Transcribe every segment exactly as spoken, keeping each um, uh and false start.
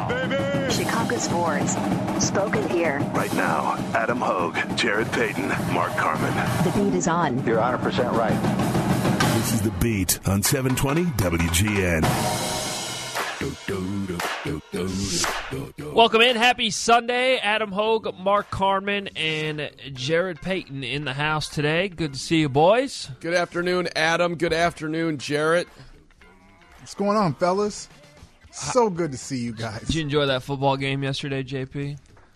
baby! Chicago sports. Spoken here. Right now, Adam Hogue, Jared Payton, Mark Carman. The beat is on. You're one hundred percent right. This is The Beat on seven twenty W G N. Welcome in. Happy Sunday. Adam Hogue, Mark Carman, and Jared Payton in the house today. Good to see you, boys. Good afternoon, Adam. Good afternoon, Jarrett. What's going on, fellas? So good to see you guys. Did you enjoy that football game yesterday, J P?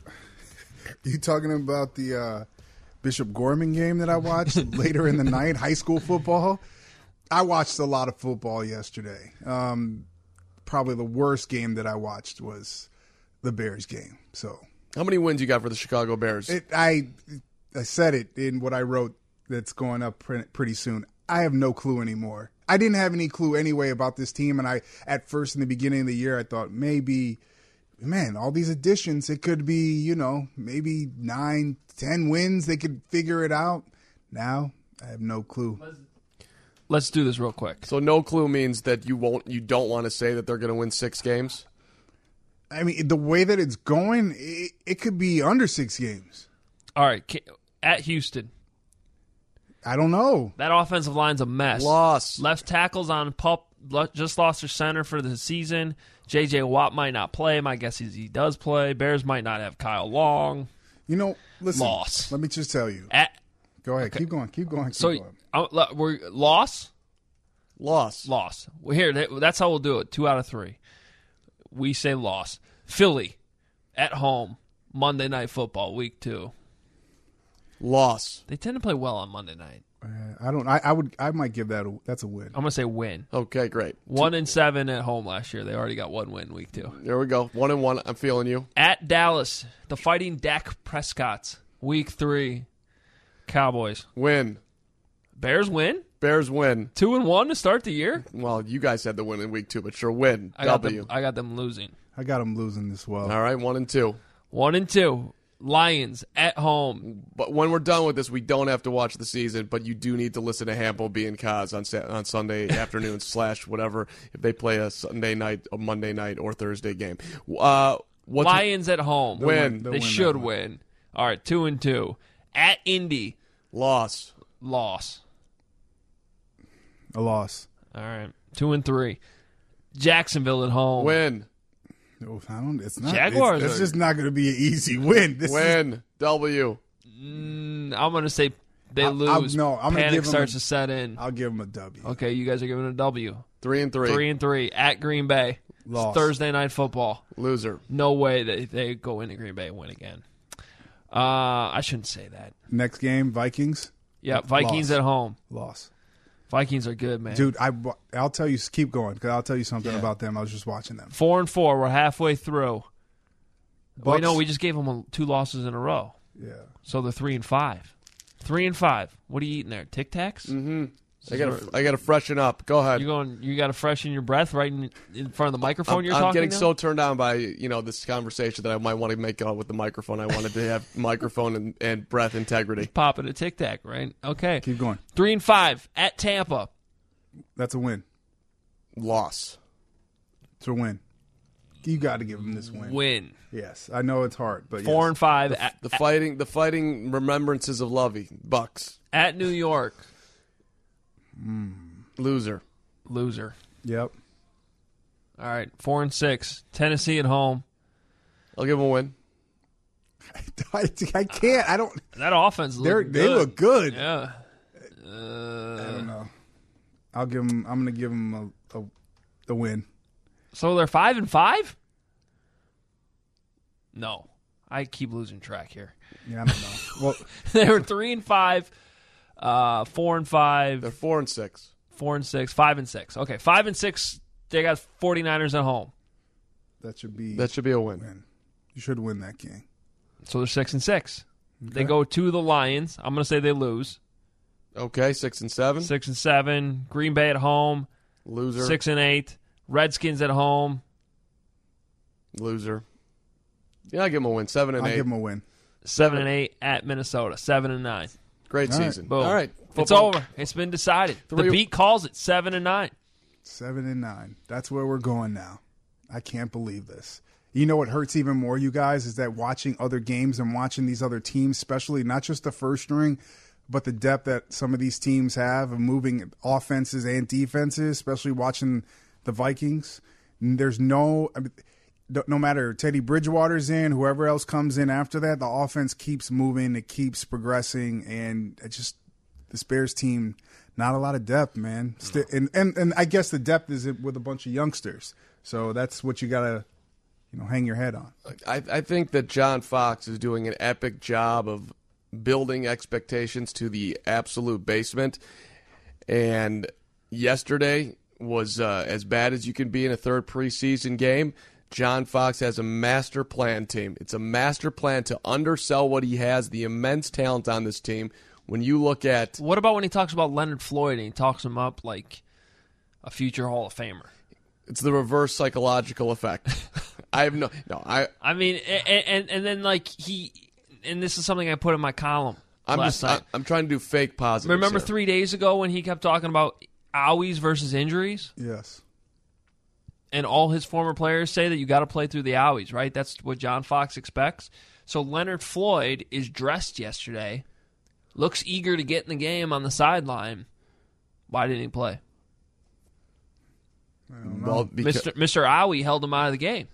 You talking about the uh, Bishop Gorman game that I watched later in the night, high school football? I watched a lot of football yesterday. Um, probably the worst game that I watched was the Bears game. So, how many wins you got for the Chicago Bears? It, I I said it in what I wrote that's going up pre- pretty soon. I have no clue anymore. I didn't have any clue anyway about this team, and I at first in the beginning of the year I thought maybe, man, all these additions, it could be, you know, maybe nine, ten wins. They could figure it out. Now I have no clue. Let's do this real quick. So no clue means that you won't, you don't want to say that they're going to win six games? I mean, the way that it's going, it, it could be under six games. All right, at Houston. I don't know. That offensive line's a mess. Loss. Left tackles on pup, just lost their center for the season. J J. Watt might not play. My guess is he does play. Bears might not have Kyle Long. You know, listen. Loss. Let me just tell you. At, Go ahead. okay. Keep going. Keep going. Keep so, going. Uh, we're loss? Loss. Loss. Well, here, that's how we'll do it. Two out of three. We say loss. Philly, at home, Monday Night Football, week two. Loss. They tend to play well on Monday night. Uh, I don't. I, I would. I might give that. A, that's a win. I'm gonna say win. Okay, great. One and seven at home last year. They already got one win week two. There we go. One and one. I'm feeling you. At Dallas, the Fighting Dak Prescott's week three. Cowboys Win. Bears win. Bears win. Two and one to start the year. Well, you guys had the win in week two, but sure, win. I got W. them. I got them losing. I got them losing as well. All right, one and two. One and two. Lions at home. But when we're done with this, we don't have to watch the season, but you do need to listen to Hample B and Kaz on sa- on Sunday afternoon slash whatever if they play a Sunday night, a Monday night, or Thursday game. Uh, what's Lions at home. Win. win. They win should one. win. All right, two and two. At Indy, Loss. loss. A loss. All right, two and three. Jacksonville at home. Win. No, I don't. It's not. Jaguars It's, it's are- just not going to be an easy win. This is, Win. W. Mm, I'm going to say they I'll- I'll- lose. no, I'm gonna Panic give 'em starts a- to set in. I'll give them a W. Okay, you guys are giving a W. Three and three. Three and three at Green Bay. Loss. Thursday night football. Loser. No way that they go into Green Bay and win again. Uh, I shouldn't say that. Next game, Vikings. Yeah, Vikings Loss. at home. Loss. Vikings are good, man. Dude, I, I'll tell you, keep going, because I'll tell you something about them. I was just watching them. Four and four. We're halfway through. Wait, Bucks- no, we just gave them a, two losses in a row. Yeah. So they're three and five. Three and five. What are you eating there? Tic Tacs? Mm-hmm. I gotta, I gotta freshen up. Go ahead. You going? You got to freshen your breath right in, in front of the microphone. I'm, you're I'm talking. getting now? so turned on by you know this conversation that I might want to make out with the microphone. I wanted to have microphone and, and breath integrity. Popping a Tic Tac, right? Okay. Keep going. Three and five at Tampa. That's a win. Loss. It's a win. You got to give them this win. Win. Yes, I know it's hard, but Four yes. and five at, The fighting, the fighting remembrances of Lovey. Bucks. at New York. Loser. Loser. Yep. All right. Four and six. Tennessee at home. I'll give him a win. I, I can't. I don't. That offense They're, looks they good. look good. Yeah. I Uh, don't know. I'll give them. I'm going to give them a, a, a win. so they're five and five? No. I keep losing track here. Yeah, I don't know. Well, They were three and five, uh, four and five, They're four and six. four and six, five and six. Okay, five and six. They got 49ers at home. that should be. That should be a win. win. You should win that game. So they're six and six. They Okay. go to the Lions. I'm going to say they lose. Okay, six and seven. Six and seven. Green Bay at home. Loser. Six and eight. Redskins at home. Loser. Yeah, I'll give him a win. Seven and I'll eight. give them a win. Seven and eight at Minnesota. Seven and nine. Great All right. season. Boom. All right. It's Football. over. It's been decided. Three- The beat calls it seven and nine. Seven and nine. That's where we're going now. I can't believe this. You know what hurts even more, you guys, is that watching other games and watching these other teams, especially not just the first string, but the depth that some of these teams have of moving offenses and defenses, especially watching the Vikings. There's no, I mean, no matter Teddy Bridgewater's in, whoever else comes in after that, the offense keeps moving, it keeps progressing, and it just this Bears team, not a lot of depth, man. St- and, and and I guess the depth is with a bunch of youngsters, so that's what you gotta, you know, hang your head on. I, I think that John Fox is doing an epic job of building expectations to the absolute basement, and yesterday was uh, as bad as you can be in a third preseason game. John Fox has a master plan team. It's a master plan to undersell what he has, the immense talent on this team. When you look at... What about when he talks about Leonard Floyd and he talks him up like a future Hall of Famer? It's the reverse psychological effect. I have no... no. I I mean, and, and, and then like he... And this is something I put in my column I'm last just, night. I, I'm trying to do fake positives. Remember here. three days ago when he kept talking about owies versus injuries? Yes. And all his former players say that you got to play through the owies, right? That's what John Fox expects. So Leonard Floyd is dressed yesterday, looks eager to get in the game on the sideline. Why didn't he play? Well, because, Mister Mister Owie held him out of the game.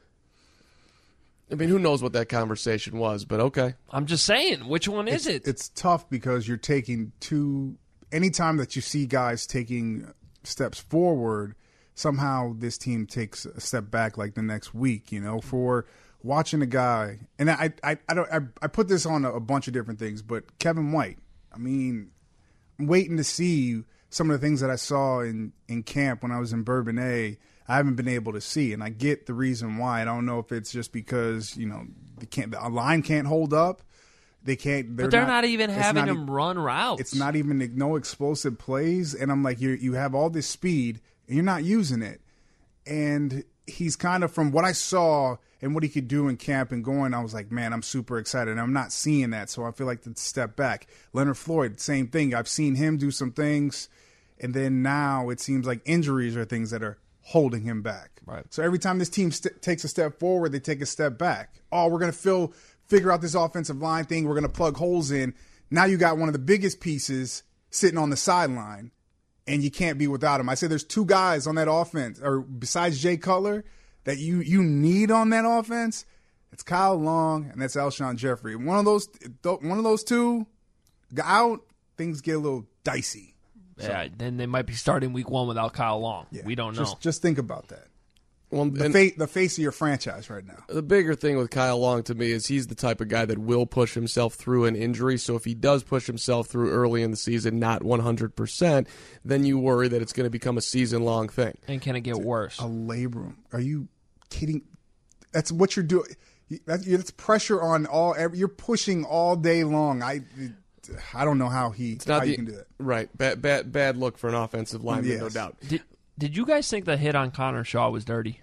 I mean, who knows what that conversation was, but okay. I'm just saying, which one is it's, it? It's tough because you're taking two. Anytime that you see guys taking steps forward, somehow this team takes a step back like the next week, you know, for watching a guy. And I I, I, don't, I, I put this on a, a bunch of different things, but Kevin White, I mean, I'm waiting to see some of the things that I saw in, in camp when I was in Bourbonnais. I haven't been able to see, and I get the reason why. I don't know if it's just because, you know, they can't, the line can't hold up. They can't. They're but they're not, not even having not, him run routes. It's not even no explosive plays, and I'm like, you you have all this speed, and you're not using it. And he's kind of, from what I saw and what he could do in camp and going, I was like, man, I'm super excited. And I'm not seeing that, so I feel like to step back. Leonard Floyd, same thing. I've seen him do some things, and then now it seems like injuries are things that are holding him back. Right. So every time this team st- takes a step forward, they take a step back. Oh, we're going to fill, figure out this offensive line thing. We're going to plug holes in. Now you got one of the biggest pieces sitting on the sideline, and you can't be without him. I say there's two guys on that offense, or besides Jay Cutler, that you you need on that offense. It's Kyle Long and that's Alshon Jeffrey. One of those, one of those two go out, things get a little dicey. Yeah, so, then they might be starting week one without Kyle Long. Yeah, we don't know. Just, just think about that. Well, the, fa- the face of your franchise right now. The bigger thing with Kyle Long to me is he's the type of guy that will push himself through an injury. So if he does push himself through early in the season, not one hundred percent, then you worry that it's going to become a season-long thing. And can it get worse? A labrum. Are you kidding? That's what you're doing. That's, that's pressure on all. Every, you're pushing all day long. I I don't know how he it's not how the, you can do that. Right. Bad, bad, bad look for an offensive lineman, yes. no doubt. Did, did you guys think the hit on Connor Shaw was dirty?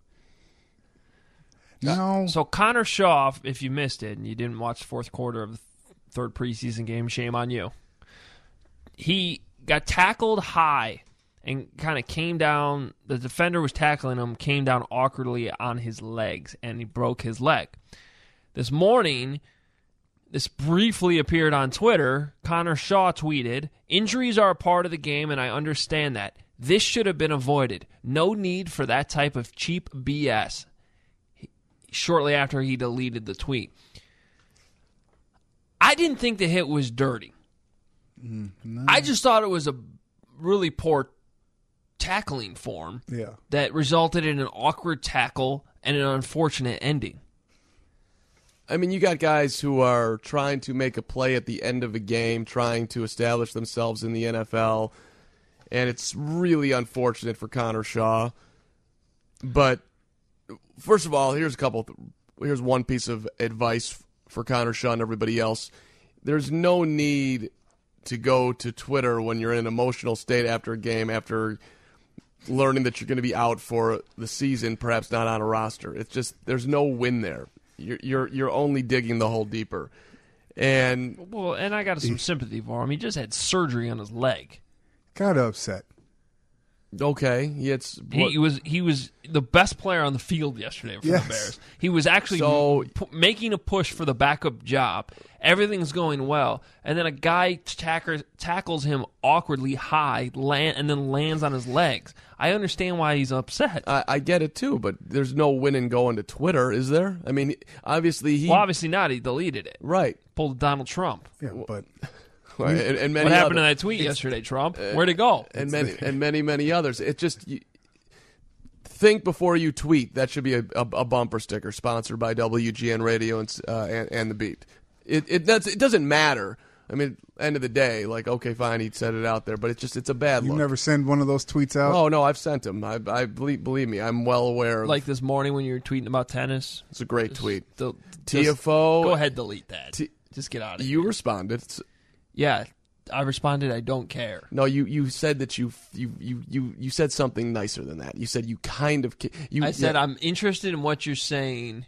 No. So Connor Shaw, if you missed it and you didn't watch the fourth quarter of the third preseason game, shame on you. He got tackled high and kind of came down. The defender was tackling him, came down awkwardly on his legs, and he broke his leg. This morning, this briefly appeared on Twitter. Connor Shaw tweeted, "Injuries are a part of the game, and I understand that. This should have been avoided. No need for that type of cheap B S." Shortly after he deleted the tweet. I didn't think the hit was dirty. Mm, no. I just thought it was a really poor tackling form yeah. that resulted in an awkward tackle and an unfortunate ending. I mean, you got guys who are trying to make a play at the end of a game, trying to establish themselves in the N F L, and it's really unfortunate for Connor Shaw. But first of all, here's a couple. Here's one piece of advice for Connor Shaw and everybody else. There's no need to go to Twitter when you're in an emotional state after a game, after learning that you're going to be out for the season, perhaps not on a roster. It's just there's no win there. You're you're you're only digging the hole deeper. And well, and I got some sympathy for him. He just had surgery on his leg. Kind of upset. Okay, it's He, he was he was the best player on the field yesterday for Yes. the Bears. He was actually So- p- making a push for the backup job. Everything's going well, and then a guy tackers, tackles him awkwardly high, land, and then lands on his legs. I understand why he's upset. I, I get it too, but there's no winning going to Twitter, is there? I mean, obviously he well, obviously not. He deleted it. right. Pulled Donald Trump. Yeah, but and, and many What happened to other- that tweet yesterday, Trump? Where'd it go? and many and many many others. It just you, think before you tweet. That should be a, a, a bumper sticker sponsored by W G N Radio and uh, and, and the Beat. It it that's it doesn't matter. I mean, end of the day, like okay, fine, he said it out there, but it's just it's a bad you look. never send one of those tweets out. Oh no, I've sent him. I, I believe, believe me, I'm well aware. Of, Like this morning when you were tweeting about tennis. it's a great tweet. Del- T just F O. Go ahead, delete that. T- just get out of You here. responded. It's- Yeah, I responded. I don't care. No, you, you said that you you, you you you said something nicer than that. You said you kind of ca- you. I said yeah. I'm interested in what you're saying,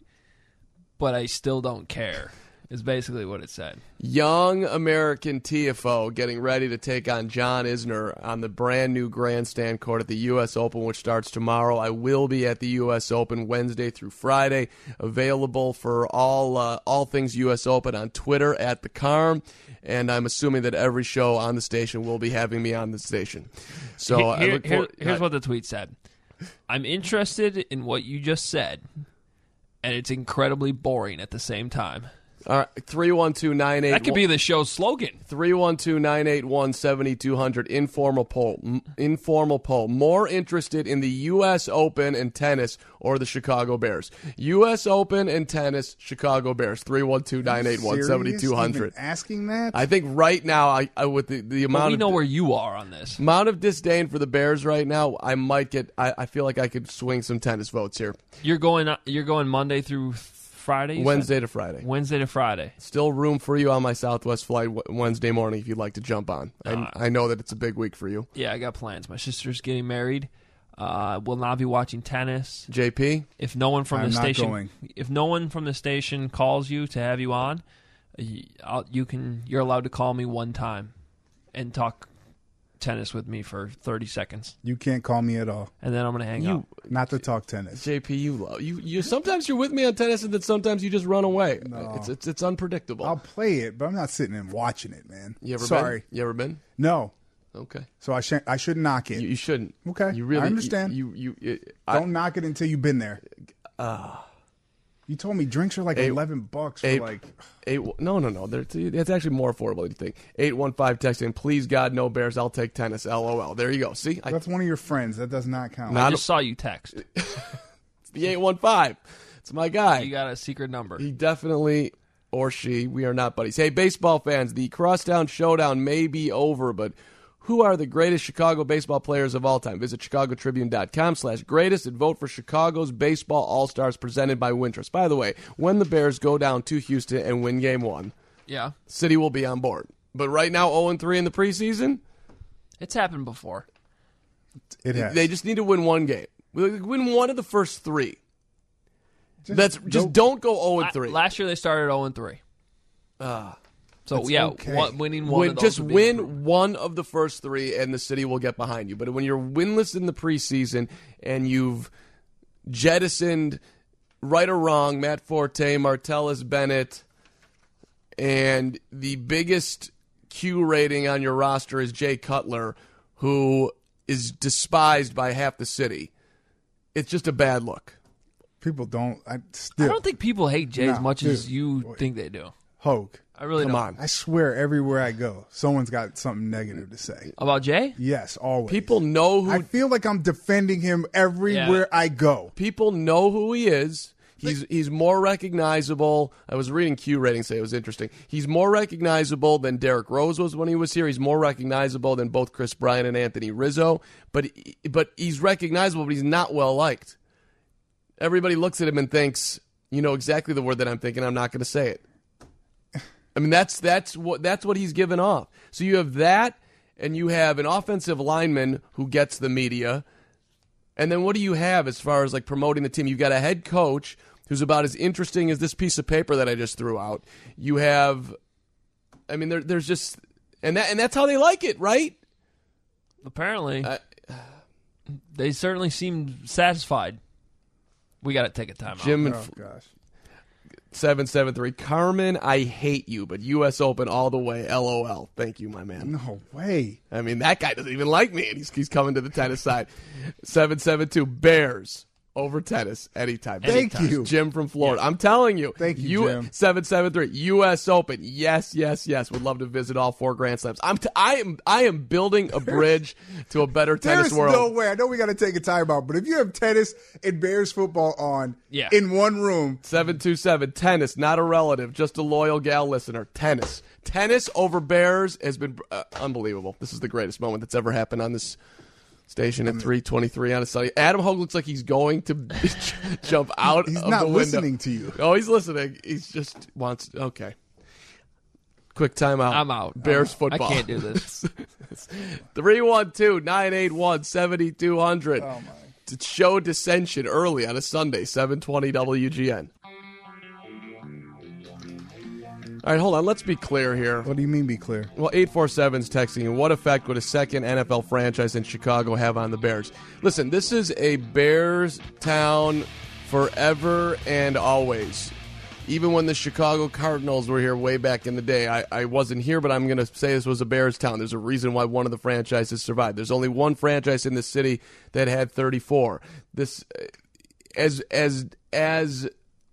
but I still don't care. Is basically what it said. Young American T F O getting ready to take on John Isner on the brand new grandstand court at the U S Open, which starts tomorrow. I will be at the U S Open Wednesday through Friday, available for all uh, all things U S Open on Twitter at the Carm, and I'm assuming that every show on the station will be having me on the station. So Here- I here- look here- for, here's what the tweet said. I'm interested in what you just said, and it's incredibly boring at the same time. All right, three one two nine eight. That could be the show's slogan. three one two, nine eight one, seven two zero zero informal poll. M- informal poll. More interested in the U S Open and tennis or the Chicago Bears? U S Open and tennis, Chicago Bears. three one two, nine eight one, seven two zero Serious? zero. Even asking that? I think right now, I, I with the, the But amount we of know where you are on this. amount of disdain for the Bears right now, I might get. I, I feel like I could swing some tennis votes here. You're going. You're going Monday through Friday. you Wednesday said? to Friday. Wednesday to Friday. Still room for you on my Southwest flight w- Wednesday morning if you'd like to jump on. I, I know that it's a big week for you. Yeah, I got plans. My sister's getting married. Uh, will not be watching tennis. J P. If no one from I'm the not station, going. if no one from the station calls you to have you on, you, I'll, you can. You're allowed to call me one time, and talk tennis with me for thirty seconds, You can't call me at all. and then I'm gonna hang You- up. Not to talk tennis. J P, you love you. You sometimes you're with me on tennis, and then sometimes you just run away. No. It's it's it's unpredictable. I'll play it, but I'm not sitting and watching it, man. you ever Sorry. been? You ever been? No. Okay. So I should I should knock it. You, you shouldn't. Okay, You really I understand. You you. you it, I, Don't knock it until you've been there. You told me drinks are like Eight- eleven bucks for eight- like. eight. No, no, no. They're, it's actually more affordable than you think. Eight one five texting. Please God, no Bears. I'll take tennis. L O L. There you go. See, I, That's one of your friends. That does not count. Not- I just saw you text. the eight one five. It's my guy. You got a secret number. He definitely, or she, we are not buddies. Hey, baseball fans, the Crosstown Showdown may be over, but who are the greatest Chicago baseball players of all time? Visit chicagotribune.com slash greatest and vote for Chicago's Baseball All-Stars presented by Wintrust. By the way, when the Bears go down to Houston and win game one, Yeah, City will be on board. But right now, oh and three in the preseason, it's happened before. It has. they just need to win one game. Win one of the first three. Just That's just don't go oh and La- three. Last year they started zero and three. Ah. So That's yeah, okay. one, winning one Win, of those just would be win improvement. one of the first three, and the City will get behind you. But when you're winless in the preseason and you've jettisoned, right or wrong, Matt Forte, Martellus Bennett, and the biggest Q rating on your roster is Jay Cutler, who is despised by half the city, it's just a bad look. People don't. I still. I don't think people hate Jay as No, much as dude. you think they do. Hogue. I really Come don't. on. I swear, everywhere I go, someone's got something negative to say. About Jay? Yes, always. People know who I feel like I'm defending him everywhere Yeah. I go. people know who he is. He's he's more recognizable. I was reading Q ratings say it was interesting. He's more recognizable than Derrick Rose was when he was here. He's more recognizable than both Chris Bryant and Anthony Rizzo. But but he's recognizable, but he's not well liked. Everybody looks at him and thinks, you know exactly the word that I'm thinking. I'm not going to say it. I mean that's that's what that's what he's given off. So you have that, and you have an offensive lineman who gets the media. And then what do you have as far as like promoting the team? You've got a head coach who's about as interesting as this piece of paper that I just threw out. You have, I mean, there, there's just, and that and that's how they like it, right? Apparently. Uh, They certainly seem satisfied. We got to take a timeout. Jim and Oh gosh. seven seven three. Carmen, I hate you, but U S Open all the way. L O L. Thank you, my man. No way. I mean, that guy doesn't even like me, and he's, he's coming to the tennis side. seven seven two. Bears over tennis anytime. Thank Anytime. you. Jim from Florida. I'm telling you. Thank you, Jim. seven seven three. U S Open. Yes, yes, yes. Would love to visit all four Grand Slams. I'm t- I am I am building a bridge to a better tennis There's world. no way. I know we got to take a timeout, but if you have tennis and Bears football on Yeah. in one room, seven two seven. Tennis, not a relative, just a loyal gal listener. Tennis. Tennis over Bears has been uh, unbelievable. This is the greatest moment that's ever happened on this station at three twenty-three on a Sunday. Adam Hogue looks like he's going to jump out he's of not the window. listening to you. Oh, he's listening. He's just wants. Okay. Quick timeout. I'm out. Bears I'm- football. I can't do this. three one two, nine eight one, seven two zero zero. Oh, my. To show dissension early on a Sunday, seven twenty W G N. All right, hold on. Let's be clear here. What do you mean be clear? Well, eight four seven's texting you. What effect would a second N F L franchise in Chicago have on the Bears? Listen, this is a Bears town forever and always. Even when the Chicago Cardinals were here way back in the day, I, I wasn't here, but I'm going to say this was a Bears town. There's a reason why one of the franchises survived. There's only one franchise in this city that had thirty-four. This, as as as,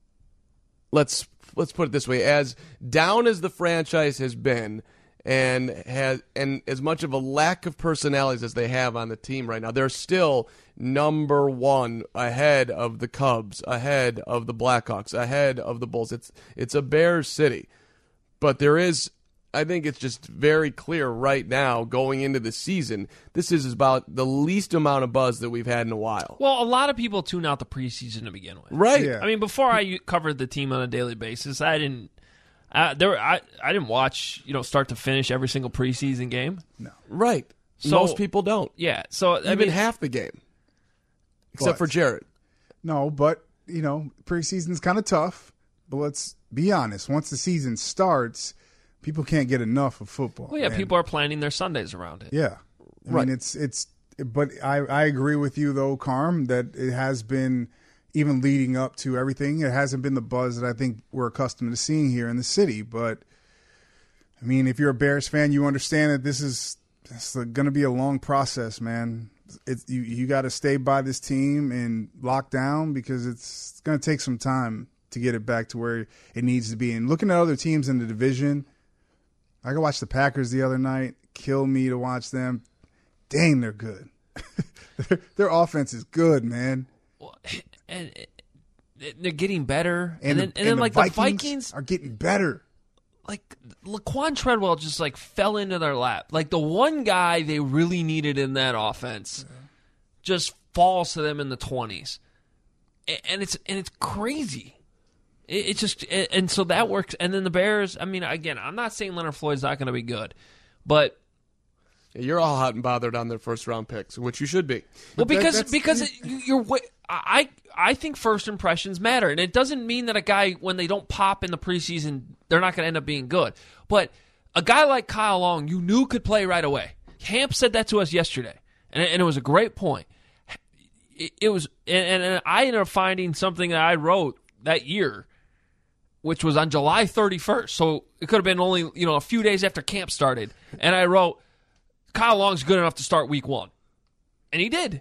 let's let's put it this way: as down as the franchise has been, and has and as much of a lack of personalities as they have on the team right now, they're still number one, ahead of the Cubs, ahead of the Blackhawks, ahead of the Bulls. It's it's a Bears city, but there is, I think it's just very clear right now going into the season, this is about the least amount of buzz that we've had in a while. Well, a lot of people tune out the preseason to begin with. Right. Yeah. I mean, before I covered the team on a daily basis, I didn't. Uh, there, were, I I didn't watch you know start to finish every single preseason game. Right. So- Most people don't. Yeah, so I Even mean, half the game. Except But- for Jared. No, but, you know, preseason's kind of tough. But let's be honest. Once the season starts, people can't get enough of football. well, yeah, And- people are planning their Sundays around it. Yeah. I Right. mean, it's, it's, but I, I agree with you, though, Carm, that it has been, even leading up to everything, it hasn't been the buzz that I think we're accustomed to seeing here in the city. But, I mean, if you're a Bears fan, you understand that this is going to be a long process, man. It's, you you got to stay by this team and lock down because it's, it's going to take some time to get it back to where it needs to be. And looking at other teams in the division, I could watch the Packers the other night. Kill me to watch them. Dang, they're good. their, their offense is good, man. Well, and and they're getting better, and, And, then the, and then the like Vikings the Vikings, are getting better. like Laquan Treadwell just like fell into their lap. Like the one guy they really needed in that offense just falls to them in the twenties, and it's and it's crazy. It, it's just and so that works. And then the Bears. I mean, again, I'm not saying Leonard Floyd's not going to be good, but You're all hot and bothered on their first round picks, which you should be. well, that- because that's- because it, you're wa- I I think first impressions matter, and it doesn't mean that a guy when they don't pop in the preseason they're not going to end up being good. But a guy like Kyle Long, you knew could play right away. Hamp said that to us yesterday, and, and it was a great point. It, it was, and, and I ended up finding something that I wrote that year, which was on July thirty-first. So it could have been only you know a few days after camp started, and I wrote, Kyle Long's good enough to start week one. And he did.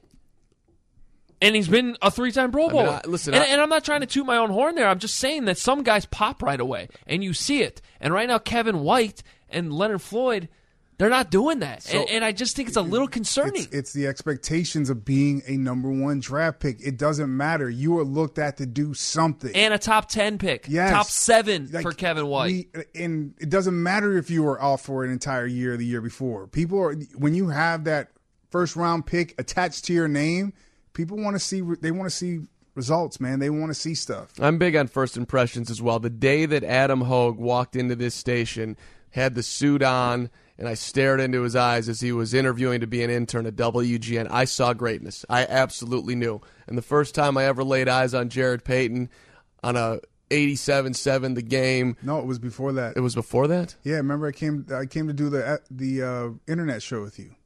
And he's been a three-time Pro Bowler. mean, I- listen, and, I- and I'm not trying to toot my own horn there. I'm just saying that some guys pop right away, and you see it. And right now, Kevin White and Leonard Floyd, they're not doing that. So- and, and I just think it's a little concerning. It's, it's the expectations of being a number one draft pick. It doesn't matter. You are looked at to do something. and a top ten pick. Yes. Top seven Like, for Kevin White. we- and it doesn't matter if you were off for an entire year the year before. People are when you have that first round pick attached to your name, people want to see they want to see results, man. They want to see stuff. I'm big on first impressions as well. The day that Adam Hogue walked into this station, had the suit on, and I stared into his eyes as he was interviewing to be an intern at W G N, I saw greatness. I absolutely knew. And the first time I ever laid eyes on Jared Payton on a eighty-seven seven the game, No, it was before that. it was before that? Yeah, remember I came I came to do the the uh, internet show with you.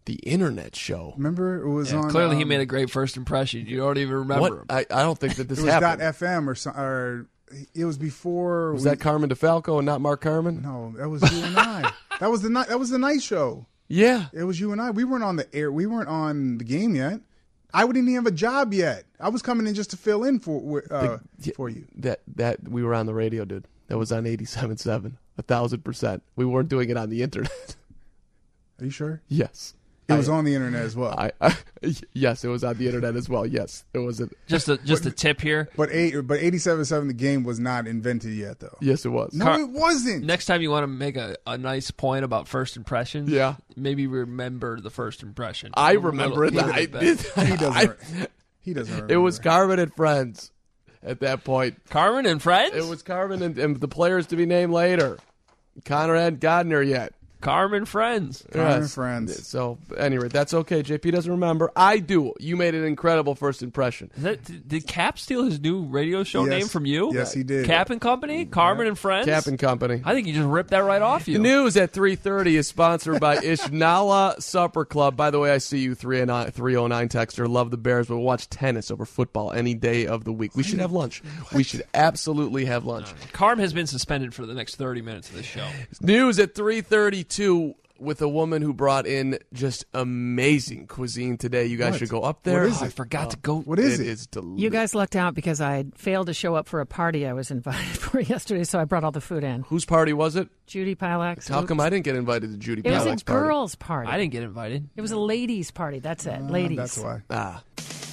The internet show. Remember, it was Yeah, on. clearly, um, he made a great first impression. You don't even remember What? him. I, I don't think that this It was happened. dot F M or some, or it was before. Was we, that Carmen DeFalco and not Mark Carmen? No, that was you and I. That was the night. That was the night show. Yeah. It was you and I. We weren't on the air. We weren't on the game yet. I wouldn't even have a job yet. I was coming in just to fill in for uh, The- for you. That that we were on the radio, dude. That was on eighty-seven point seven. A thousand percent. We weren't doing it on the internet. Are you sure? Yes. It was I, on the internet as well. I, I yes, it was on the internet as well. Yes, it was. A, Just a just a tip here. but eight, but eighty-seven point seven, the game was not invented yet, though. yes, it was. No, Car- it wasn't. Next time you want to make a, a nice point about first impressions, Yeah. maybe remember the first impression. I A remember it. little- I little bit. did. he doesn't. I- he doesn't. Remember. it was Carmen and friends at that point. Carmen and friends. It was Carmen and, and the players to be named later. Connor hadn't gotten there yet. Carmen friends. Carmen and friends. So anyway, that's okay. J P doesn't remember. I do. You made an incredible first impression. Is that, did Cap steal his new radio show Yes. name from you? Yes, he did. Cap and Company. Carmen and friends. Cap and Company. I think you just ripped that right off you. The news at three thirty is sponsored by Ishnala Supper Club. By the way, I see you, three oh nine texter. Love the Bears, but we'll watch tennis over football any day of the week. We should have lunch. We should absolutely have lunch. Carm has been suspended for the next thirty minutes of this show. News at three thirty-two with a woman who brought in just amazing cuisine today. You guys What? should go up there. What is I it? forgot to go. What is It it? is delicious. You guys lucked out because I failed to show up for a party I was invited for yesterday, so I brought all the food in. Whose party was it? Judy Pilax. How come I didn't get invited to Judy It was a Pilax's party? girls' party. I didn't get invited. It was a ladies' party. That's it. ladies. That's why. Ah.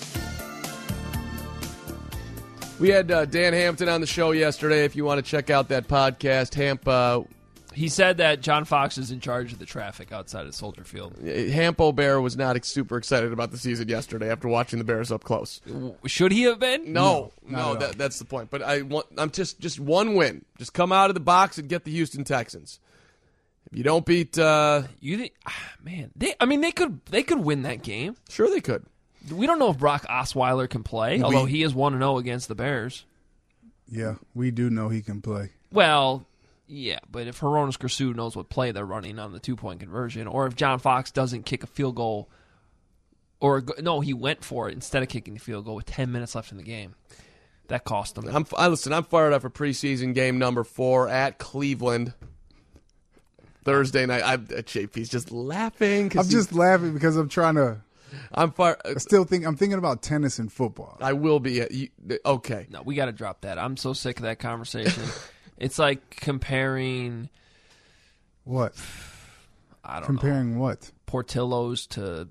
We had uh, Dan Hampton on the show yesterday. If you want to check out that podcast, Hamp, uh, He said that John Fox is in charge of the traffic outside of Soldier Field. Hampo Bear was not ex- super excited about the season yesterday after watching the Bears up close. Should he have been? No, not no, at all. that, that's the point. But I want, I'm just just one win. Just come out of the box and get the Houston Texans. If you don't beat, uh, You think, ah, man? They, I mean, they could they could win that game. sure they could. We don't know if Brock Osweiler can play, although he is one and zero against the Bears. Yeah, we do know he can play. Well, yeah, but if Hronis Krasud knows what play they're running on the two point conversion, or if John Fox doesn't kick a field goal, or go- no, he went for it instead of kicking the field goal with ten minutes left in the game, that cost them. I'm, I listen. I'm fired up for preseason game number four at Cleveland Thursday night. I, uh, J P's just laughing. 'cause I'm he- just laughing because I'm trying to. I'm far. I still think I'm thinking about tennis and football. I will be. At, you, okay. No, we got to drop that. I'm so sick of that conversation. It's like comparing, What? I don't know, Comparing what? Portillo's to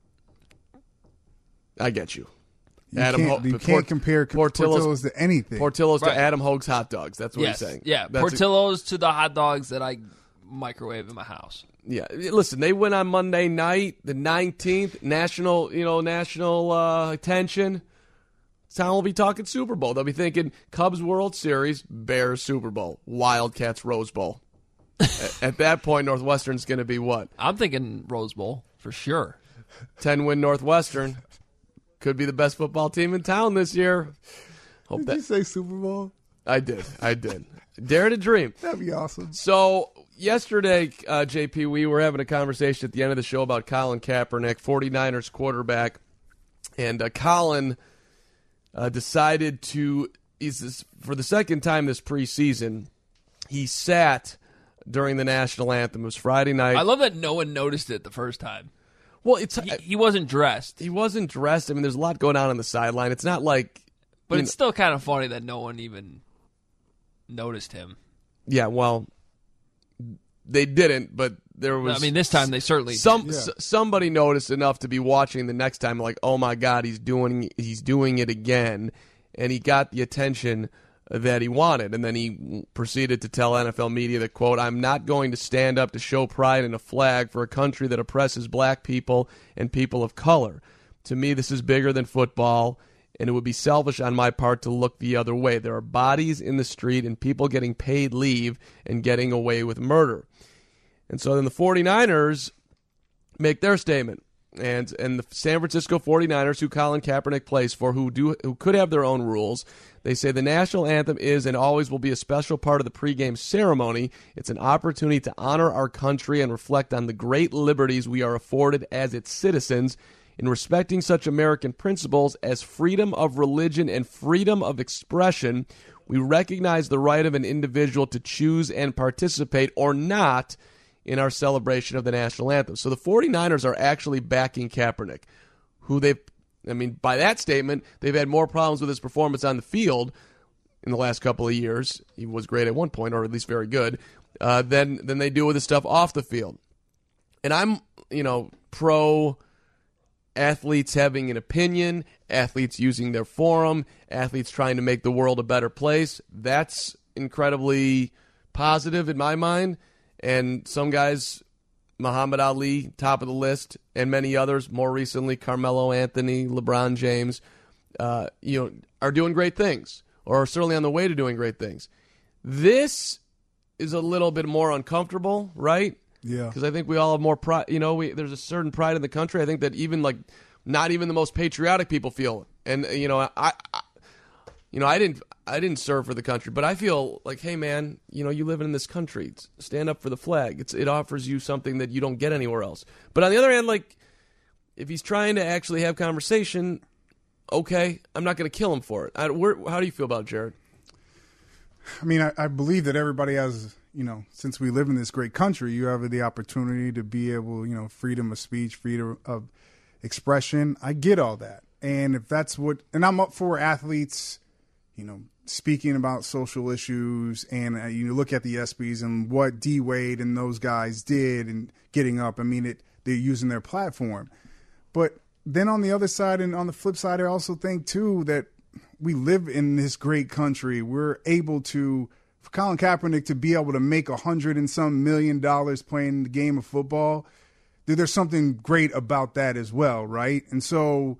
I get you. You Adam can't, Ho- you Port- can't compare Portillo's- Portillo's to anything. Portillo's Right. to Adam Hogue's hot dogs. That's what yes, he's saying. yeah, That's a- Portillo's to the hot dogs that I microwave in my house. yeah. Listen, they win on Monday night, the nineteenth, national, you know, national uh, attention. Town will be talking Super Bowl. They'll be thinking Cubs World Series, Bears Super Bowl, Wildcats Rose Bowl. at, at that point, Northwestern's going to be what? I'm thinking Rose Bowl for sure. ten win Northwestern. Could be the best football team in town this year. Hope Did that you say Super Bowl? I did. I did. Dare to dream. That'd be awesome. So yesterday, uh, J P, we were having a conversation at the end of the show about Colin Kaepernick, 49ers quarterback, and uh, Colin uh, decided to, he's this, for the second time this preseason, he sat during the national anthem. It was Friday night. I love that no one noticed it the first time. well, it's He, he wasn't dressed, he wasn't dressed. I mean, there's a lot going on on the sideline. It's not like, but you it's still kind of funny that no one even noticed him. yeah, well, they didn't, but there was. I mean, this time they certainly Some did. s- somebody noticed enough to be watching the next time, like, oh my God, he's doing he's doing it again, and he got the attention that he wanted, and then he proceeded to tell N F L media that, quote, "I'm not going to stand up to show pride in a flag for a country that oppresses black people and people of color. To me, this is bigger than football, and it would be selfish on my part to look the other way. There are bodies in the street and people getting paid leave and getting away with murder." And so then the 49ers make their statement. and and the San Francisco forty-niners, who Colin Kaepernick plays for, who do who could have their own rules. They say the national anthem is and always will be a special part of the pregame ceremony. It's an opportunity to honor our country and reflect on the great liberties we are afforded as its citizens. In respecting such American principles as freedom of religion and freedom of expression, we recognize the right of an individual to choose and participate or not in our celebration of the national anthem. So the forty-niners are actually backing Kaepernick, who they've, I mean, by that statement, they've had more problems with his performance on the field in the last couple of years. He was great at one point, or at least very good, uh, than, than they do with his stuff off the field. And I'm, you know, pro athletes having an opinion, athletes using their forum, athletes trying to make the world a better place. That's incredibly positive in my mind. And some guys, Muhammad Ali, top of the list, and many others, more recently, Carmelo Anthony, LeBron James, uh, you know, are doing great things, or are certainly on the way to doing great things. This is a little bit more uncomfortable, right? Yeah. Because I think we all have more pride. You know, we, there's a certain pride in the country. I think that even, like, not even the most patriotic people feel it. And, you know, I, I you know, I didn't... I didn't serve for the country, but I feel like, hey, man, you know, you live in this country. Stand up for the flag. It's, it offers you something that you don't get anywhere else. But on the other hand, like, if he's trying to actually have conversation, okay, I'm not going to kill him for it. I, where, how do you feel about it, Jared? I mean, I, I believe that everybody has, you know, since we live in this great country, you have the opportunity to be able, you know, freedom of speech, freedom of expression. I get all that. And if that's what, and I'm up for athletes, you know, speaking about social issues, and uh, you look at the ESPYs and what D Wade and those guys did and getting up. I mean, it they're using their platform. But then on the other side and on the flip side, I also think, too, that we live in this great country. We're able to, for Colin Kaepernick to be able to make a hundred and some million dollars playing the game of football, there's something great about that as well, right? And so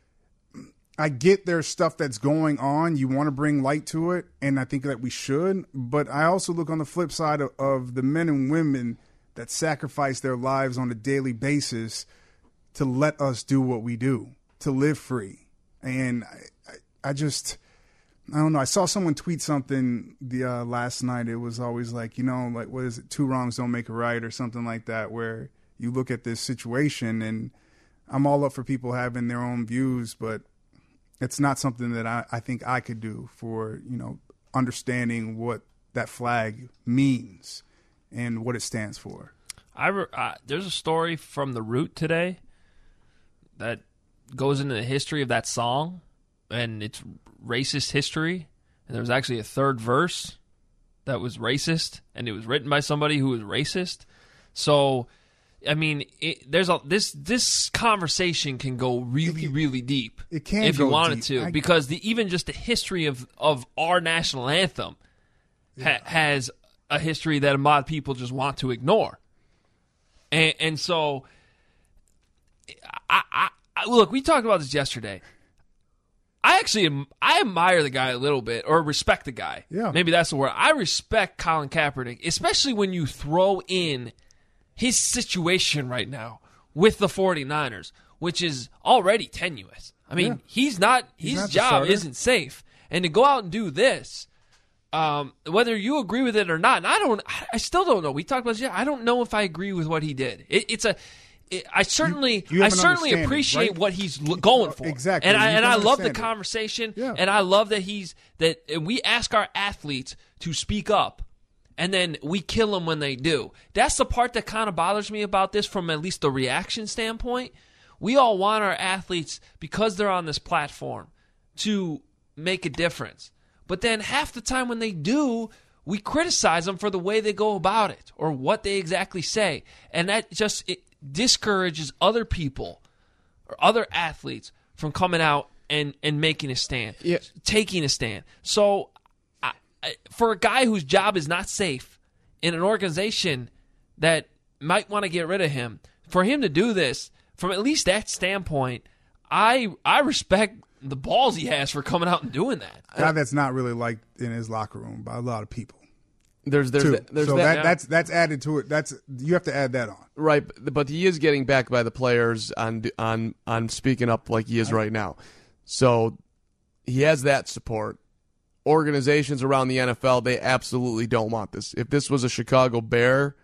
I get there's stuff that's going on. You want to bring light to it, and I think that we should. But I also look on the flip side of, of the men and women that sacrifice their lives on a daily basis to let us do what we do, to live free. And I, I, I just, I don't know. I saw someone tweet something the uh, last night. It was always like, you know, like, what is it? Two wrongs don't make a right, or something like that, where you look at this situation, and I'm all up for people having their own views, but it's not something that I, I think I could do for, you know, understanding what that flag means and what it stands for. I re- uh, there's a story from The Root today that goes into the history of that song, and it's racist history. And there was actually a third verse that was racist, and it was written by somebody who was racist. So, I mean, it, there's a this this conversation can go really, can, really deep. It can if go you wanted deep. to, I, because the even just the history of, of our national anthem yeah. ha, has a history that a lot of people just want to ignore, and and so, I, I, I look. We talked about this yesterday. I actually I admire the guy a little bit, or respect the guy. Yeah, maybe that's the word. I respect Colin Kaepernick, especially when you throw in his situation right now with the forty-niners, which is already tenuous. I mean, yeah. he's not he's his not job isn't safe. And to go out and do this, um, whether you agree with it or not, and I don't I still don't know. We talked about this, yeah, I don't know if I agree with what he did. It, it's a it, I certainly you, you I certainly appreciate right? what he's going for. Exactly. And I you and I love the it. conversation, yeah. and I love that he's that we ask our athletes to speak up. And then we kill them when they do. That's the part that kind of bothers me about this from at least the reaction standpoint. We all want our athletes, because they're on this platform, to make a difference. But then half the time when they do, we criticize them for the way they go about it or what they exactly say. And that just it discourages other people or other athletes from coming out and, and making a stand, yeah. taking a stand. So for a guy whose job is not safe in an organization that might want to get rid of him, for him to do this, from at least that standpoint, I I respect the balls he has for coming out and doing that. A guy that's not really liked in his locker room by a lot of people. There's there's too. that, there's so that, that, yeah. that's that's added to it. That's you have to add that on. right, but he is getting backed by the players on on on speaking up like he is right now. So he has that support. Organizations around the N F L, they absolutely don't want this. If this was a Chicago Bear,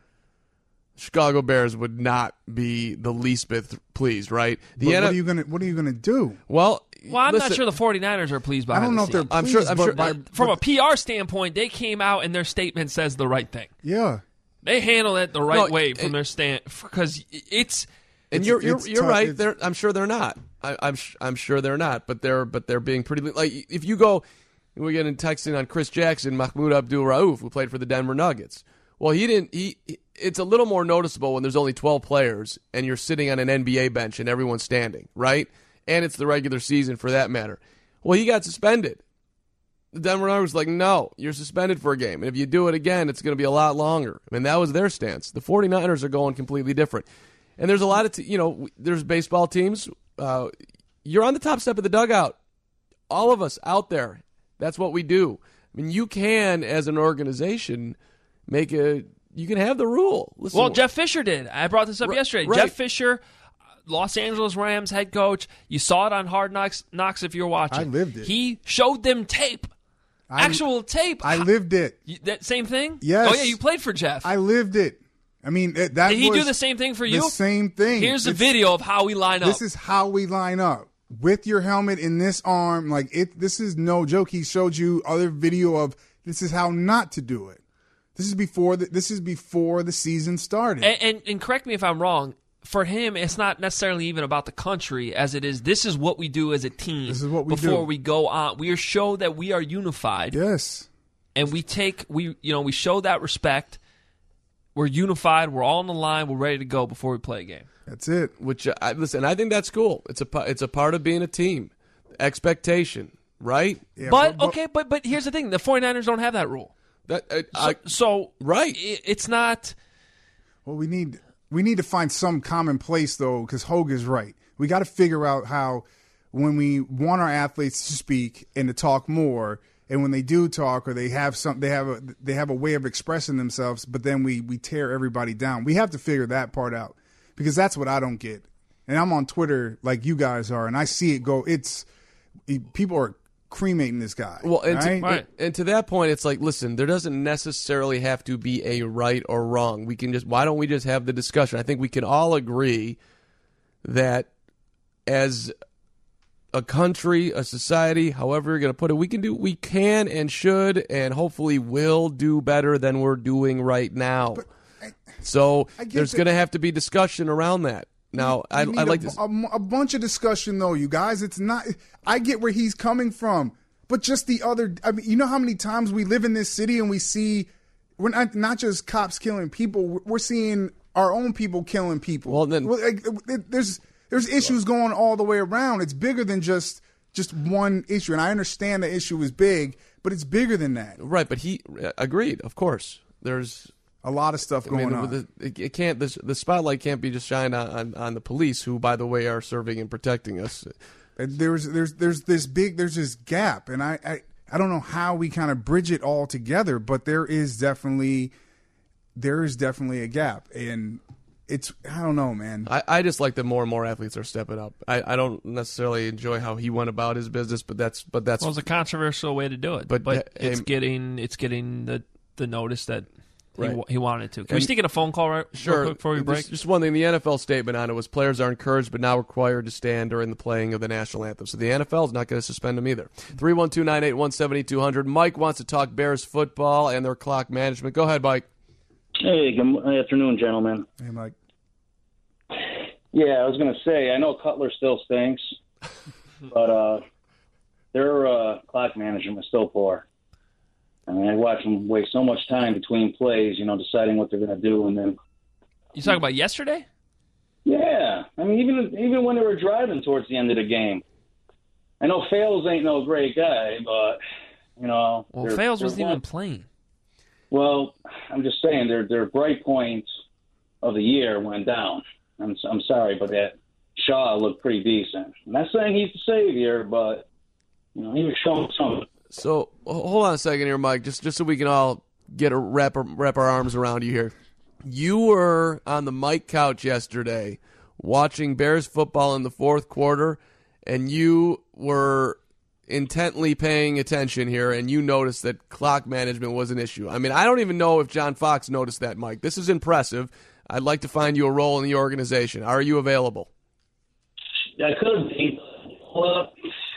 Chicago Bears would not be the least bit th- pleased, right? The But N F L, what are you gonna What are you gonna do? well, Well, I'm listen, not sure the 49ers are pleased by I don't know if they're. I'm pleased, sure- I'm but sure- by- From but- a P R standpoint, they came out and their statement says the right thing. yeah. They handle it the right No, way it- from their stand because it's And It's- you're you're, it's you're tough. right. It's- They're, I'm sure they're not. I, I'm sh- I'm sure they're not. But they're but they're being pretty like if you go, we're getting texting on Chris Jackson, Mahmoud Abdul Rauf, who played for the Denver Nuggets. Well, he didn't. He it's a little more noticeable when there's only twelve players and you're sitting on an N B A bench and everyone's standing, right? And it's the regular season for that matter. Well, he got suspended. The Denver Nuggets was like, no, you're suspended for a game. And if you do it again, it's going to be a lot longer. I mean, that was their stance. The 49ers are going completely different. And there's a lot of, t- you know, there's baseball teams. Uh, you're on the top step of the dugout. All of us out there. That's what we do. I mean, you can, as an organization, make a, you can have the rule. Listen, well, Jeff Fisher did. I brought this up Right, yesterday. right. Jeff Fisher, Los Angeles Rams head coach. You saw it on Hard Knocks, Knocks if you're watching. I lived it. He showed them tape, I- actual tape. I lived it. You- that same thing. Yes. Oh yeah, you played for Jeff. I lived it. I mean, it, that Did he was do the same thing for you? The same thing. Here's the It's- video of how we line up. This is how we line up with your helmet in this arm. Like it. This is no joke. He showed you other video of this is how not to do it. This is before the, this is before the season started. and, and and correct me if I'm wrong. For him, it's not necessarily even about the country as it is. This is what we do as a team. This is what we before do. we go on. We are show that we are unified. yes. And we take we you know we show that respect. We're unified. We're all on the line. We're ready to go before we play a game. That's it. which I, listen, I think that's cool. It's a pa- it's a part of being a team. Expectation, right? Yeah, but, okay, but but here's the thing: the 49ers don't have that rule. That uh, So, I, so right. i- it's not. Well, we need we need to find some common place though, because Hogue is right. We got to figure out how when we want our athletes to speak and to talk more, and when they do talk or they have some, they have a they have a way of expressing themselves, but then we we tear everybody down. We have to figure that part out because that's what I don't get. And I'm on Twitter like you guys are, and I see it go. It's people are cremating this guy. Well, and, right? to, Right. and to that point, it's like, listen, there doesn't necessarily have to be a right or wrong. We can just, why don't we just have the discussion? I think we can all agree that as a country, a society, however you're going to put it, we can do, we can and should and hopefully will do better than we're doing right now. So I get there's that- going to have to be discussion around that. Now, I, You I need like a, to. a, a bunch of discussion though, you guys. It's not. I get where he's coming from, but just the other. I mean, you know how many times we live in this city and we see we're not not just cops killing people. We're seeing our own people killing people. Well, then- like, there's there's issues going all the way around. It's bigger than just just one issue, and I understand the issue is big, but it's bigger than that. Right, but he agreed, of course. There's. A lot of stuff I going mean, on. the, it, it can't. The, the spotlight can't be just shined on, on, on the police, who, by the way, are serving and protecting us. There's there's there's this big there's this gap, and I I, I don't know how we kind of bridge it all together, but there is definitely there is definitely a gap, and it's I don't know, man. I, I just like that more and more athletes are stepping up. I, I don't necessarily enjoy how he went about his business, but that's but that's Well, it's a controversial way to do it, But, but, uh, it's um, getting it's getting the the notice that he, Right. wa- he wanted to. Can we And- sneak in a phone call right real sure. quick before we break? Just, just one thing. The N F L statement on it was players are encouraged but now required to stand during the playing of the national anthem. So the N F L is not going to suspend them either. three one two, nine eight one, seven two zero zero. Mike wants to talk Bears football and their clock management. Go ahead, Mike. Hey, good afternoon, gentlemen. And like Yeah, I was going to say, I know Cutler still stinks, but uh, their uh, clock management is still poor. I mean, I watch them waste so much time between plays, you know, deciding what they're going to do, and then You talking about yesterday? yeah, I mean, even even when they were driving towards the end of the game, I know Fales ain't no great guy, but you know, Well, they're- Fales they're wasn't one- even playing. Well, I'm just saying their their bright points of the year went down. I'm I'm sorry, but that Shaw looked pretty decent. I'm not saying he's the savior, but you know he was showing some. So hold on a second here, Mike, just just so we can all get a wrap wrap our arms around you here. You were on the Mike couch yesterday watching Bears football in the fourth quarter, and you were intently paying attention here, and you noticed that clock management was an issue. I mean, I don't even know if John Fox noticed that, Mike. This is impressive. I'd like to find you a role in the organization. Are you available? Yeah, I could be. Well,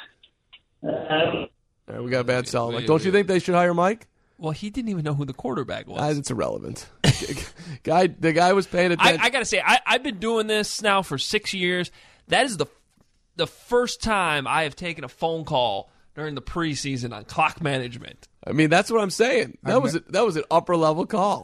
uh, All right, we got a bad sound. Like, don't you think they should hire Mike? Well, he didn't even know who the quarterback was. Uh, it's irrelevant. guy, the guy was paying I, attention. I got to say, I, I've been doing this now for six years. That is the the first time I have taken a phone call during the preseason on clock management. I mean, that's what I'm saying. That I've was ne- a, that was an upper level call.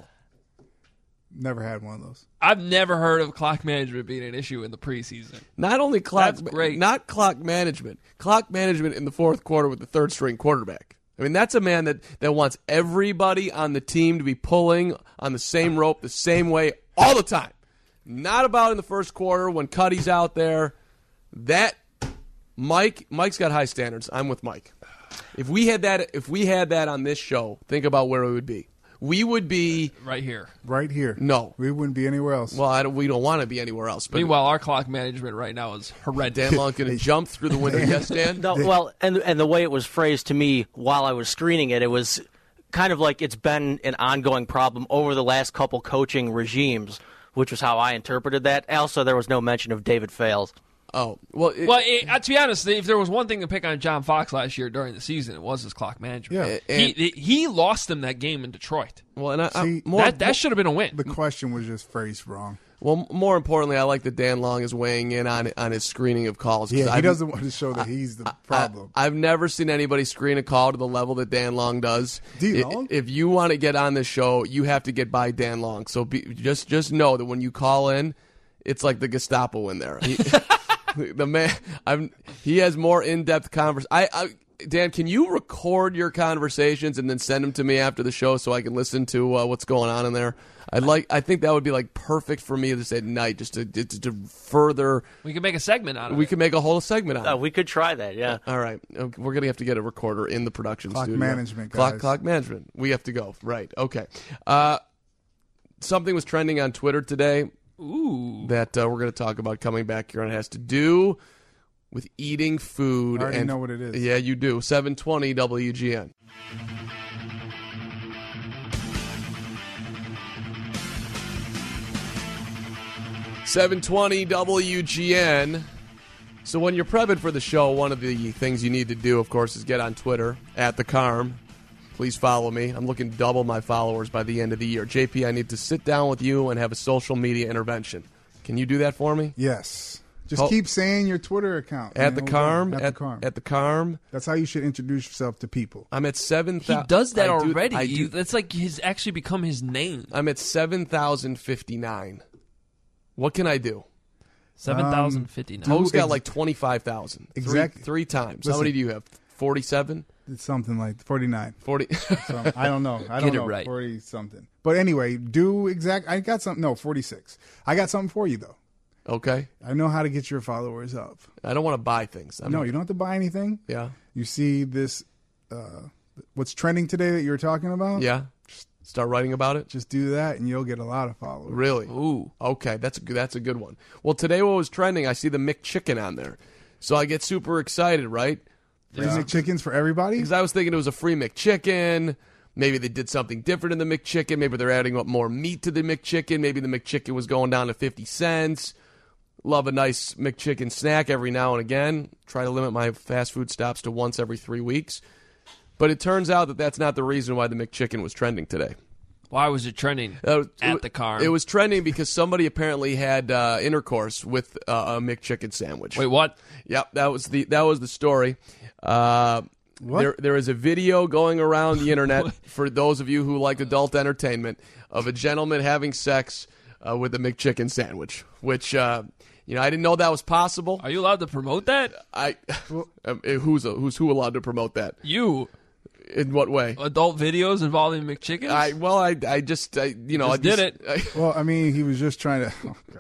Never had one of those. I've never heard of clock management being an issue in the preseason. Not only clock, That's great. not clock management, clock management in the fourth quarter with the third string quarterback. I mean, that's a man that, that wants everybody on the team to be pulling on the same rope the same way all the time. Not about in the first quarter when Cuddy's out there. That Mike, Mike's got high standards. I'm with Mike. If we had that, if we had that on this show, think about where we would be. We would be Right here. Right here. No. We wouldn't be anywhere else. Well, I don't, we don't want to be anywhere else. But Meanwhile, our clock management right now is horrendous. Dan Long going to jump through the window. Yes, Dan? No, well, and and the way it was phrased to me while I was screening it, it was kind of like it's been an ongoing problem over the last couple coaching regimes, which was how I interpreted that. Also, there was no mention of David Fales. Oh, well. It, Well, it, uh, to be honest, if there was one thing to pick on John Fox last year during the season, it was his clock management. Yeah. and- he he lost them that game in Detroit. well, and I, I, See, more, that that should have been a win. the question was just phrased wrong. well, more importantly, I like that Dan Long is weighing in on on his screening of calls. 'cause Yeah, he I've- doesn't want to show that he's the problem. I, have never seen anybody screen a call to the level that Dan Long does. D. I- Long? If you want to get on this show, you have to get by Dan Long. So be, just just know that when you call in, it's like the Gestapo in there. He, the man, I'm, he has more in-depth convers. I, I, Dan, can you record your conversations and then send them to me after the show so I can listen to uh, what's going on in there? I'd like. I think that would be like perfect for me this at night, just to to, to further. We could make a segment out of We it. could make a whole segment on Uh, it. we could try that, yeah. All right, Uh, we're gonna have to get a recorder in the production Clock studio. management, Clock, guys. clock management. We have to go. Right. Okay. Uh, something was trending on Twitter today. Ooh. That uh, we're going to talk about coming back here, and it has to do with eating food. I already and, know what it is. Yeah, you do. seven twenty W G N. seven twenty W G N. So when you're prepping for the show, one of the things you need to do, of course, is get on Twitter, at the Carm. Please follow me. I'm looking to double my followers by the end of the year. J P, I need to sit down with you and have a social media intervention. Can you do that for me? Yes. Just Oh. keep saying your Twitter account. At man. the We'll Carm? go. At, At, the Carm. at the Carm. That's how you should introduce yourself to people. I'm at seven He thousand. does that I do- already. I You- do, That's like his actually become his name. I'm at seven thousand fifty-nine. What can I do? Seven thousand fifty nine. To's got ex- like twenty-five thousand. Exactly. Three, three times. How Listen. many do you have? forty-seven? It's something like forty-nine. forty? So, I don't know. I don't Get it know. right. forty something. But anyway, do exact. I got something. No, forty-six. I got something for you, though. Okay. I know how to get your followers up. I don't want to buy things. I'm No, not- you don't have to buy anything. Yeah. You see this, uh, what's trending today that you were talking about? Yeah. Start writing about it? Just do that and you'll get a lot of followers. Really? Ooh. Okay, that's a good, that's a good one. Well, today what was trending, I see the McChicken on there. So I get super excited, right? Free McChickens for everybody? Because I was thinking it was a free McChicken. Maybe they did something different in the McChicken. Maybe they're adding up more meat to the McChicken. Maybe the McChicken was going down to fifty cents. Love a nice McChicken snack every now and again. Try to limit my fast food stops to once every three weeks. But it turns out that that's not the reason why the McChicken was trending today. Why was it trending Uh, at it- the Carm? It was trending because somebody apparently had uh, intercourse with uh, a McChicken sandwich. Wait, what? Yep, that was the that was the story. Uh, there there is a video going around the internet for those of you who like adult entertainment of a gentleman having sex uh, with a McChicken sandwich, which uh, you know I didn't know that was possible. Are you allowed to promote that? I um, who's who's who allowed to promote that? You. In what way? Adult videos involving McChickens? I well I I just I, you know Just I did just, it. I, Well, I mean, he was just trying to. Oh, God.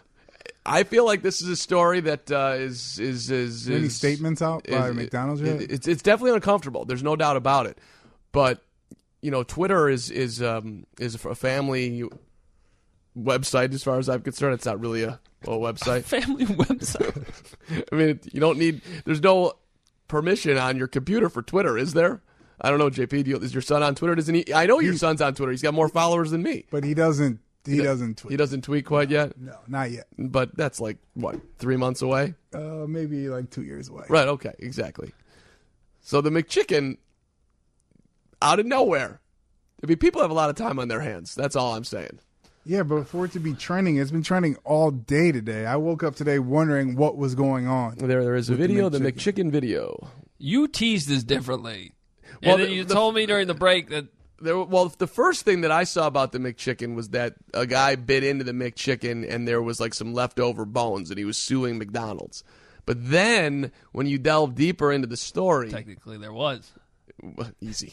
I feel like this is a story that uh, is is is Any is- statements out by is- McDonald's yet? it- it's it's definitely uncomfortable. There's no doubt about it. But you know, Twitter is is um, is a family website as far as I'm concerned. It's not really a, a website. Family website. I mean, you don't need. There's no permission on your computer for Twitter, is there? I don't know, J P. Do you, is your son on Twitter? Doesn't he? I know your son's on Twitter. He's got more followers than me. But he doesn't. He, he doesn't tweet. He doesn't tweet quite yet. No, not yet. But that's like what, three months away? Uh, maybe like two years away. Right. Okay. Exactly. So the McChicken, out of nowhere. I mean, people have a lot of time on their hands. That's all I'm saying. Yeah, but for it to be trending, it's been trending all day today. I woke up today wondering what was going on. There, there is a video, the McChicken. McChicken video. You teased this differently. Well, and then the- you the- told me during the break that There, well, the first thing that I saw about the McChicken was that a guy bit into the McChicken and there was like some leftover bones and he was suing McDonald's. But then when you delve deeper into the story, technically there was. easy.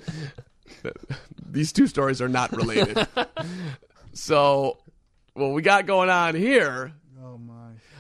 These two stories are not related. So, what we got going on here. Oh my!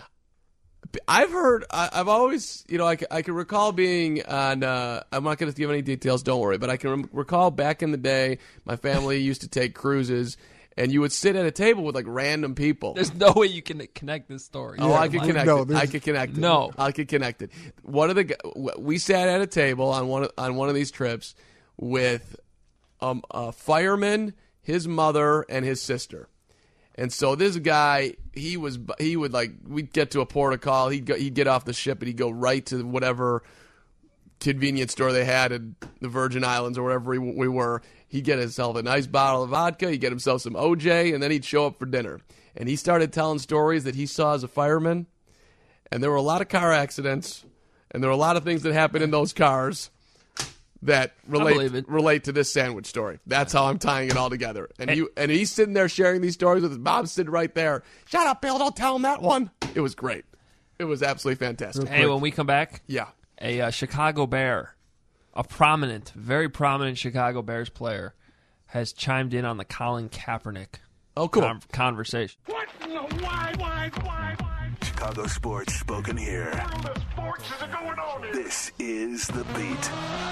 I've heard. I, I've always, you know, I, c- I can recall being on. Uh, I'm not going to give any details. Don't worry. But I can rem- recall back in the day, my family used to take cruises, and you would sit at a table with like random people. There's no way you can connect this story. Oh, I could Like, connect No, it. there's- I could connect it. No. I could connect it. One of the gu- we sat at a table on one of, on one of these trips with um, a fireman, his mother, and his sister. And so this guy, he was he would like we'd get to a port of call, he'd go, he'd get off the ship and he'd go right to whatever convenience store they had in the Virgin Islands or wherever we, we were. He'd get himself a nice bottle of vodka, he'd get himself some O J, and then he'd show up for dinner. And he started telling stories that he saw as a fireman. And there were a lot of car accidents, and there were a lot of things that happened in those cars that believe relate it. relate to this sandwich story. That's how I'm tying it all together. And you and he's sitting there sharing these stories with his mom sitting right there. Shut up, Bill! Don't tell him that one. It was great. It was absolutely fantastic. Hey, when we come back, Yeah. a uh, Chicago Bear, a prominent, very prominent Chicago Bears player, has chimed in on the Colin Kaepernick Oh, cool. con- conversation. What? No, why, why, why, why? Chicago sports spoken here. What sports is going on here? This is The Beat.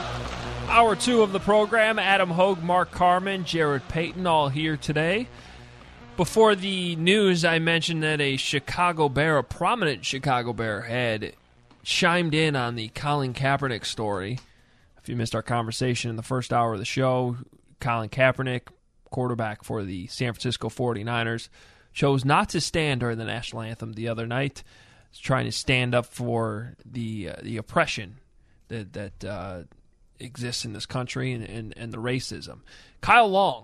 Hour two of the program, Adam Hogue, Mark Carman, Jared Payton, all here today. Before the news, I mentioned that a Chicago Bear, a prominent Chicago Bear, had chimed in on the Colin Kaepernick story. If you missed our conversation in the first hour of the show, Colin Kaepernick, quarterback for the San Francisco forty-niners, chose not to stand during the national anthem the other night. He's trying to stand up for the uh, the oppression that that uh, exists in this country and, and, and the racism. Kyle Long,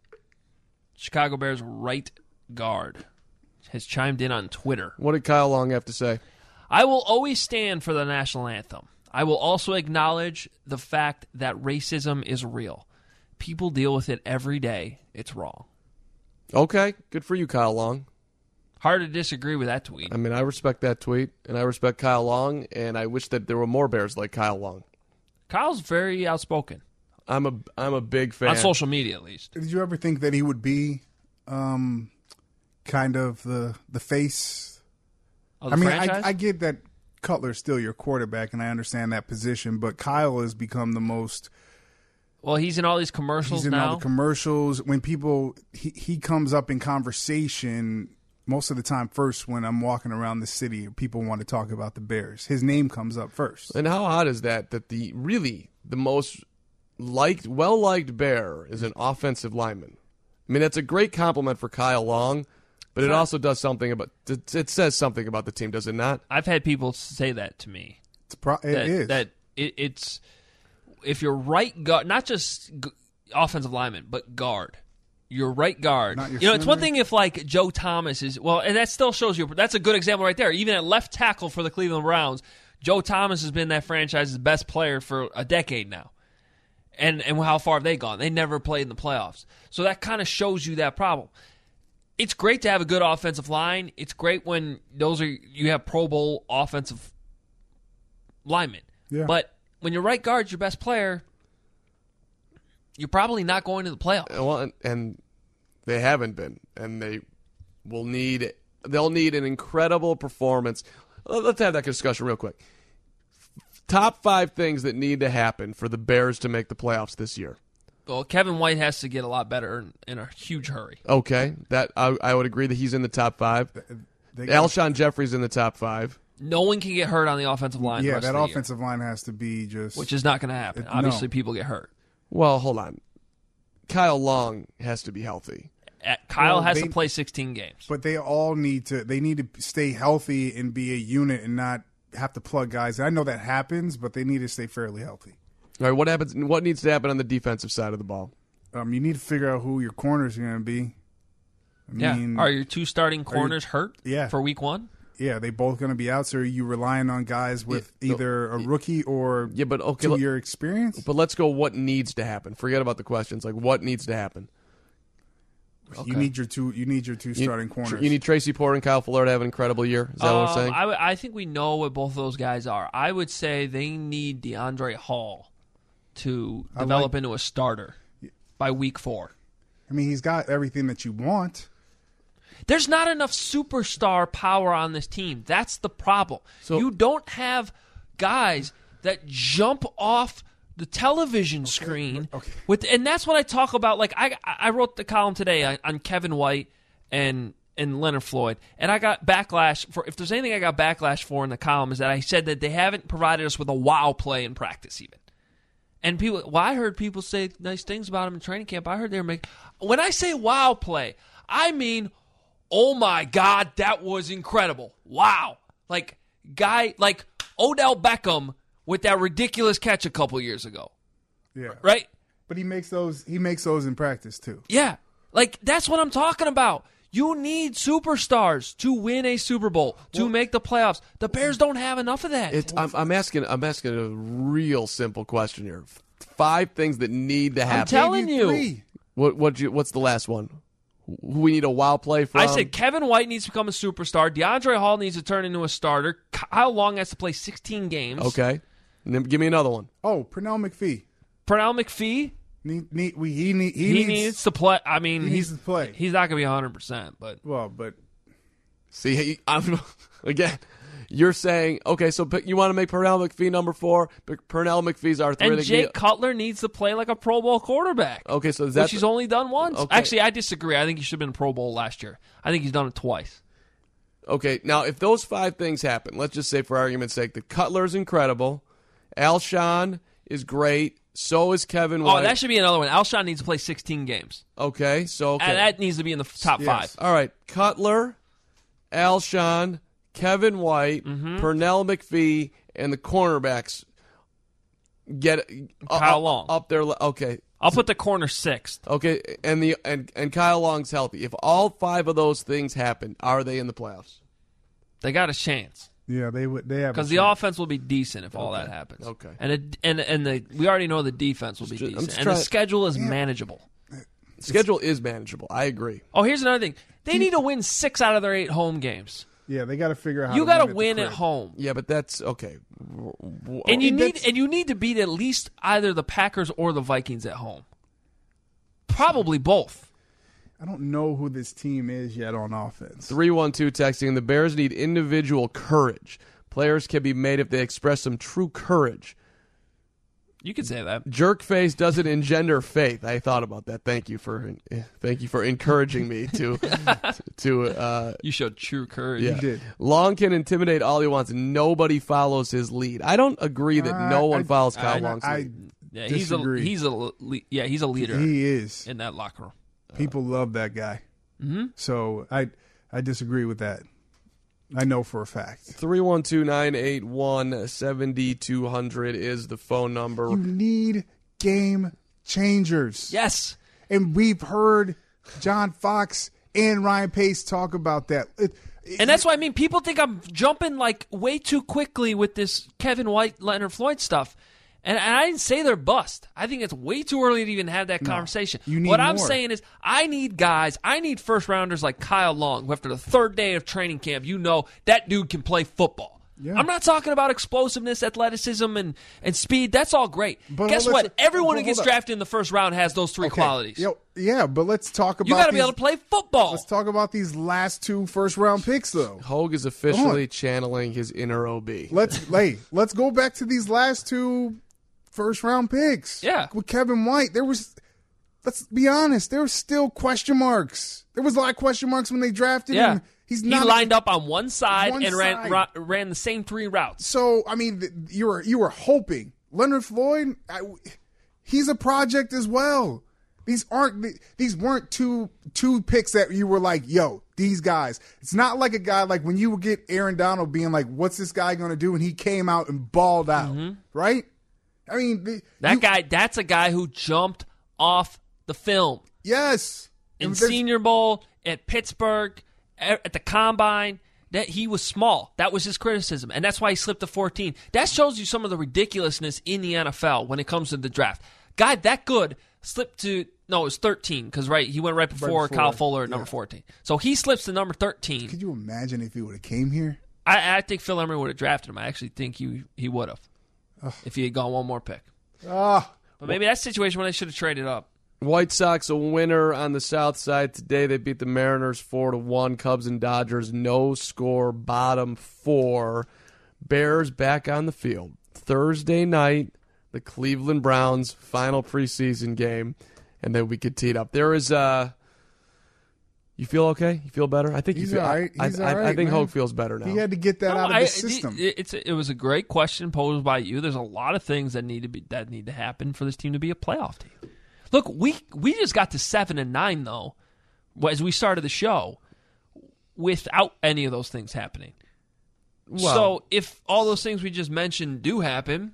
Chicago Bears right guard, has chimed in on Twitter. What did Kyle Long have to say? I will always stand for the national anthem. I will also acknowledge the fact that racism is real. People deal with it every day. It's wrong. Okay, good for you, Kyle Long. Hard to disagree with that tweet. I mean, I respect that tweet, and I respect Kyle Long, and I wish that there were more Bears like Kyle Long. Kyle's very outspoken. I'm a I'm a big fan. On social media, at least. Did you ever think that he would be, um, kind of the the face? Of the I mean, franchise? I, I get that Cutler's still your quarterback, and I understand that position, but Kyle has become the most. well, he's in all these commercials He's in now. all the commercials. When people he he comes up in conversation most of the time. First, when I'm walking around the city, people want to talk about the Bears. His name comes up first. And how odd is that? That the really the most liked, well liked Bear is an offensive lineman. I mean, that's a great compliment for Kyle Long, but it also does something about it, it says something about the team, does it not? I've had people say that to me. It's pro- it that, is. that it, it's if you're right guard, not just g- offensive lineman, but guard. Your right guard. Not your You know, it's one center? thing if like Joe Thomas is well, and that still shows you. That's a good example right there. Even at left tackle for the Cleveland Browns, Joe Thomas has been that franchise's best player for a decade now. And and how far have they gone? They never played in the playoffs. So that kind of shows you that problem. It's great to have a good offensive line. It's great when those are you have Pro Bowl offensive linemen. Yeah. But when your right guard's your best player, you're probably not going to the playoffs. Well, and, and they haven't been, and they will need. They'll need an incredible performance. Let's have that discussion real quick. Top five things that need to happen for the Bears to make the playoffs this year. Well, Kevin White has to get a lot better in, in a huge hurry. Okay, that I, I would agree that he's in the top five. They got- Alshon Jeffrey's in the top five. No one can get hurt on the offensive line. the Yeah, rest that of the offensive year, line has to be just. which is not going to happen. It- Obviously, no. people get hurt. Well, hold on. Kyle Long has to be healthy. Uh, Kyle Well, has they- to play sixteen games. But they all need to. They need to stay healthy and be a unit and not have to plug guys. I know that happens, but they need to stay fairly healthy. All right, what happens? What needs to happen on the defensive side of the ball? Um, you need to figure out who your corners are going to be. I Yeah. mean, Are your two starting corners hurt Yeah. for week one? yeah, they both going to be out. So are you relying on guys with Yeah, no, either a rookie or Yeah, but okay, two let- year experience? but let's go. What needs to happen? Forget about the questions. Like, what needs to happen? You need your two. You need your two You- starting corners. You need Tracy Porter and Kyle Fuller to have an incredible year. Is that what Um, I'm saying? I, w- I think we know what both of those guys are. I would say they need DeAndre Hall to I develop like- into a starter by week four. I mean, he's got everything that you want. There's not enough superstar power on this team. That's the problem. So- you don't have guys that jump off the television screen okay. with, and that's what I talk about. Like I, I wrote the column today on, on Kevin White and and Leonard Floyd, and I got backlash for. If there's anything I got backlash for in the column is that I said that they haven't provided us with a wow play in practice even. And people, well, I heard people say nice things about him in training camp. I heard they were making. When I say wow play, I mean, oh my God, that was incredible! Wow, like guy like Odell Beckham with that ridiculous catch a couple years ago, Yeah, right? But he makes those. He makes those in practice too. Yeah, like that's what I'm talking about. You need superstars to win a Super Bowl, to make the playoffs. The Bears don't have enough of that. It's, I'm, I'm asking. I'm asking a real simple question here. Five things that need to happen. I'm telling Maybe you. three. What? What? You, what's the last one? Who we need a wow play from? I said Kevin White needs to become a superstar. DeAndre Hall needs to turn into a starter. Kyle Long has to play sixteen games. Okay. And then give me another one. Oh, Pernell McPhee. Pernell McPhee, Need, need, we, he, need, he, he, needs, needs, to play. I mean, he he's needs to play. He's not going to be one hundred percent, but Well, but See, he- I'm, again, you're saying okay. So you want to make Pernell McPhee number four? But Pernell McPhee's our three. and Jake Cutler needs to play like a Pro Bowl quarterback. Okay, so is that which he's only done once. Okay. Actually, I disagree. I think he should have been a Pro Bowl last year. I think he's done it twice. okay? Now, if those five things happen, let's just say for argument's sake, the Cutler's incredible, Alshon is great. So is Kevin White. Oh, that should be another one. Alshon needs to play sixteen games. okay, so okay. And that needs to be in the f- top Yes. five. All right, Cutler, Alshon, Kevin White, Mm-hmm. Pernell McPhee, and the cornerbacks get Kyle up, Long. up there. Okay, I'll put the corner sixth. okay, and the and and Kyle Long's healthy. If all five of those things happen, are they in the playoffs? They got a chance yeah, they would. They have because a the chance. offense will be decent if all that happens. Okay. and it, and and the we already know the defense will be Just- I'm decent, just and the trying- schedule is manageable. Schedule is manageable. I agree. Oh, here's another thing: they need to win six out of their eight home games. Yeah, they got to figure out. How You to got to win, win at, at the crib. home. Yeah, but that's okay. W- w- And you Oh, need that's- and you need to beat at least either the Packers or the Vikings at home. Probably both. I don't know who this team is yet on offense. three one two texting, the Bears need individual courage. Players can be made if they express some true courage. You could say that. Jerk face doesn't engender faith. I thought about that. Thank you for thank you for encouraging me to to uh You showed true courage. yeah. did. Long can intimidate all he wants. Nobody follows his lead. I don't agree that Uh, no one I- follows I- Kyle Long's I, lead. Yeah, he's a Disagree. he's a le- yeah he's a leader he is. in that locker room. People love that guy. Mm-hmm. So I I disagree with that. I know for a fact. three one two, nine eight one, seven two zero zero is the phone number. You need game changers. Yes, And we've heard John Fox and Ryan Pace talk about that. It, and that's why I mean people think I'm jumping like way too quickly with this Kevin White, Leonard Floyd stuff. And, and I didn't say they're bust. I think it's way too early to even have that conversation. you need what I'm more. saying is I need guys, I need first rounders like Kyle Long, who after the third day of training camp, you know that dude can play football. Yeah. I'm not talking about explosiveness, athleticism, and, and speed. That's all great. But Guess let's- what? Everyone who but gets hold up. drafted in the first round has those three Okay. qualities. Yo, yeah, but let's talk about you got to be these- able to play football. Let's talk about these last two first round picks though. Hogue is officially channeling his inner O B. Let's hey, let's go back to these last two first round picks. Yeah. With Kevin White, there was let's be honest, there were still question marks. There was a lot of question marks when they drafted Yeah. him. He's not he lined up on one side one and ran side. ra- ran the same three routes. So, I mean, th- you were you were hoping. Leonard Floyd, I, he's a project as well. These aren't these weren't two two picks that you were like, yo, these guys. It's not like a guy like when you would get Aaron Donald being like, what's this guy going to do? And he came out and balled out, Mm-hmm. right? I mean, the, That you- guy, that's a guy who jumped off the film yes. in And there's- Senior Bowl, at Pittsburgh, at at the Combine. That he was small. That was his criticism, and that's why he slipped to fourteen. That shows you some of the ridiculousness in the N F L when it comes to the draft. Guy that good slipped to no, it was thirteen because right he went right before, before, Kyle Fuller at yeah. number fourteen. So he slips to number thirteen. Could you imagine if he would have came here? I, I think Phil Emery would have drafted him. I actually think he he would have if he had gone one more pick. Ah, But maybe that situation when they should have traded up. White Sox a winner on the south side today. They beat the Mariners four to one. Cubs and Dodgers no score, bottom four. Bears back on the field Thursday night. The Cleveland Browns final preseason game, and then we could tee it up. There is uh You feel okay? You feel better? I think He's you feel. all right. I, He's I, all I right, think man. Hoke feels better now. he had to get that No, out of I- the system. It, it's it was a great question posed by you. There's a lot of things that need to be that need to happen for this team to be a playoff team. Look, we we just got to seven and nine though, as we started the show, without any of those things happening. Well- so if all those things we just mentioned do happen,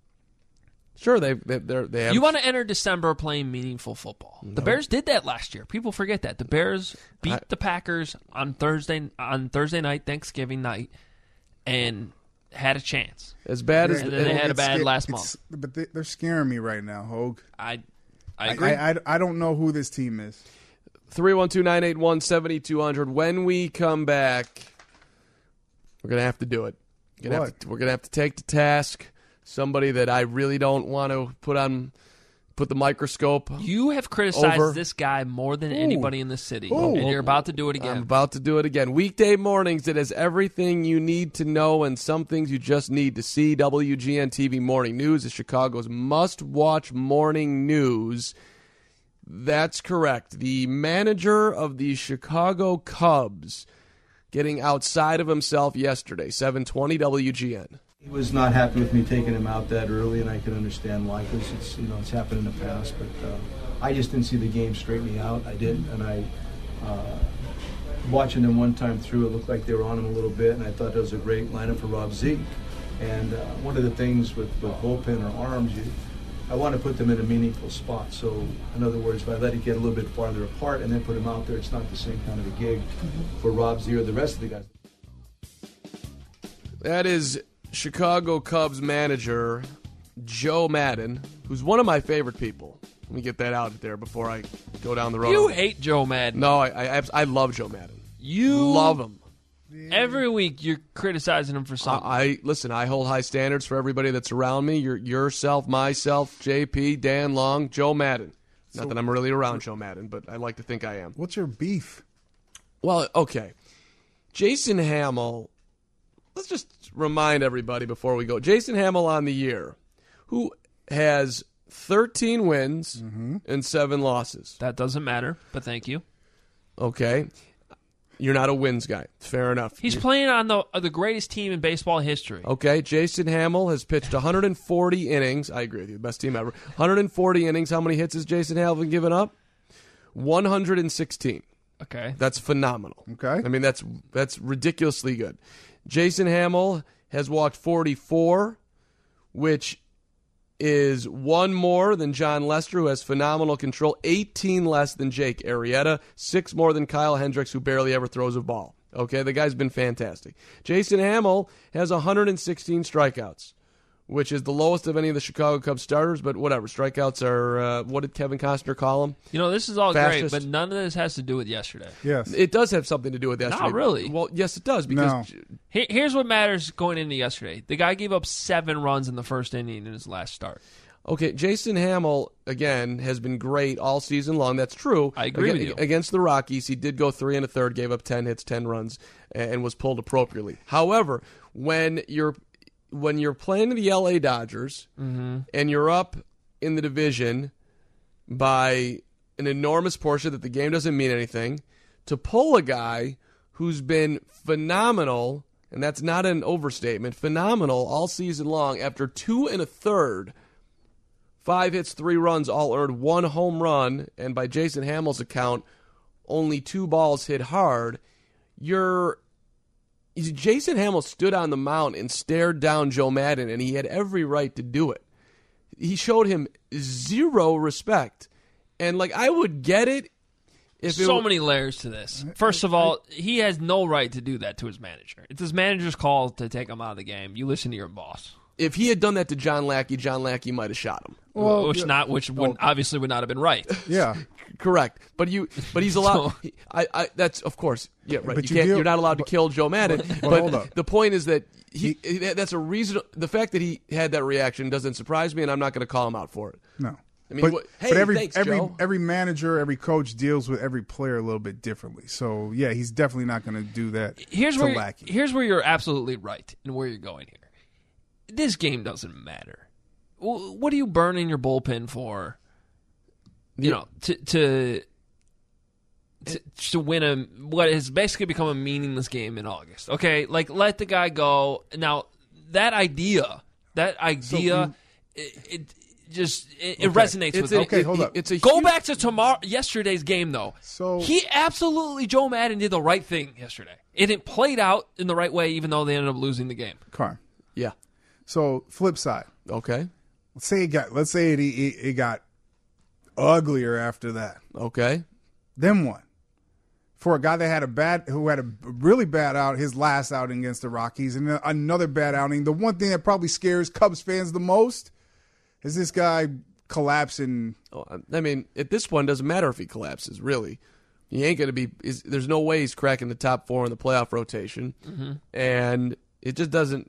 Sure, they they they're, they have. you want to enter December playing meaningful football. The Bears did that last year. People forget that the Bears beat I- the Packers on Thursday on Thursday night, Thanksgiving night, and had a chance. as bad as And then they had a It's bad sca- last it's- month. But they, they're scaring me right now, Hogue. I I I, agree. I, I, I don't know who this team is. three one two, nine eight one, seven two zero zero. When we come back, we're gonna have to do it. We're gonna, have What? to, we're gonna have to take to task somebody that I really don't want to put on put the microscope. You have criticized Over. this guy more than anybody in this city, Ooh. and you're about to do it again. I'm about to do it again. Weekday mornings, it has everything you need to know and some things you just need to see. W G N T V Morning News is Chicago's must-watch morning news. That's correct. The manager of the Chicago Cubs getting outside of himself yesterday. seven twenty W G N. He was not happy with me taking him out that early, and I can understand why, because it's you know it's happened in the past. But uh, I just didn't see the game straightening out. I didn't, and I uh, watching them one time through, it looked like they were on him a little bit, and I thought that was a great lineup for Rob Zeke. And uh, one of the things with, with bullpen or arms, you, I want to put them in a meaningful spot. So, in other words, if I let it get a little bit farther apart and then put him out there, it's not the same kind of a gig for Rob Zeke or the rest of the guys. That is Chicago Cubs manager Joe Madden, who's one of my favorite people. Let me get that out there before I go down the road. You hate Joe Madden. No, I, I abs- I love Joe Madden. You Love him. Every week you're criticizing him for I, something. I listen. I hold high standards for everybody that's around me. Your yourself, myself, J P, Dan Long, Joe Madden. Not that I'm really around Joe Madden, but I like to think I am. What's your beef? Well, okay. Jason Hamill. Let's just remind everybody before we go. Jason Hamill on the year, who has thirteen wins and seven losses. that doesn't matter, but thank you. Okay. You're not a wins guy. Fair enough. He's You're- playing on the uh, the greatest team in baseball history. Okay, Jason Hamill has pitched one hundred forty innings. I agree with you, best team ever. one hundred forty innings. How many hits has Jason Hamill given up? one hundred sixteen. Okay. That's phenomenal. Okay. I mean, that's that's ridiculously good. Jason Hamill has walked forty-four, which is one more than John Lester, who has phenomenal control, eighteen less than Jake Arrieta, six more than Kyle Hendricks, who barely ever throws a ball. Okay, the guy's been fantastic. Jason Hamill has one hundred sixteen strikeouts, which is the lowest of any of the Chicago Cubs starters, but whatever. Strikeouts are, uh, what did Kevin Costner call them? You know, this is all Fastest. great, but none of this has to do with yesterday. Yes. It does have something to do with yesterday. Not really. Well, yes, it does, because No. Here- Here's what matters going into yesterday. The guy gave up seven runs in the first inning in his last start. Okay, Jason Hamill, again, has been great all season long. That's true. I agree Aga- with you. Against the Rockies, he did go three and a third, gave up ten hits, ten runs, and was pulled appropriately. However, when you're when you're playing the L A Dodgers Mm-hmm. and you're up in the division by an enormous portion that the game doesn't mean anything, to pull a guy who's been phenomenal, and that's not an overstatement, phenomenal all season long after two and a third, five hits, three runs, all earned, one home run, and by Jason Hamill's account, only two balls hit hard. You're Jason Hamill stood on the mound and stared down Joe Maddon, and he had every right to do it. He showed him zero respect. And, like, I would get it if so it, many layers to this. First of all, he has no right to do that to his manager. It's his manager's call to take him out of the game. You listen to your boss. If he had done that to John Lackey, John Lackey might have shot him. Well, which not, which would, obviously would not have been right. Yeah, correct. But you, but he's allowed. so, I, I, that's of course, yeah, right. But you you can't, deal, you're not allowed but, to kill Joe Madden. But, but but hold up. The point is that he, he, that's a reason. The fact that he had that reaction doesn't surprise me, and I'm not going to call him out for it. No. I mean, but, what, hey, but every thanks, every Joe. every manager, every coach deals with every player a little bit differently. So yeah, he's definitely not going to do that. Here's to where Lackey. Here's where you're absolutely right and where you're going here. This game doesn't matter. What are you burning your bullpen for? You know, to to to, to win a what has basically become a meaningless game in August. Okay, like let the guy go. Now that idea, that idea, so, it, it just it, it okay. resonates it's with a, me. Okay, hold up. It's a go huge... back to tomorrow, yesterday's game though. So he absolutely Joe Madden did the right thing yesterday. It, it played out in the right way, even though they ended up losing the game. Carm. Yeah. So flip side. Okay. Let's say it got. Let's say it, it, it got uglier after that. Okay. Then what? For a guy that had a bad, who had a really bad out, his last outing against the Rockies, and another bad outing. The one thing that probably scares Cubs fans the most is this guy collapsing. Oh, I mean, at this point, it doesn't matter if he collapses. Really, he ain't gonna be. Is, there's no way he's cracking the top four in the playoff rotation, mm-hmm. and it just doesn't.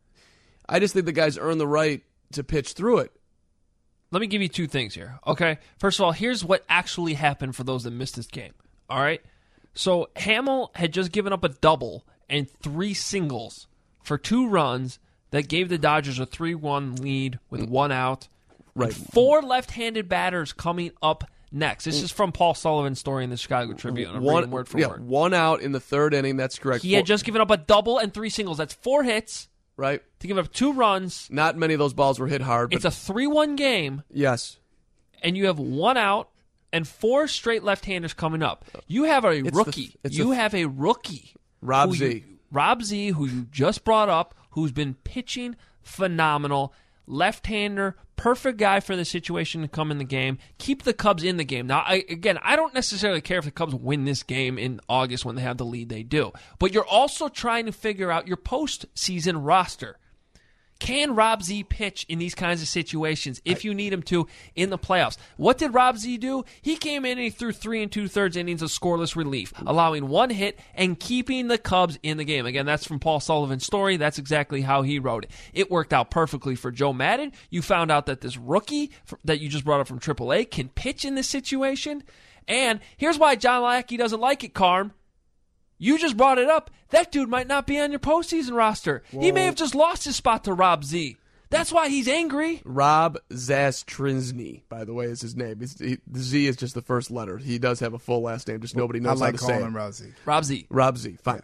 I just think the guy's earned the right to pitch through it. Let me give you two things here, okay? First of all, here's what actually happened for those that missed this game, all right? So Hamill had just given up a double and three singles for two runs that gave the Dodgers a three one lead with one out. Right. Four left-handed batters coming up next. This is from Paul Sullivan's story in the Chicago Tribune. I'm one, reading word for yeah, word. One out in the third inning, that's correct. He Four. had just given up a double and three singles. That's four hits. Right. To give up two runs. Not many of those balls were hit hard. But it's a three one game. Yes. And you have one out and four straight left-handers coming up. You have a it's rookie. The, you a, have a rookie. Rob Z. You, Rob Z, who you just brought up, who's been pitching phenomenal. Left-hander, perfect guy for the situation to come in the game. Keep the Cubs in the game. Now, I, again, I don't necessarily care if the Cubs win this game in August when they have the lead they do. But you're also trying to figure out your postseason roster. Can Rob Z pitch in these kinds of situations if you need him to in the playoffs? What did Rob Z do? He came in and he threw three and two-thirds innings of scoreless relief, allowing one hit and keeping the Cubs in the game. Again, that's from Paul Sullivan's story. That's exactly how he wrote it. It worked out perfectly for Joe Madden. You found out that this rookie that you just brought up from triple A can pitch in this situation. And here's why John Lackey doesn't like it, Carm. You just brought it up. That dude might not be on your postseason roster. Whoa. He may have just lost his spot to Rob Z. That's why he's angry. Rob Zastrinsky, by the way, is his name. It's, he, the Z is just the first letter. He does have a full last name, just nobody knows I like how to say it. him Rob Z. Rob Z. Rob Z. Fine.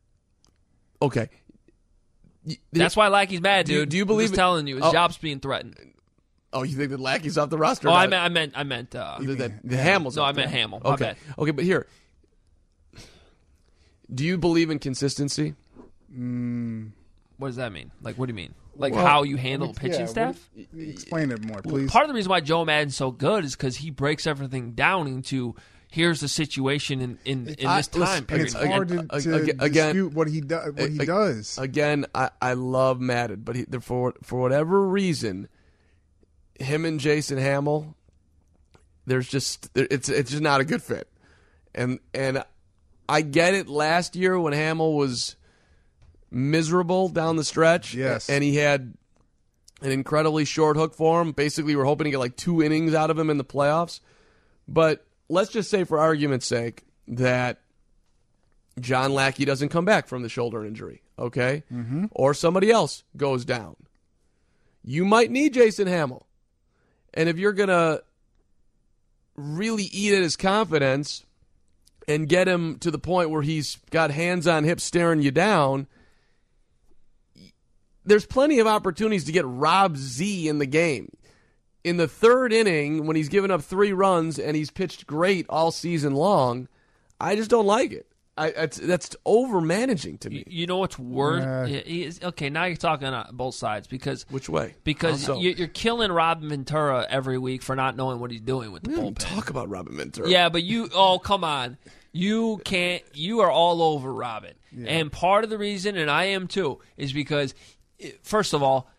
Yeah. Okay. That's why Lackey's mad, dude. Do you, do you believe? I'm just it? telling you, his oh. job's being threatened. Oh, you think that Lackey's off the roster? Oh, I meant, I meant, I meant. Uh, the, the, the Hamill's. No, off I meant there. Hamill. Okay. My bad. Okay, but here. Do you believe in consistency? Mm. What does that mean? Like, what do you mean? Like well, how you handle I mean, pitching yeah, staff? What, explain it more, please. Well, part of the reason why Joe Madden's so good is because he breaks everything down into here's the situation in, in, in I, this time listen, period. It's hard to, to again, dispute what he, do, what he again, does. Again, I, I love Madden, but he, for for whatever reason, him and Jason Hamill, there's just it's it's just not a good fit, and and. I get it last year when Hamill was miserable down the stretch. Yes. And he had an incredibly short hook for him. Basically, we're hoping to get like two innings out of him in the playoffs. But let's just say, for argument's sake, that John Lackey doesn't come back from the shoulder injury, okay? Mm-hmm. Or somebody else goes down. You might need Jason Hamill. And if you're going to really eat at his confidence and get him to the point where he's got hands on hips staring you down, there's plenty of opportunities to get Rob Z in the game. In the third inning, when he's given up three runs and he's pitched great all season long, I just don't like it. I, it's, that's over-managing to me. You know what's worse? Yeah. Okay, now you're talking on both sides. because Which way? Because Also, you- you're killing Robin Ventura every week for not knowing what he's doing with the we bullpen. don't talk about Robin Ventura. Yeah, but you, oh, come on. You can't, you are all over Robin. Yeah. And part of the reason, and I am too, is because, first of all,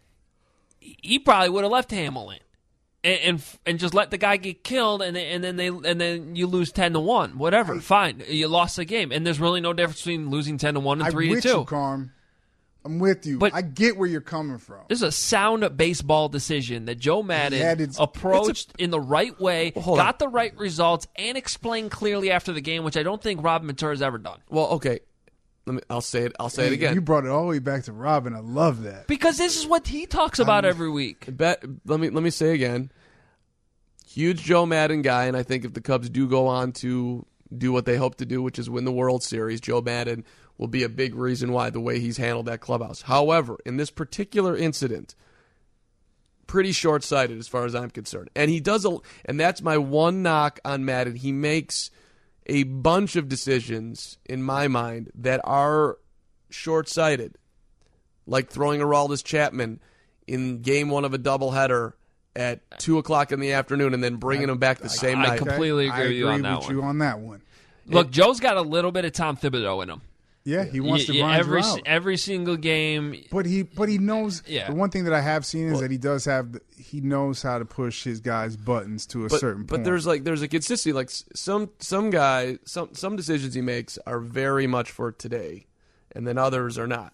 he probably would have left Hamlin and, and and just let the guy get killed, and and then they and then you lose ten to one, whatever. Fine, you lost the game, and there's really no difference between losing ten to one and I'm three to with two. you, Carm. I'm with you. But I get where you're coming from. This is a sound baseball decision that Joe Madden Yeah, it's- approached in the right way, Well, hold got on. the right results, and explained clearly after the game, which I don't think Robin Ventura has ever done. Well, okay. Let me. I'll say it. I'll say it Hey, again. You brought it all the way back to Robin. I love that. Because this is what he talks about every week. Bet, let me let me say again. Huge Joe Madden guy, and I think if the Cubs do go on to do what they hope to do, which is win the World Series, Joe Madden will be a big reason why the way he's handled that clubhouse. However, in this particular incident, pretty short-sighted as far as I'm concerned. And he does a, and that's my one knock on Madden. He makes a bunch of decisions in my mind that are short-sighted, like throwing Aroldis Chapman in game one of a doubleheader at two o'clock in the afternoon and then bringing him back the same I night. completely agree I with you agree on that with one. you on that one. Look, Joe's got a little bit of Tom Thibodeau in him. Yeah, he wants to Y- y- grind every you out. every single game. But he, but he knows. Yeah. The one thing that I have seen is that he does have. The, he knows how to push his guys' buttons to a But, certain but point. there's like there's a consistency. Like s- some some guy some some decisions he makes are very much for today, and then others are not.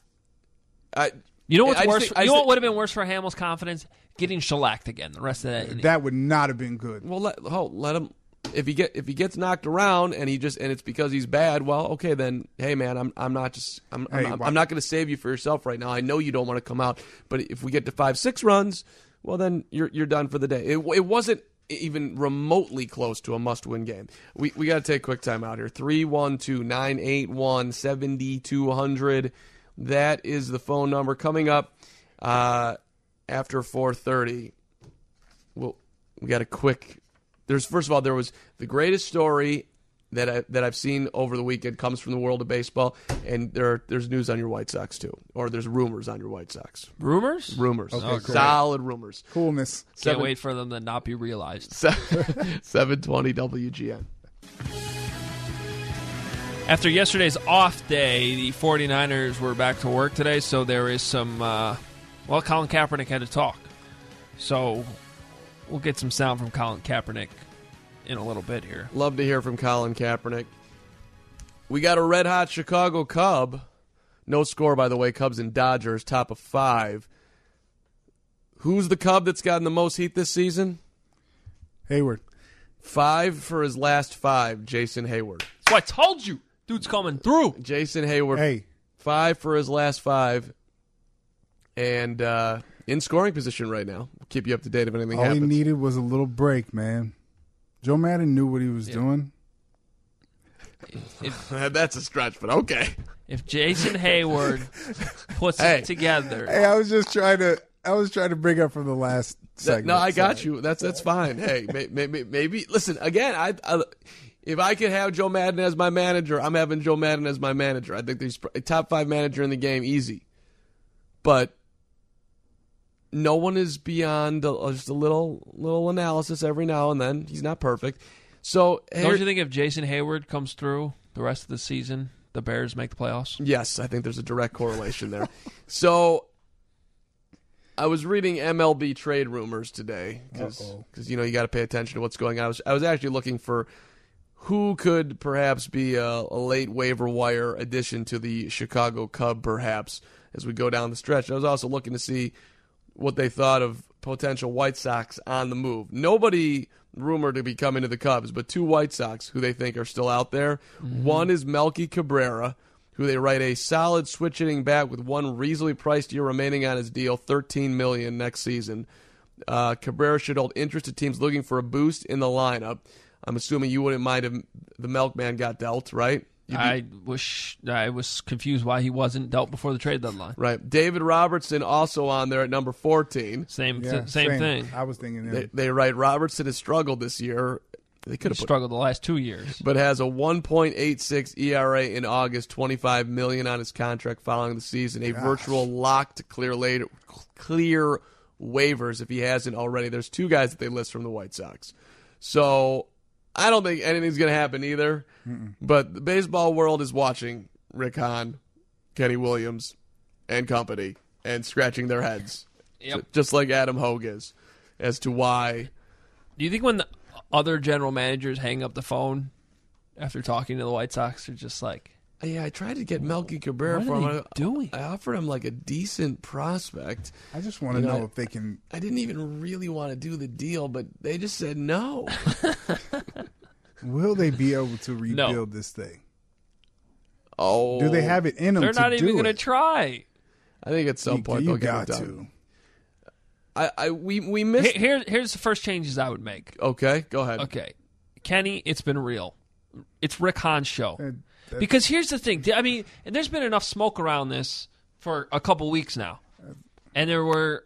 I You know what's I just worse? think- I you just know what think- would have been worse for Hamill's confidence? Getting shellacked again. The rest of that. inning. that would not have been good. Well, let oh, let him. If he get if he gets knocked around and he just and it's because he's bad, well, okay then. Hey man, I'm I'm not just I'm Hey, I'm, why- I'm not going to save you for yourself right now. I know you don't want to come out, but if we get to five six runs, well then you're you're done for the day. It it wasn't even remotely close to a must win game. We we got to take a quick time out here. three one two, nine eight one, seven two zero zero. That is the phone number coming up uh, after four thirty. Well, we got a quick. There's first of all, there was the greatest story that I that I've seen over the weekend comes from the world of baseball, and there there's news on your White Sox too, or there's rumors on your White Sox. Rumors? Rumors, Okay, great. solid rumors. Coolness. Can't Seven- wait for them to not be realized. seven twenty W G N. After yesterday's off day, the 49ers were back to work today, so there is some, uh, well, Colin Kaepernick had to talk. So we'll get some sound from Colin Kaepernick in a little bit here. Love to hear from Colin Kaepernick. We got a red-hot Chicago Cub. No score, by the way. Cubs and Dodgers, top of five. Who's the Cub that's gotten the most heat this season? Hayward. Five for his last five, Jason Hayward. So I told you, dude's coming through. Jason Hayward, Hey. five for his last five. And uh, in scoring position right now. We'll keep you up to date if anything All happens. he needed was a little break, man. Joe Madden knew what he was Yeah. doing. If, That's a stretch, but okay. if Jason Hayward puts Hey. it together, Hey, I was just trying to. I was trying to bring up from the last That- segment. no, I got Sorry. you. That's that's fine. Hey, may, may, may- maybe listen again. I, I if I could have Joe Madden as my manager, I'm having Joe Madden as my manager. I think he's a top five manager in the game, easy. But no one is beyond a, just a little little analysis every now and then. He's not perfect. So don't here- you think if Jason Hayward comes through the rest of the season, the Bears make the playoffs? Yes, I think there's a direct correlation there. So I was reading M L B trade rumors today because you know you got to pay attention to what's going on. I was I was actually looking for who could perhaps be a, a late waiver wire addition to the Chicago Cub, perhaps as we go down the stretch. I was also looking to see what they thought of potential White Sox on the move. Nobody rumored to be coming to the Cubs, but two White Sox who they think are still out there. Mm-hmm. One is Melky Cabrera, who they write a solid switch hitting bat with one reasonably priced year remaining on his deal, thirteen million dollars next season. Uh, Cabrera should hold interest to teams looking for a boost in the lineup. I'm assuming you wouldn't mind if the milkman got dealt, right? You'd be- I wish I was confused why he wasn't dealt before the trade deadline. Right. David Robertson also on there at number fourteen. Same, Yeah, th- same, thing. I was thinking They, that. they write Robertson has struggled this year. They could He have put, struggled the last two years. but has a one point eight six E R A in August, twenty-five million dollars on his contract following the season, a Gosh. virtual lock to clear later, clear waivers if he hasn't already. There's two guys that they list from the White Sox. So I don't think anything's going to happen either. Mm-mm. But the baseball world is watching Rick Hahn, Kenny Williams, and company and scratching their heads, Yep. just like Adam Hogue is, as to why. Do you think when the other general managers hang up the phone after talking to the White Sox, they're just like, Yeah, I tried to get Melky Cabrera what for are him. they I, doing? I offered him like a decent prospect. I just want to You know know, if they can. I didn't even really want to do the deal, but they just said no. Will they be able to rebuild this thing? Oh, Do they have it in them they're to not do even going to it? try. I think at some You- point you they'll get got it done. to. I, I we we missed. Here, here- here's the first changes I would make. Okay, go ahead. Okay, Kenny, it's been real. It's Rick Hahn's show. Uh, that- Because here's the thing. I mean, and there's been enough smoke around this for a couple weeks now. And there were...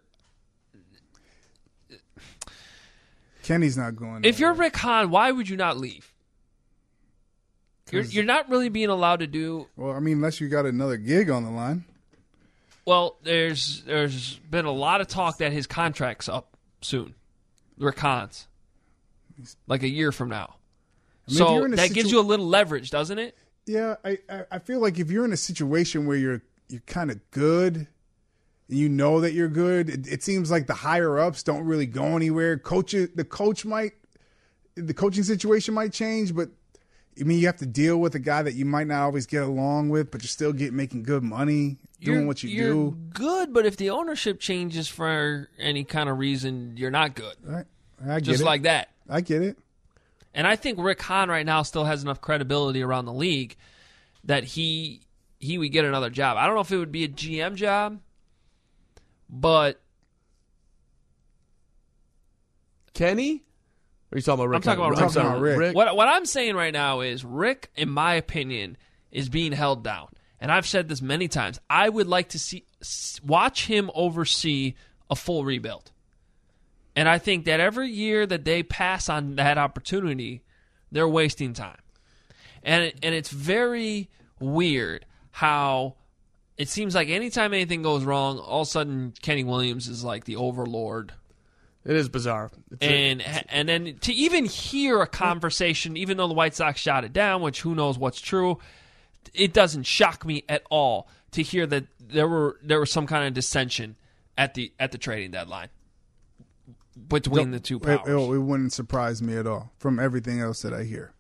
Kenny's not going. If you're nowhere. Rick Hahn, why would you not leave? You're, 'Cause- you're not really being allowed to do... Well, I mean, unless you got another gig on the line. Well, there's there's been a lot of talk that his contract's up soon. Rick Hahn's. Like a year from now. I mean, if So you're in a that situ- gives you a little leverage, doesn't it? Yeah, I, I I feel like if you're in a situation where you're you're kind of good, and you know that you're good, it, it seems like the higher ups don't really go anywhere. Coach, the coach might, the coaching situation might change, but I mean, you have to deal with a guy that you might not always get along with, but you're still get making good money doing You're- what you you're do. good, but if the ownership changes for any kind of reason, you're not good. I, I get Just it. like that. I get it. And I think Rick Hahn right now still has enough credibility around the league that he he would get another job. I don't know if it would be a G M job, but Kenny? Or are you talking about Rick? I'm talking about I'm Rick. sorry, Talking about Rick. what what I'm saying right now is Rick, in my opinion, is being held down. And I've said this many times. I would like to see watch him oversee a full rebuild. And I think that every year that they pass on that opportunity, they're wasting time. And it, and it's very weird how it seems like anytime anything goes wrong, all of a sudden Kenny Williams is like the overlord. It is bizarre. It's a- And and then to even hear a conversation, even though the White Sox shot it down, which who knows what's true, it doesn't shock me at all to hear that there were there was some kind of dissension at the at the trading deadline between the two It, powers. it, it wouldn't surprise me at all from everything else that I hear.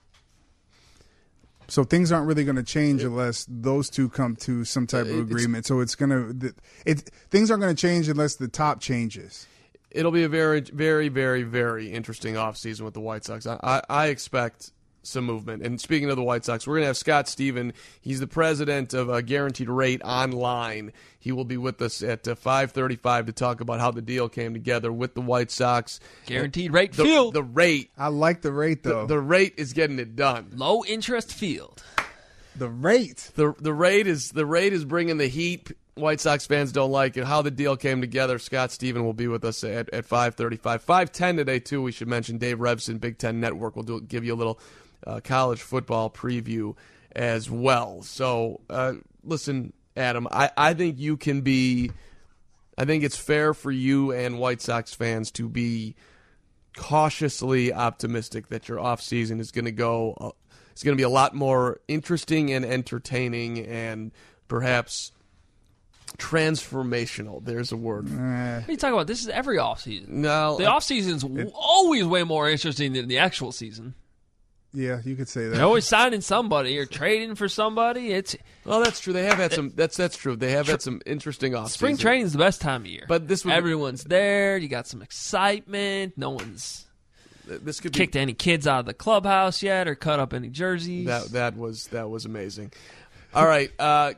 So things aren't really going to change unless those two come to some type of It's- agreement. So it's going to it things aren't going to change unless the top changes. It'll be a very, very, very, very interesting offseason with the White Sox. I, I, I expect some movement. And speaking of the White Sox, we're going to have Scott Stephen. He's the president of uh, Guaranteed Rate Online. He will be with us at uh, five thirty-five to talk about how the deal came together with the White Sox. Guaranteed rate The, field. the rate. I like the rate The, though. the rate is getting it done. Low interest field. The rate. The the rate is the rate is bringing the heat. White Sox fans don't like it. How the deal came together. Scott Stephen will be with us at, at five thirty-five. five ten today, too, we should mention. Dave Revson, Big Ten Network, will do, give you a little uh, college football preview as well. So, uh, listen, Adam, I, I think you can be – I think it's fair for you and White Sox fans to be cautiously optimistic that your offseason is going to go uh, – it's going to be a lot more interesting and entertaining and perhaps – transformational. There's a word. Eh, What are you talking about? This is every offseason. No, The offseason's w always way more interesting than the actual season. yeah, you could say that. They're always signing somebody or trading for somebody. It's well, that's true. They have had some. That's that's true. They have had some interesting off. spring training is the best time of year. But this would- everyone's there. You got some excitement. No one's This could kicked be any kids out of the clubhouse yet or cut up any jerseys. that. That was that was amazing. All right. Uh,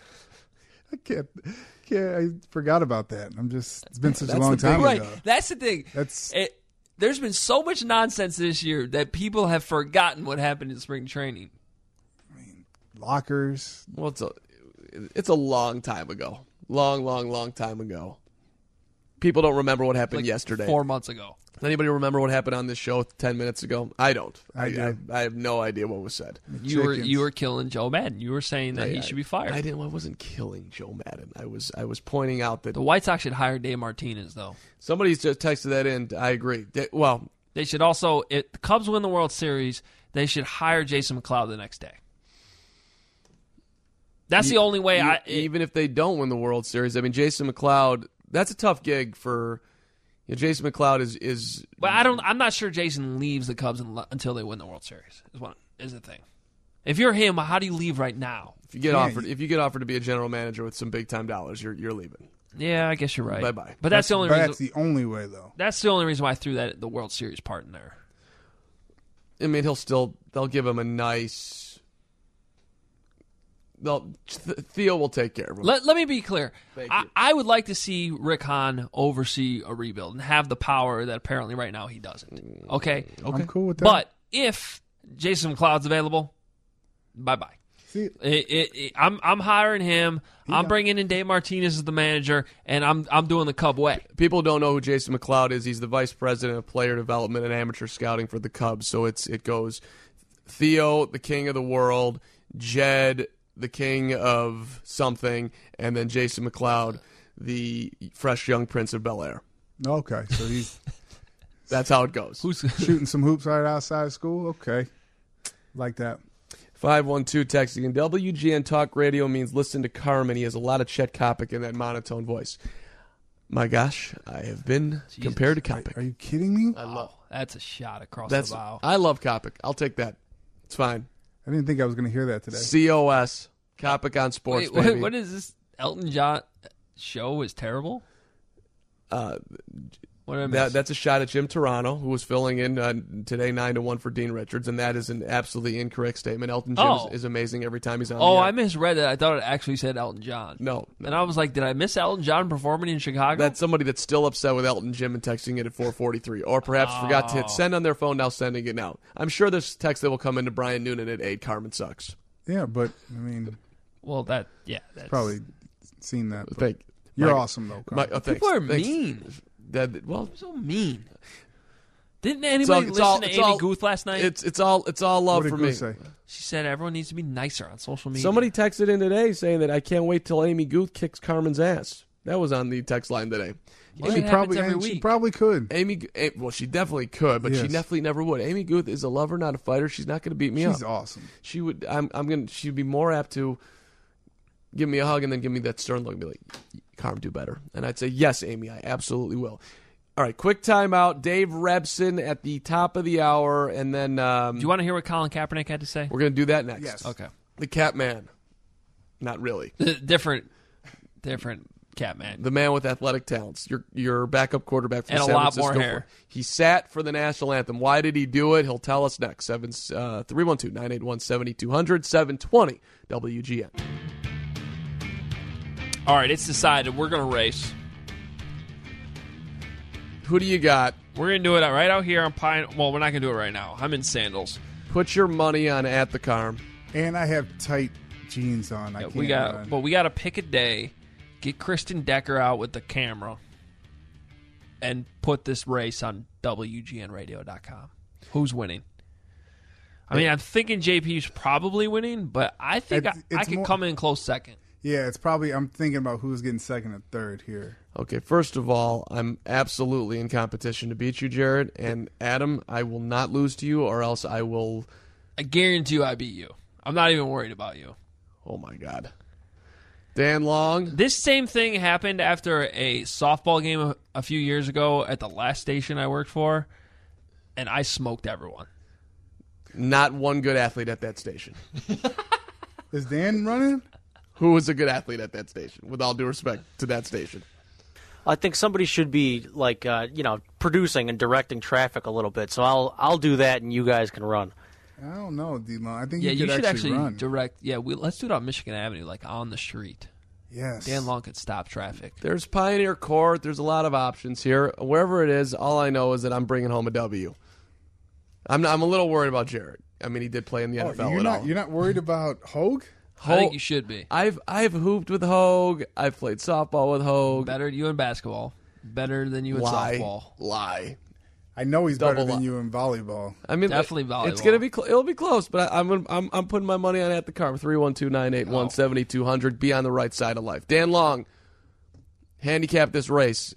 I can't. Can't. I forgot about that. I'm just. It's been such a That's long the big- time right. ago. That's the thing. That's It, there's been so much nonsense this year that people have forgotten what happened in spring training. Lockers. Well, it's a, it's a long time ago. Long, long, long time ago. People don't remember what happened Like yesterday. Four months ago. Does anybody remember what happened on this show ten minutes ago? I don't. I I, do. I, I have no idea what was said. You were Chickens. you were killing Joe Madden. You were saying that I, he should be fired. I didn't. I wasn't killing Joe Madden. I was. I was pointing out that The White Sox should hire Dave Martinez, though. somebody's just texted that in. I agree. They- well, They should also, if the Cubs win the World Series, they should hire Jason McLeod the next day. That's the only way e- I. It, even if they don't win the World Series, I mean, Jason McLeod. That's a tough gig for. You know, Jason McLeod is is. but I don't. I'm not sure Jason leaves the Cubs unle- until they win the World Series. Is what is the thing. If you're him, how do you leave right now? If you get Yeah, offered, if you get offered to be a general manager with some big time dollars, you're you're leaving. Yeah, I guess you're right. Bye-bye. But that's, the only That's reason. the only way, though. That's the only reason why I threw that the World Series part in there. I mean, he'll still. They'll give him a nice. They'll Theo will take care of him. Let, let me be clear. Thank I, you. I would like to see Rick Hahn oversee a rebuild and have the power that apparently right now he doesn't. Okay? Okay. I'm cool with that. But if Jason McLeod's available, bye-bye. See, It, it, it, I'm I'm hiring him. I'm got- bringing in Dave Martinez as the manager, and I'm I'm doing the Cub way. People don't know who Jason McLeod is. He's the vice president of player development and amateur scouting for the Cubs. So it's it goes Theo, the king of the world, Jed, the king of something, and then Jason McLeod, the fresh young prince of Bel Air. okay, so he's That's how it goes. Who's shooting some hoops right outside of school. Okay, like that. five one two texting. And W G N Talk Radio means listen to Carmen. He has a lot of Chet Kopic in that monotone voice. My gosh, I have been compared to Are, Kopic. are you kidding me? I love. Oh, that's a shot across That's the bow. I love Kopic. I'll take that. It's fine. I didn't think I was going to hear that today. C O S. Kopic on sports, Wait, what, baby. what is this? Elton John show is terrible. Uh, What did I miss? that, that's a shot at Jim Turano, who was filling in uh, today nine to one for Dean Richards, and that is an absolutely incorrect statement. Elton Jim Oh. is, is amazing every time he's on. oh, the air. I misread it. I thought it actually said Elton John. No, no. And I was like, did I miss Elton John performing in Chicago? That's somebody that's still upset with Elton Jim and texting it at four forty-three, or perhaps forgot to hit send on their phone, now sending it now. I'm sure there's text that will come into Brian Noonan at eight. Carmen sucks. Yeah, but I mean, well, that yeah, that's probably seen that. but Thank You're Mike- awesome though. Mike, Carl. oh, thanks, people are thanks. mean. That, well, So mean. Didn't anybody it's all, it's listen all, to it's Amy all, Guth last night? It's it's all it's all love What did for Goose me. say? She said everyone needs to be nicer on social media. Somebody texted in today saying that I can't wait till Amy Guth kicks Carmen's ass. That was on the text line today. Well, She it happens probably every and she week. probably could. Amy, eh, well, she definitely could, but she Yes. definitely never would. Amy Guth is a lover, not a fighter. She's not going to beat me She's up. awesome. She would. I'm. I'm gonna. She'd be more apt to give me a hug and then give me that stern look and be like, "Carm, do better." And I'd say, "Yes, Amy, I absolutely will." All right, quick timeout. Dave Rebson at the top of the hour, and then um, Do you want to hear what Colin Kaepernick had to say? we're gonna do that next. Yes. Okay. The Cat Man. Not really. different, different cat man. The man with athletic talents. Your your backup quarterback for And the a San lot Francisco more hair. four. He sat for the national anthem. Why did he do it? He'll tell us next. Seven uh, three one two nine eight one seventy two hundred seven twenty W G N. All right, it's decided. We're going to race. Who do you got? We're going to do it right out here on Pine. Well, we're not going to do it right now. I'm in sandals. Put your money on at the Carm. And I have tight jeans on. I Yeah, can't we got, run. but we got to pick a day, get Kristen Decker out with the camera, and put this race on W G N radio dot com. Who's winning? I mean, I'm thinking J P's probably winning, but I think It's- I, I it's could more- come in close second. Yeah, it's probably. I'm thinking about who's getting second and third here. Okay, first of all, I'm absolutely in competition to beat you, Jared. And Adam, I will not lose to you, or else I will. I guarantee you I beat you. I'm not even worried about you. Oh my God. Dan Long. This same thing happened after a softball game a, a few years ago at the last station I worked for, and I smoked everyone. Not one good athlete at that station. Is Dan running? Who was a good athlete at that station? With all due respect to that station. I think somebody should be like uh, you know producing and directing traffic a little bit. So I'll I'll do that, and you guys can run. I don't know, D-Long. I think Yeah, he you could should actually, actually run. direct. Yeah, we, let's do it on Michigan Avenue, like on the street. Yes. Dan Long could stop traffic. There's Pioneer Court. There's a lot of options here. Wherever it is, all I know is that I'm bringing home a W. I'm not, I'm a little worried about Jared. I mean, he did play in the Oh, N F L you're at not all. you're not worried about Hogue? I think you should be. I've I've hooped with Hogue. I've played softball with Hogue. Better than you in basketball. Better than you in Lie. softball. Lie. I know he's Double better than li- you in volleyball. I mean, Definitely volleyball. It's gonna be cl- it'll be close, but I, I'm gonna, I'm I'm putting my money on at the car. three one two, nine eight one, seven two zero zero. Be on the right side of life. Dan Long, handicap this race.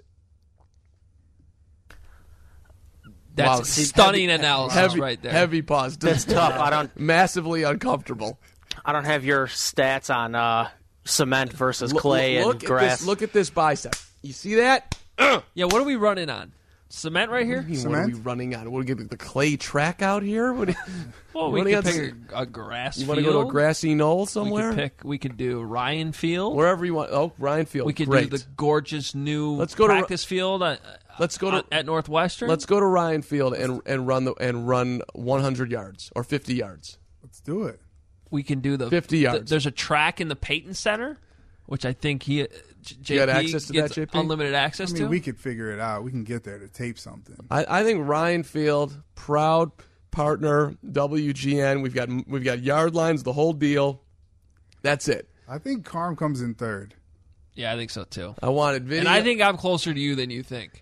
That's Wow. a stunning analysis Heavy, right there. heavy pause. That's tough. I don't. Massively uncomfortable. I don't have your stats on uh, cement versus Look- clay look and at grass. This, look at this bicep. You see that? Yeah, what are we running on? Cement right here? What, do you mean, what Cement? are we running on? What, we get the clay track out here? What do you, Well, you we wanna could get pick a, a grass you field. want to go to a grassy knoll We somewhere? could pick. We could do Ryan Field. Wherever you want. Oh, Ryan Field. We could Great. do the gorgeous new Let's go to- practice field. Uh, Let's go to- uh, at Northwestern. Let's go to Ryan Field and and run the and run one hundred yards or fifty yards. Let's do it. We can do the fifty yards. th- there's a track in the Peyton Center, which I think he uh, J- J P You got access to that, gets J P? unlimited access I mean, to. we could figure it out. We can get there to tape something. I, I think Ryan Field, proud partner, W G N. We've got we've got yard lines, the whole deal. That's it. I think Carm comes in third. yeah, I think so too. I wanted video. And I think I'm closer to you than you think.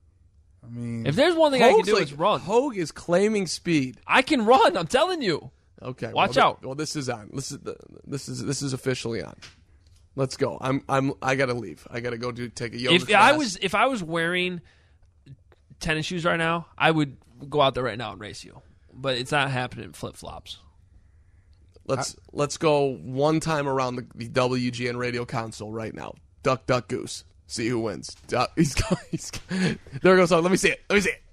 I mean, If there's one thing I can Hogue's do, like, is run. Hogue is claiming speed. I can run. I'm telling you. Okay, Watch well, out. th- Well, this is on. This is this is this is officially on. Let's go. I'm I'm I gotta leave. I gotta go do take a yoga If class. I was if I was wearing tennis shoes right now, I would go out there right now and race you. But it's not happening in flip flops. let's let's go one time around the, the W G N radio console right now. Duck, duck, goose. See who wins. Duck, he's, he's there goes on. Let me see it. Let me see it.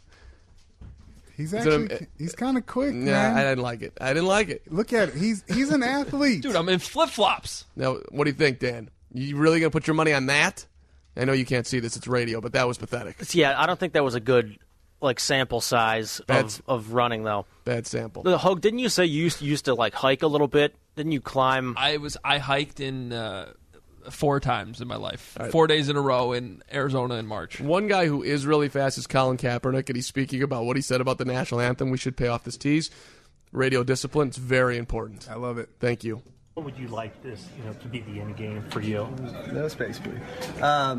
he's it actually a- he's kind of quick, Nah, man. I didn't like it. I didn't like it. Look at it. He's he's an athlete. Dude, I'm in flip flops. Now, what do you think, Dan? You really gonna put your money on that? I know you can't see this; it's radio, but that was pathetic. Yeah, I don't think that was a good like sample size That's- of, of running though. Bad sample. The Hogue, didn't you say you used, you used to like hike a little bit? Didn't you climb? I was I hiked in uh, four times in my life, four days in a row in Arizona in March. One guy who is really fast is Colin Kaepernick, and he's speaking about what he said about the national anthem. We should pay off this tease. Radio discipline, it's very important. I love it. Thank you. What would you like this, you know, to be the end game for you? No space for me. Um,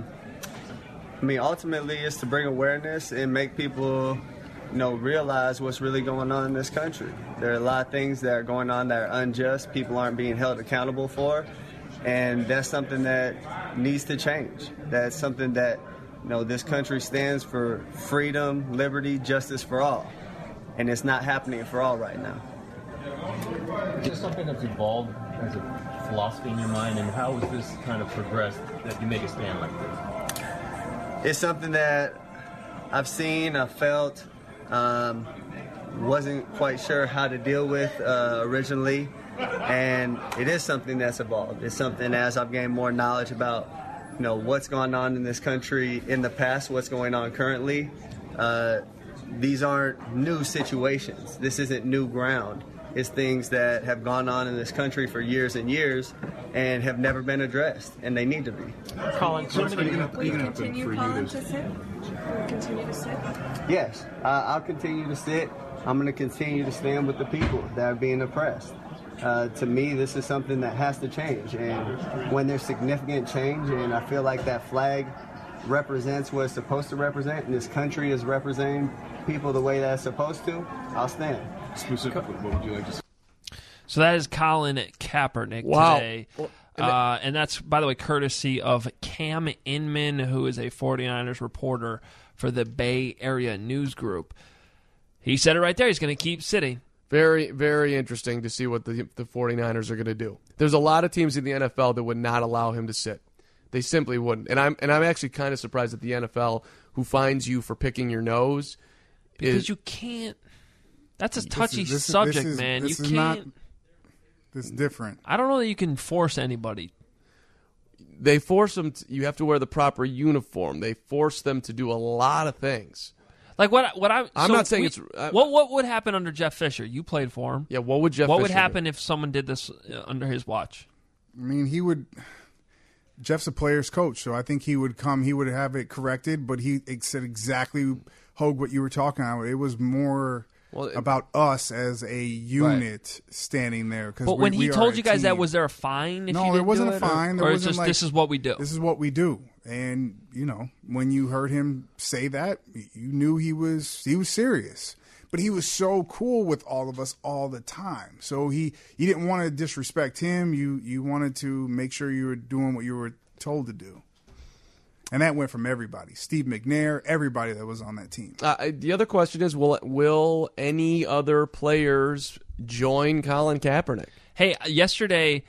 I mean, ultimately, it's to bring awareness and make people, you know, realize what's really going on in this country. There are a lot of things that are going on that are unjust. People aren't being held accountable for, and that's something that needs to change. That's something that, you know, this country stands for: freedom, liberty, justice for all, and it's not happening for all right now. Is this something that's evolved as a philosophy in your mind, and how has this kind of progressed that you make a stand like this? It's something that I've seen, I've felt, um, wasn't quite sure how to deal with uh, originally, and it is something that's evolved. It's something as I've gained more knowledge about, you know, what's gone on in this country in the past, what's going on currently. Uh, these aren't new situations. This isn't new ground. It's things that have gone on in this country for years and years and have never been addressed, and they need to be. Colin, so many Will you continue, Colin, to sit? Will you continue to sit? Yes, uh, I'll continue to sit. I'm going to continue to stand with the people that are being oppressed. Uh, to me, this is something that has to change, and when there's significant change, and I feel like that flag represents what it's supposed to represent, and this country is representing people the way that it's supposed to, I'll stand. Specifically, what would you like to say? So that is Colin Kaepernick Wow. today. Well, Uh, and that's, by the way, courtesy of Cam Inman, who is a 49ers reporter for the Bay Area News Group. He said it right there. He's going to keep sitting. Very, very interesting to see what the, the 49ers are going to do. There's a lot of teams in the N F L that would not allow him to sit. They simply wouldn't. And I'm and I'm actually kind of surprised at the N F L, who finds you for picking your nose. Because is, you can't. That's a This touchy is- this is- subject, this is- man. this you is can't. not- This is different. I don't know that you can force anybody. They force them. To, you have to wear the proper uniform. They force them to do a lot of things. Like what? What I? I'm so not saying we- it's. I, what What would happen under Jeff Fisher? You played for him. Yeah. What would Jeff? What Fisher would happen do? if someone did this uh, under his watch? I mean, he would. Jeff's a player's coach, so I think he would come, he would have it corrected, but he said exactly, Hogue, what you were talking about. It was more well, it, about us as a unit right. standing there. But we, when he told you guys team. that, was there a fine if no, you didn't there wasn't do a it, fine. Or, there or wasn't it's just, like, this is what we do? This is what we do. And, you know, when you heard him say that, you knew he was he was serious. But he was so cool with all of us all the time. So he you didn't want to disrespect him. You you wanted to make sure you were doing what you were told to do. And that went from everybody. Steve McNair, everybody that was on that team. Uh, the other question is, will will any other players join Colin Kaepernick? Hey, yesterday,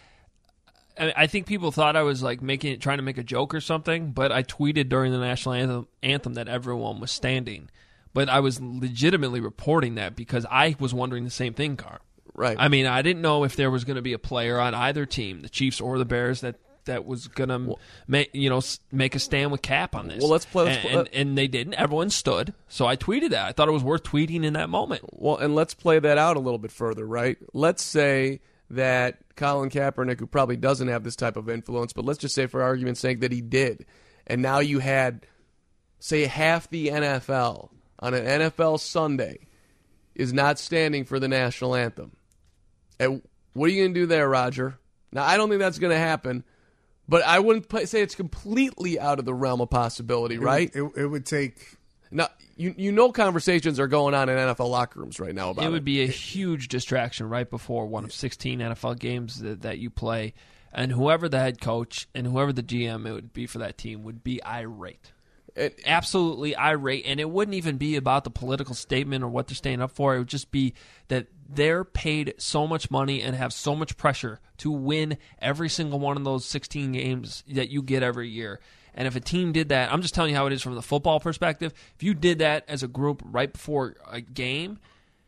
I think people thought I was like making trying to make a joke or something, but I tweeted during the national anthem, anthem that everyone was standing. But I was legitimately reporting that because I was wondering the same thing, Carr. Right. I mean, I didn't know if there was going to be a player on either team, the Chiefs or the Bears, that that was going to well, make you know make a stand with Cap on this. Well, let's play. Let's and, play. And, and they didn't. Everyone stood. So I tweeted that. I thought it was worth tweeting in that moment. Well, and let's play that out a little bit further, right? Let's say that Colin Kaepernick, who probably doesn't have this type of influence, but let's just say for argument's sake that he did, and now you had, say, half the N F L on an N F L Sunday is not standing for the national anthem. And what are you going to do there, Roger? Now, I don't think that's going to happen. But I wouldn't play, say it's completely out of the realm of possibility, it right? Would, it, it would take... Now, you you know conversations are going on in N F L locker rooms right now about it. It would be a huge distraction right before one of sixteen N F L games that, that you play. And whoever the head coach and whoever the G M it would be for that team would be irate. It, Absolutely irate. And it wouldn't even be about the political statement or what they're standing up for. It would just be that they're paid so much money and have so much pressure to win every single one of those sixteen games that you get every year. And if a team did that, I'm just telling you how it is from the football perspective. If you did that as a group right before a game,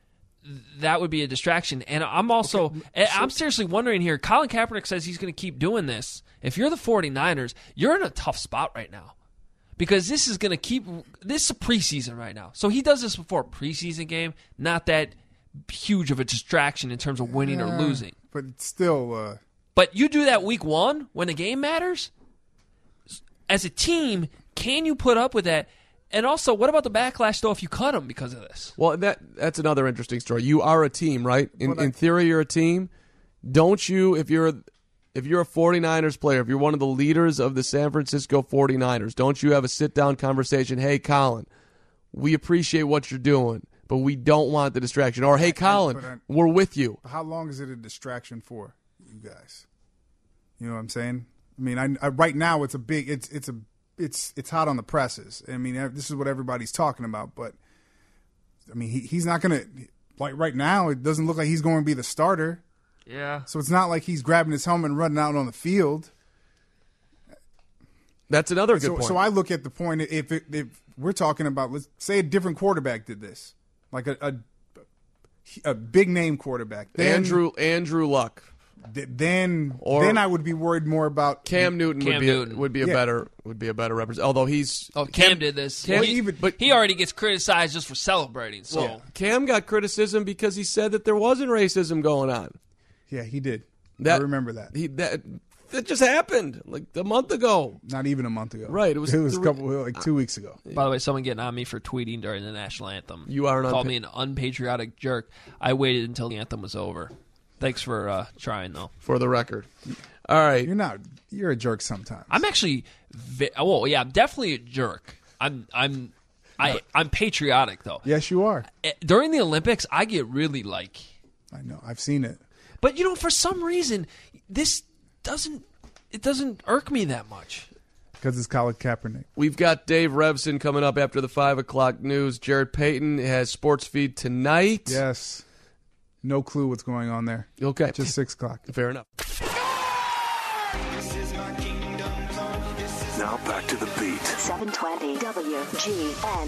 that would be a distraction. And I'm also, okay, so, I'm seriously wondering here, Colin Kaepernick says he's going to keep doing this. If you're the 49ers, you're in a tough spot right now. Because this is going to keep, this is a preseason right now. So he does this before a preseason game, not that huge of a distraction in terms of winning yeah, or losing. But it's still. Uh... But you do that week one when the game matters? As a team, can you put up with that? And also, what about the backlash, though, if you cut them because of this? Well, that that's another interesting story. You are a team, right? In, I, in theory, you're a team. Don't you, if you're, if you're a 49ers player, if you're one of the leaders of the San Francisco 49ers, don't you have a sit-down conversation, hey, Colin, we appreciate what you're doing, but we don't want the distraction. Or, hey, Colin, I, we're with you. How long is it a distraction for you guys? You know what I'm saying? I mean, I, I, right now it's a big, it's it's a, it's it's hot on the presses. I mean, this is what everybody's talking about. But I mean, he, he's not gonna, like right now. It doesn't look like he's going to be the starter. Yeah. So it's not like he's grabbing his helmet and running out on the field. That's another good so, point. So I look at the point if it, if we're talking about, let's say a different quarterback did this, like a a, a big name quarterback, then, Andrew Andrew Luck. Then, or then I would be worried more about Cam Newton. Cam would be Newton. A, would be a yeah. better would be a better representative. Although he's oh Cam, Cam did this. Cam, well, he, even, but he already gets criticized just for celebrating. So well, Cam got criticism because he said that there wasn't racism going on. Yeah, he did. That, I remember that. He that that just happened like a month ago. Not even a month ago. Right. It was. It was three, a couple like two weeks ago. By the way, someone getting on me for tweeting during the national anthem. You are an called unpa- me an unpatriotic jerk. I waited until the anthem was over. Thanks for uh, trying, though. For the record. All right. You're not. You're a jerk sometimes. I'm actually. Vi- well, yeah, I'm definitely a jerk. I'm. I'm. I. I'm patriotic though. Yes, you are. During the Olympics, I get really like. I know. I've seen it. But you know, for some reason, this doesn't. It doesn't irk me that much. Because it's Colin Kaepernick. We've got Dave Revson coming up after the five o'clock news. Jared Payton has Sports Feed tonight. Yes. No clue what's going on there. Okay. Just six o'clock. Fair enough. Now back to the beat. seven twenty W G N.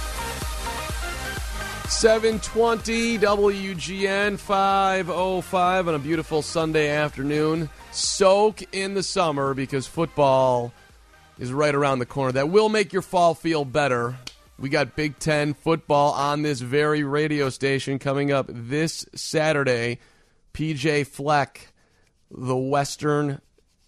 seven twenty W G N, five oh five on a beautiful Sunday afternoon. Soak in the summer because football is right around the corner. That will make your fall feel better. We got Big Ten football on this very radio station coming up this Saturday. P J Fleck, the Western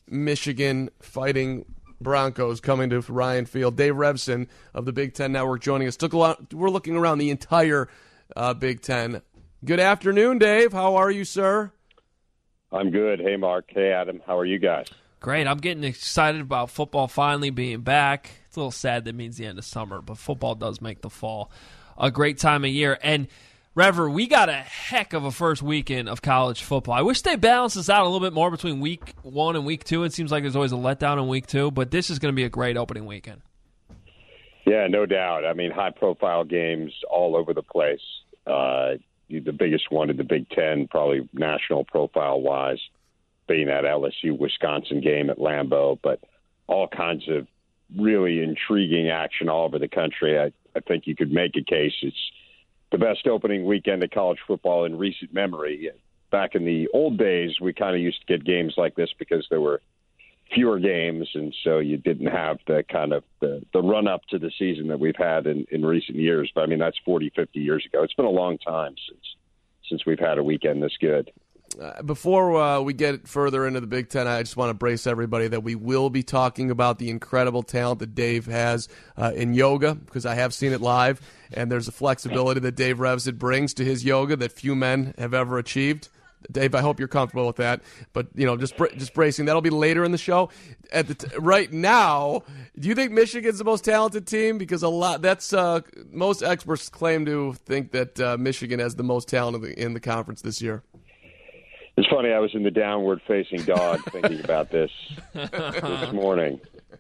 Michigan Fighting Broncos coming to Ryan Field. Dave Revson of the Big Ten Network joining us. Took a lot, we're looking around the entire uh, Big Ten. Good afternoon, Dave. How are you, sir? I'm good. Hey, Mark. Hey, Adam. How are you guys? Great. I'm getting excited about football finally being back. It's a little sad that means the end of summer, but football does make the fall a great time of year. And, Rever, we got a heck of a first weekend of college football. I wish they balanced this out a little bit more between week one and week two. It seems like there's always a letdown in week two, but this is going to be a great opening weekend. Yeah, no doubt. I mean, high-profile games all over the place. Uh, the biggest one in the Big Ten, probably national profile-wise, being that L S U-Wisconsin game at Lambeau, but all kinds of really intriguing action all over the country. I, I think you could make a case it's the best opening weekend of college football in recent memory. Back in the old days, we kind of used to get games like this because there were fewer games, and so you didn't have the kind of the, the run-up to the season that we've had in, in recent years. But, I mean, that's forty, fifty years ago. It's been a long time since since we've had a weekend this good. Uh, before uh, we get further into the Big Ten, I just want to brace everybody that we will be talking about the incredible talent that Dave has uh, in yoga, because I have seen it live, and there's a flexibility that Dave Revson brings to his yoga that few men have ever achieved. Dave, I hope you're comfortable with that. But, you know, just just bracing. That'll be later in the show. At the t- right now, do you think Michigan's the most talented team? Because a lot that's uh, most experts claim to think that uh, Michigan has the most talent in the, in the conference this year. It's funny, I was in the downward-facing dog thinking about this this morning.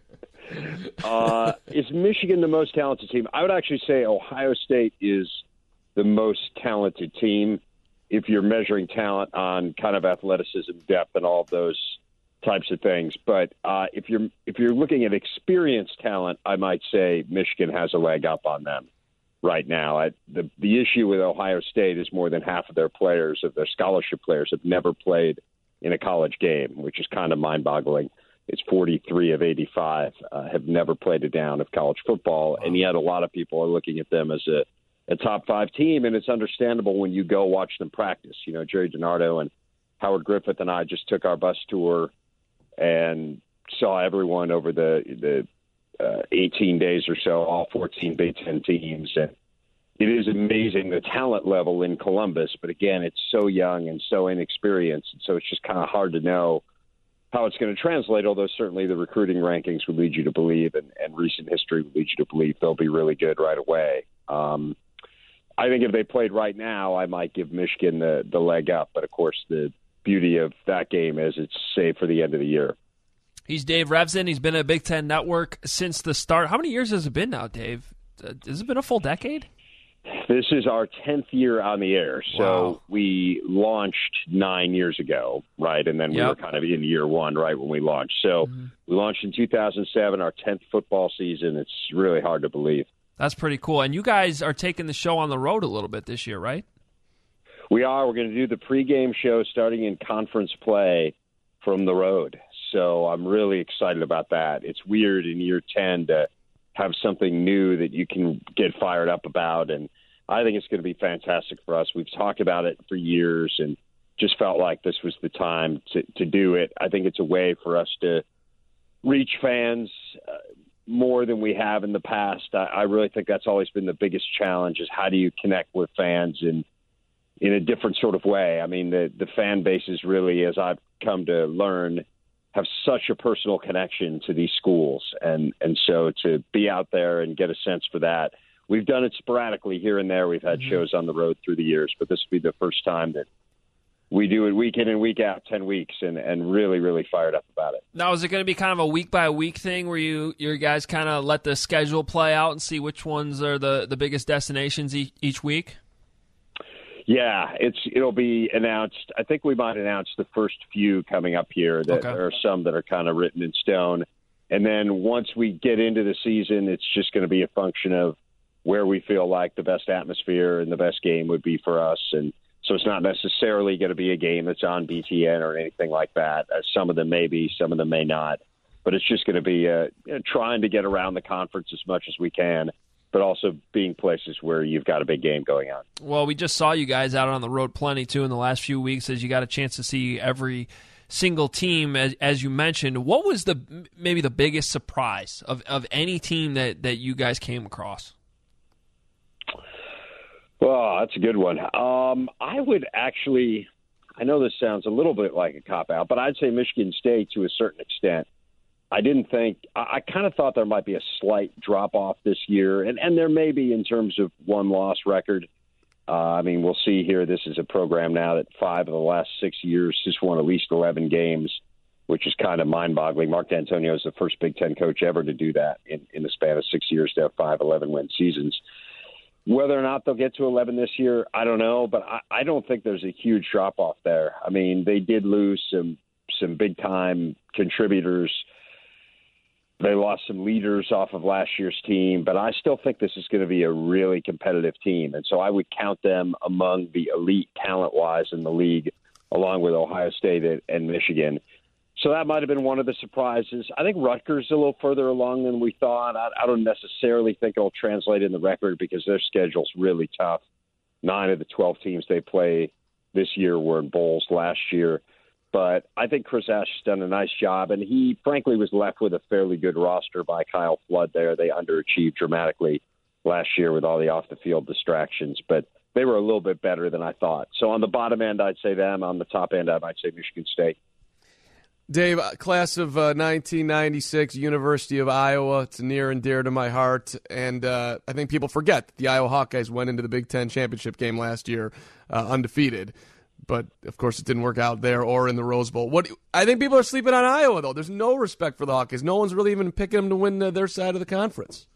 Uh, is Michigan the most talented team? I would actually say Ohio State is the most talented team if you're measuring talent on kind of athleticism, depth, and all of those types of things. But uh, if you're if you're looking at experienced talent, I might say Michigan has a leg up on them right now. I, the the issue with Ohio State is more than half of their players, of their scholarship players, have never played in a college game, which is kind of mind-boggling. It's forty-three of eighty-five uh, have never played a down of college football, and yet a lot of people are looking at them as a, a top five team, and it's understandable when you go watch them practice. You know, Jerry DiNardo and Howard Griffith and I just took our bus tour and saw everyone over the the Uh, eighteen days or so, all fourteen Big Ten teams. And it is amazing the talent level in Columbus, but again, it's so young and so inexperienced, and so it's just kind of hard to know how it's going to translate, although certainly the recruiting rankings would lead you to believe, and, and recent history would lead you to believe they'll be really good right away. Um, I think if they played right now, I might give Michigan the, the leg up, but of course the beauty of that game is it's saved for the end of the year. He's Dave Revson. He's been at Big Ten Network since the start. How many years has it been now, Dave? Uh, has it been a full decade? This is our tenth year on the air. So wow. We launched nine years ago, right? And then we yep. were kind of in year one, right, when we launched. So mm-hmm. we launched in two thousand seven, our tenth football season. It's really hard to believe. That's pretty cool. And you guys are taking the show on the road a little bit this year, right? We are. We're going to do the pregame show starting in conference play from the road. So I'm really excited about that. It's weird in year ten to have something new that you can get fired up about, and I think it's going to be fantastic for us. We've talked about it for years and just felt like this was the time to, to do it. I think it's a way for us to reach fans uh, more than we have in the past. I, I really think that's always been the biggest challenge, is how do you connect with fans in in a different sort of way. I mean, the, the fan bases really, as I've come to learn, have such a personal connection to these schools. And, and so to be out there and get a sense for that, we've done it sporadically here and there. We've had mm-hmm. shows on the road through the years, but this will be the first time that we do it week in and week out, ten weeks, and, and really, really fired up about it. Now, is it going to be kind of a week-by-week thing where you your guys kind of let the schedule play out and see which ones are the, the biggest destinations each, each week? Yeah, it's it'll be announced. I think we might announce the first few coming up here. That okay. There are some that are kind of written in stone. And then once we get into the season, it's just going to be a function of where we feel like the best atmosphere and the best game would be for us. And so it's not necessarily going to be a game that's on B T N or anything like that. Uh, some of them may be, some of them may not. But it's just going to be uh, you know, trying to get around the conference as much as we can, but also being places where you've got a big game going on. Well, we just saw you guys out on the road plenty, too, in the last few weeks, as you got a chance to see every single team, as, as you mentioned. What was the maybe the biggest surprise of, of any team that, that you guys came across? Well, that's a good one. Um, I would actually, I know this sounds a little bit like a cop-out, but I'd say Michigan State to a certain extent. I didn't think, I, I kind of thought there might be a slight drop-off this year, and, and there may be in terms of one-loss record. Uh, I mean, we'll see here. This is a program now that five of the last six years has won at least eleven games, which is kind of mind-boggling. Mark D'Antonio is the first Big Ten coach ever to do that in, in the span of six years to have five eleven-win seasons. Whether or not they'll get to eleven this year, I don't know, but I, I don't think there's a huge drop-off there. I mean, they did lose some some big-time contributors. They lost some leaders off of last year's team, but I still think this is going to be a really competitive team. And so I would count them among the elite talent-wise in the league, along with Ohio State and Michigan. So that might have been one of the surprises. I think Rutgers is a little further along than we thought. I, I don't necessarily think it'll translate in the record because their schedule's really tough. Nine of the twelve teams they play this year were in bowls last year. But I think Chris Ash has done a nice job, and he, frankly, was left with a fairly good roster by Kyle Flood there. They underachieved dramatically last year with all the off-the-field distractions, but they were a little bit better than I thought. So on the bottom end, I'd say them. On the top end, I might say Michigan State. Dave, class of uh, nineteen ninety-six, University of Iowa. It's near and dear to my heart. And uh, I think people forget that the Iowa Hawkeyes went into the Big Ten championship game last year uh, undefeated. But, of course, it didn't work out there or in the Rose Bowl. What I think people are sleeping on Iowa, though. There's no respect for the Hawkeyes. No one's really even picking them to win uh, their side of the conference.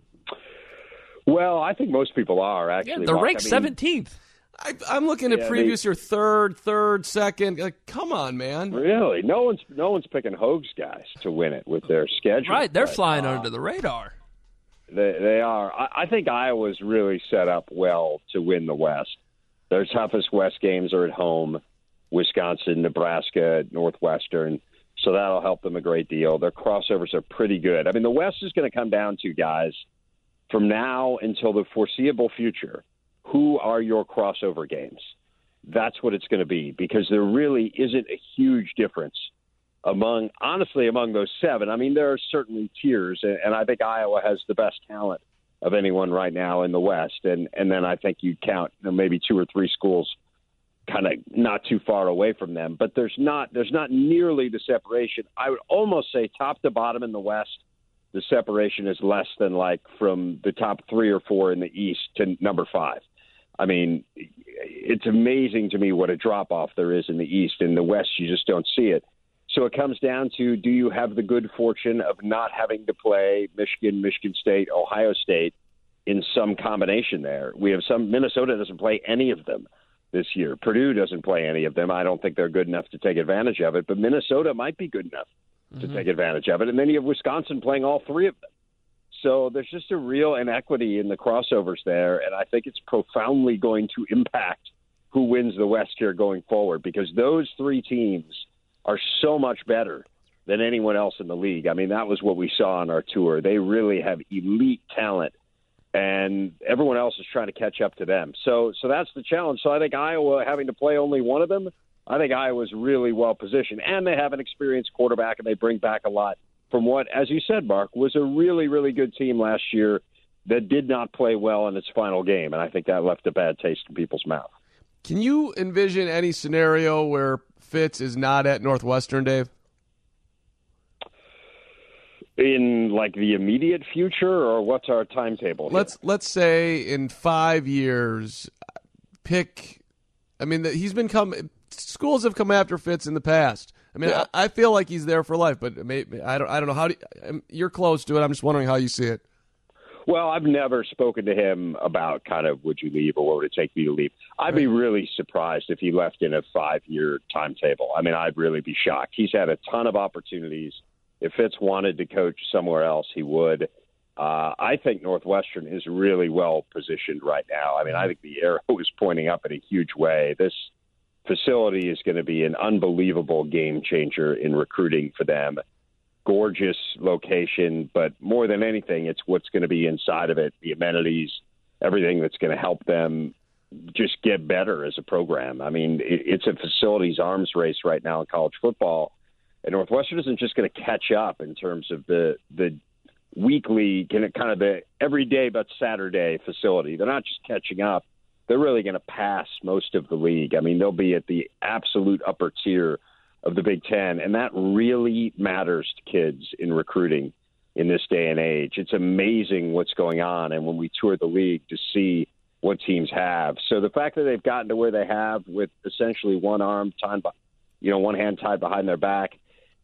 Well, I think most people are, actually. Yeah, they're Mark. ranked I mean, seventeenth. I, I'm looking at Yeah, previous they- year, third, third, second. Like, come on, man. Really? No one's no one's picking Hogue's guys to win it with their schedule. Right, they're but, flying uh, under the radar. They, they are. I, I think Iowa's really set up well to win the West. Their toughest West games are at home. Wisconsin, Nebraska, Northwestern. So that'll help them a great deal. Their crossovers are pretty good. I mean, the West is going to come down to, guys, from now until the foreseeable future, who are your crossover games? That's what it's going to be, because there really isn't a huge difference among, honestly, among those seven. I mean, there are certainly tiers, and, and I think Iowa has the best talent of anyone right now in the West. And, and then I think you count you know, maybe two or three schools kind of not too far away from them, but there's not there's not nearly the separation. I would almost say top to bottom in the West, the separation is less than like from the top three or four in the East to number five. I mean, it's amazing to me what a drop off there is in the East. In the West, you just don't see it. So it comes down to, do you have the good fortune of not having to play Michigan, Michigan State, Ohio State in some combination there? We have some. Minnesota doesn't play any of them this year. Purdue doesn't play any of them. I don't think they're good enough to take advantage of it, but Minnesota might be good enough to Mm-hmm. take advantage of it. And then you have Wisconsin playing all three of them. So there's just a real inequity in the crossovers there, and I think it's profoundly going to impact who wins the West here going forward, because those three teams are so much better than anyone else in the league. I mean, that was what we saw on our tour. They really have elite talent, and everyone else is trying to catch up to them. So so that's the challenge. So I think Iowa, having to play only one of them, I think Iowa's really well positioned. And they have an experienced quarterback, and they bring back a lot from what, as you said, Mark, was a really, really good team last year that did not play well in its final game. And I think that left a bad taste in people's mouth. Can you envision any scenario where Fitz is not at Northwestern, Dave? In like the immediate future, or what's our timetable here? Let's let's say in five years, pick. I mean, he's been come. Schools have come after Fitz in the past. I mean, Yeah. I, I feel like he's there for life, but maybe, I don't. I don't know how. Do you, you're close to it. I'm just wondering how you see it. Well, I've never spoken to him about kind of would you leave or what would it take me to leave. I'd be really surprised if he left in a five-year timetable. I mean, I'd really be shocked. He's had a ton of opportunities. If Fitz wanted to coach somewhere else, he would. Uh, I think Northwestern is really well positioned right now. I mean, I think the arrow is pointing up in a huge way. This facility is going to be an unbelievable game changer in recruiting for them. Gorgeous location, but more than anything, it's what's going to be inside of it, the amenities, everything that's going to help them just get better as a program. I mean, it, it's a facilities arms race right now in college football, and Northwestern isn't just going to catch up in terms of the the weekly, kind of the everyday but Saturday facility. They're not just catching up. They're really going to pass most of the league. I mean, they'll be at the absolute upper tier of the Big Ten, and that really matters to kids in recruiting in this day and age. It's amazing what's going on, and when we tour the league to see what teams have. So the fact that they've gotten to where they have with essentially one arm tied, you know, one hand tied behind their back,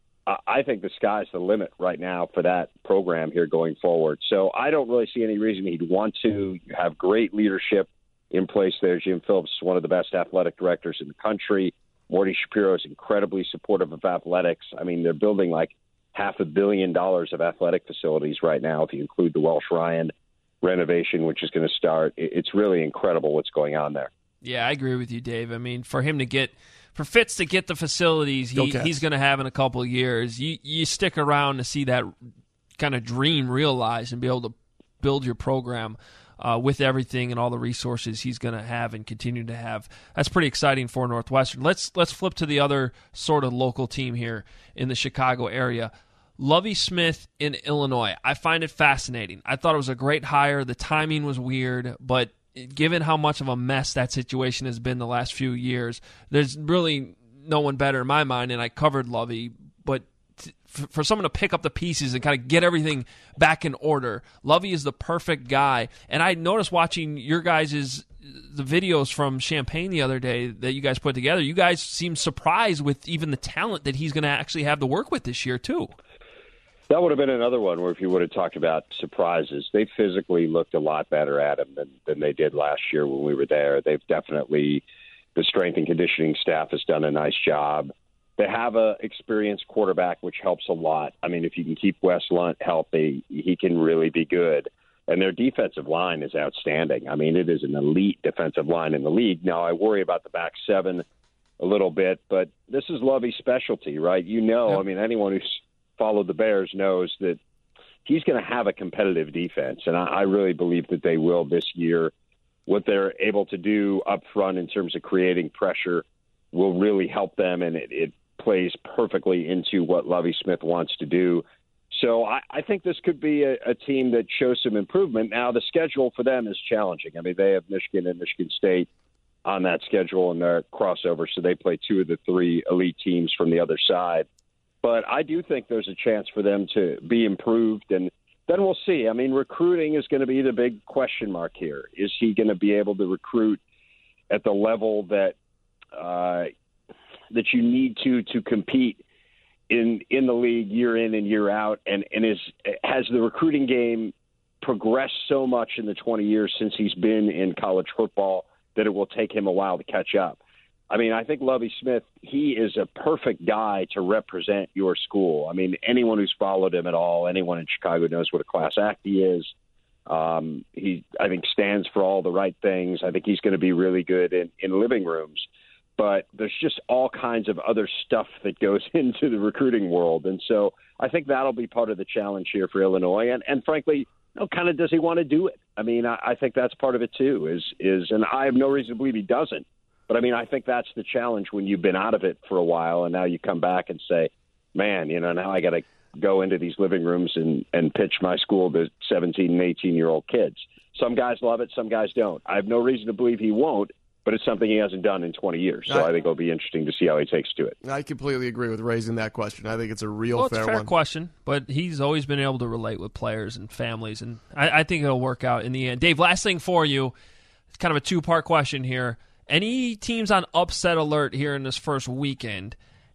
I think the sky's the limit right now for that program here going forward. So I don't really see any reason he'd want to. You have great leadership in place there. Jim Phillips is one of the best athletic directors in the country. Morty Shapiro is incredibly supportive of athletics. I mean, they're building like half a billion dollars of athletic facilities right now, if you include the Welsh Ryan renovation, which is going to start. It's really incredible what's going on there. Yeah, I agree with you, Dave. I mean, for him to get for Fitz to get the facilities he, he's going to have in a couple of years, you you stick around to see that kind of dream realized and be able to build your program uh, with everything and all the resources he's going to have and continue to have. That's pretty exciting for Northwestern. Let's let's flip to the other sort of local team here in the Chicago area. Lovie Smith in Illinois. I find it fascinating. I thought it was a great hire. The timing was weird, but given how much of a mess that situation has been the last few years, there's really no one better in my mind, and I covered Lovie, but t- for someone to pick up the pieces and kind of get everything back in order, Lovie is the perfect guy. And I noticed watching your guys' the videos from Champaign the other day that you guys put together, you guys seemed surprised with even the talent that he's going to actually have to work with this year too. That would have been another one where if you would have talked about surprises, they physically looked a lot better at him than, than they did last year when we were there. They've definitely, the strength and conditioning staff has done a nice job. They have a experienced quarterback, which helps a lot. I mean, if you can keep Wes Lunt healthy, he can really be good. And their defensive line is outstanding. I mean, it is an elite defensive line in the league. Now, I worry about the back seven a little bit, but this is Lovie's specialty, right? You know, yep. I mean, anyone who's followed the Bears knows that he's going to have a competitive defense, and I, I really believe that they will this year. What they're able to do up front in terms of creating pressure will really help them, and it, it plays perfectly into what Lovie Smith wants to do. So I, I think this could be a, a team that shows some improvement. Now, the schedule for them is challenging. I mean, they have Michigan and Michigan State on that schedule in their crossover, so they play two of the three elite teams from the other side. But I do think there's a chance for them to be improved, and then we'll see. I mean, recruiting is going to be the big question mark here. Is he going to be able to recruit at the level that uh, that you need to to compete in in the league year in and year out? And, and is has the recruiting game progressed so much in the twenty years since he's been in college football that it will take him a while to catch up? I mean, I think Lovie Smith, he is a perfect guy to represent your school. I mean, anyone who's followed him at all, anyone in Chicago knows what a class act he is. Um, he, I think, stands for all the right things. I think he's going to be really good in, in living rooms. But there's just all kinds of other stuff that goes into the recruiting world. And so I think that'll be part of the challenge here for Illinois. And, and frankly, you know, kind of does he want to do it? I mean, I, I think that's part of it too, is, is, and I have no reason to believe he doesn't. But, I mean, I think that's the challenge when you've been out of it for a while and now you come back and say, man, you know, now I got to go into these living rooms and, and pitch my school to seventeen and eighteen-year-old kids. Some guys love it, some guys don't. I have no reason to believe he won't, but it's something he hasn't done in twenty years. So I, I think it'll be interesting to see how he takes to it. I completely agree with raising that question. I think it's a real well, fair, it's a fair one. question, but he's always been able to relate with players and families, and I, I think it'll work out in the end. Dave, last thing for you, it's kind of a two-part question here. Any teams on upset alert here in this first weekend?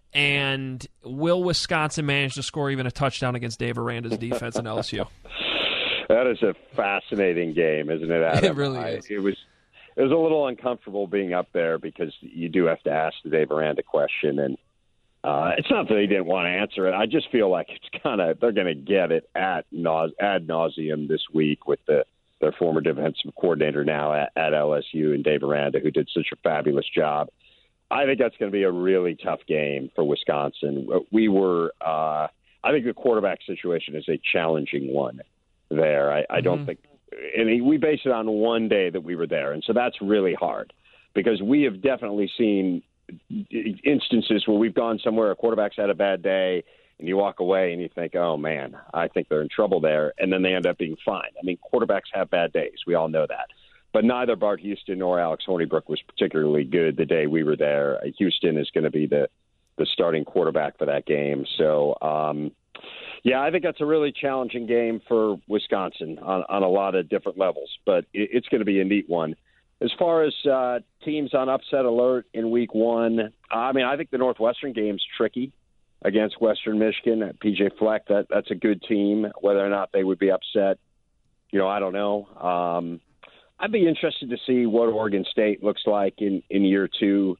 And will Wisconsin manage to score even a touchdown against Dave Aranda's defense in L S U? That is a fascinating game, isn't it, Adam? It really is. I, it was it was a little uncomfortable being up there because you do have to ask the Dave Aranda question, and uh, it's not that they didn't want to answer it. I just feel like it's kind of they're going to get it at nause, ad nauseum this week with the their former defensive coordinator now at, at L S U and Dave Aranda, who did such a fabulous job. I think that's going to be a really tough game for Wisconsin. We were, uh, I think the quarterback situation is a challenging one there. I, I don't mm-hmm. think and he, we base it on one day that we were there, and so that's really hard because we have definitely seen instances where we've gone somewhere, a quarterback's had a bad day, and you walk away and you think, oh, man, I think they're in trouble there, and then they end up being fine. I mean, quarterbacks have bad days. We all know that. But neither Bart Houston nor Alex Hornibrook was particularly good the day we were there. Houston is going to be the, the starting quarterback for that game. So, um, yeah, I think that's a really challenging game for Wisconsin on, on a lot of different levels, but it, it's going to be a neat one. As far as uh, teams on upset alert in week one, I mean, I think the Northwestern game's tricky against Western Michigan. P J Fleck, that, that's a good team. Whether or not they would be upset, you know, I don't know. Um, I'd be interested to see what Oregon State looks like in, in year two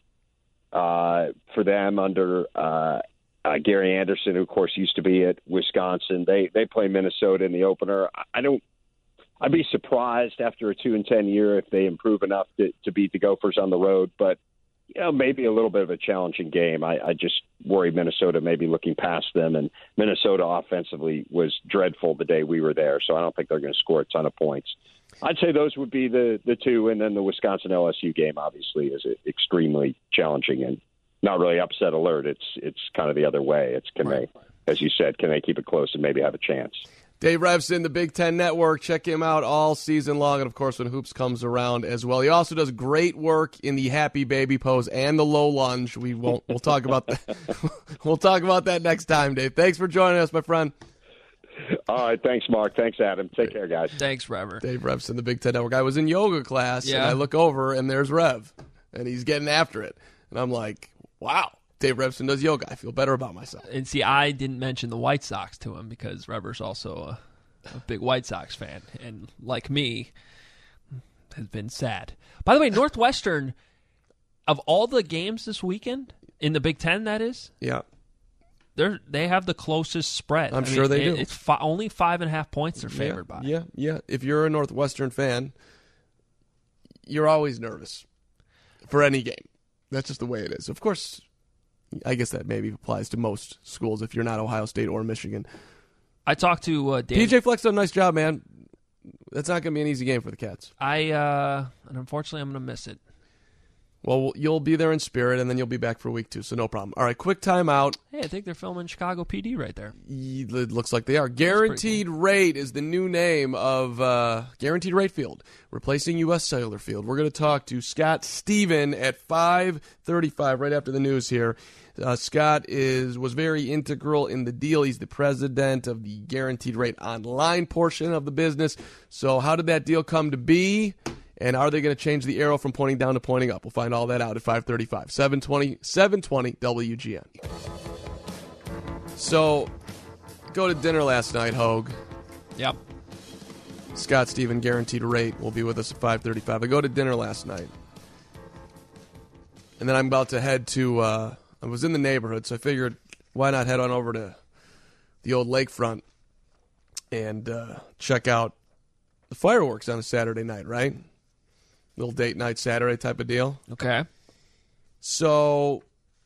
uh, for them under uh, uh, Gary Anderson, who, of course, used to be at Wisconsin. They they play Minnesota in the opener. I don't. I'd be surprised after a two and ten year if they improve enough to, to beat the Gophers on the road. But you know, maybe a little bit of a challenging game. I, I just worry Minnesota may be looking past them, and Minnesota offensively was dreadful the day we were there, so I don't think they're going to score a ton of points. I'd say those would be the, the two, and then the Wisconsin L S U game obviously is extremely challenging and not really upset alert. It's it's kind of the other way. It's can right. they, as you said, can they keep it close and maybe have a chance? Dave Revson, the Big Ten Network. Check him out all season long, and of course when hoops comes around as well. He also does great work in the happy baby pose and the low lunge. We won't. We'll talk about that. We'll talk about that next time, Dave. Thanks for joining us, my friend. All right, thanks, Mark. Thanks, Adam. Take care, guys. Thanks, Rever. Dave Revson, the Big Ten Network. I was in yoga class, yeah. and I look over, and there's Rev, and he's getting after it, and I'm like, wow. Dave Revson does yoga. I feel better about myself. And see, I didn't mention the White Sox to him because Rever's also a a big White Sox fan, and like me, has been sad. By the way, Northwestern, of all the games this weekend, in the Big Ten, that is, yeah, they they have the closest spread. I'm I sure mean, they it, do. It's fi- only five and a half points they're favored yeah, by. Yeah, yeah. If you're a Northwestern fan, you're always nervous for any game. That's just the way it is. Of course, I guess that maybe applies to most schools if you're not Ohio State or Michigan. I talked to uh, Dan. P J Fleck's done a nice job, man. That's not going to be an easy game for the Cats. I, uh, and unfortunately, I'm going to miss it. Well, you'll be there in spirit, and then you'll be back for week two, so no problem. All right, quick timeout. Hey, I think they're filming Chicago P D right there. It looks like they are. Guaranteed cool. Rate is the new name of uh, Guaranteed Rate Field, replacing U S Cellular Field. We're going to talk to Scott Steven at five thirty-five, right after the news here. Uh, Scott is was very integral in the deal. He's the president of the Guaranteed Rate Online portion of the business. So how did that deal come to be? And are they going to change the arrow from pointing down to pointing up? We'll find all that out at five thirty-five. seven twenty, seven twenty W G N. So, go to dinner last night, Hogue. Yep. Scott Steven, Guaranteed Rate, will be with us at five thirty-five. I go to dinner last night. And then I'm about to head to... Uh, I was in the neighborhood, so I figured, why not head on over to the old lakefront and uh, check out the fireworks on a Saturday night, right? Little date night Saturday type of deal. Okay. So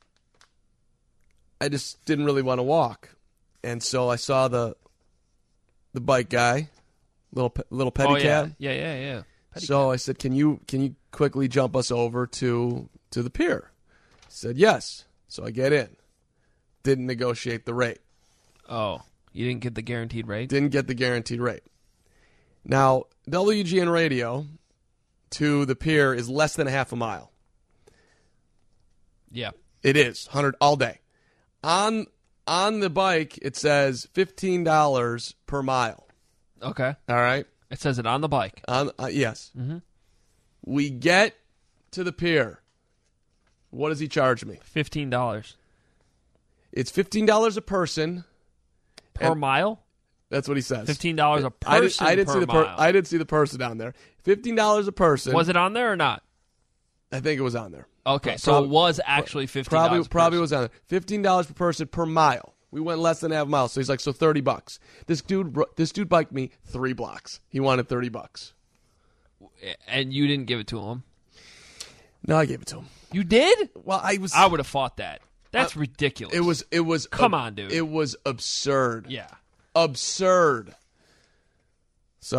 I just didn't really want to walk, and so I saw the the bike guy, little little pedicab. Oh, yeah, yeah, yeah. yeah. So I said, "Can you can you quickly jump us over to to the pier?" He said, "Yes." So I get in. Didn't negotiate the rate. Oh, you didn't get the guaranteed rate? Didn't get the guaranteed rate. Now, W G N Radio to the pier is less than a half a mile. Yeah. It is. one hundred all day. On on the bike, it says fifteen dollars per mile. Okay. All right? It says it on the bike. On uh, Yes. Mm-hmm. We get to the pier. What does he charge me? fifteen dollars. It's fifteen dollars a person. Per mile? That's what he says. fifteen dollars a person I, did, I didn't per see the per, mile. I didn't see the person down there. fifteen dollars a person. Was it on there or not? I think it was on there. Okay, Pro- so probably, it was actually fifteen dollars Probably, per probably person. was on there. fifteen dollars per person per mile. We went less than half a mile, so he's like, so thirty bucks. This dude, this dude biked me three blocks. He wanted thirty bucks. And you didn't give it to him? No, I gave it to him. You did? Well, I was. I would have fought that. That's uh, ridiculous. It was. It was. Come ab- on, dude. It was absurd. Yeah. Absurd. So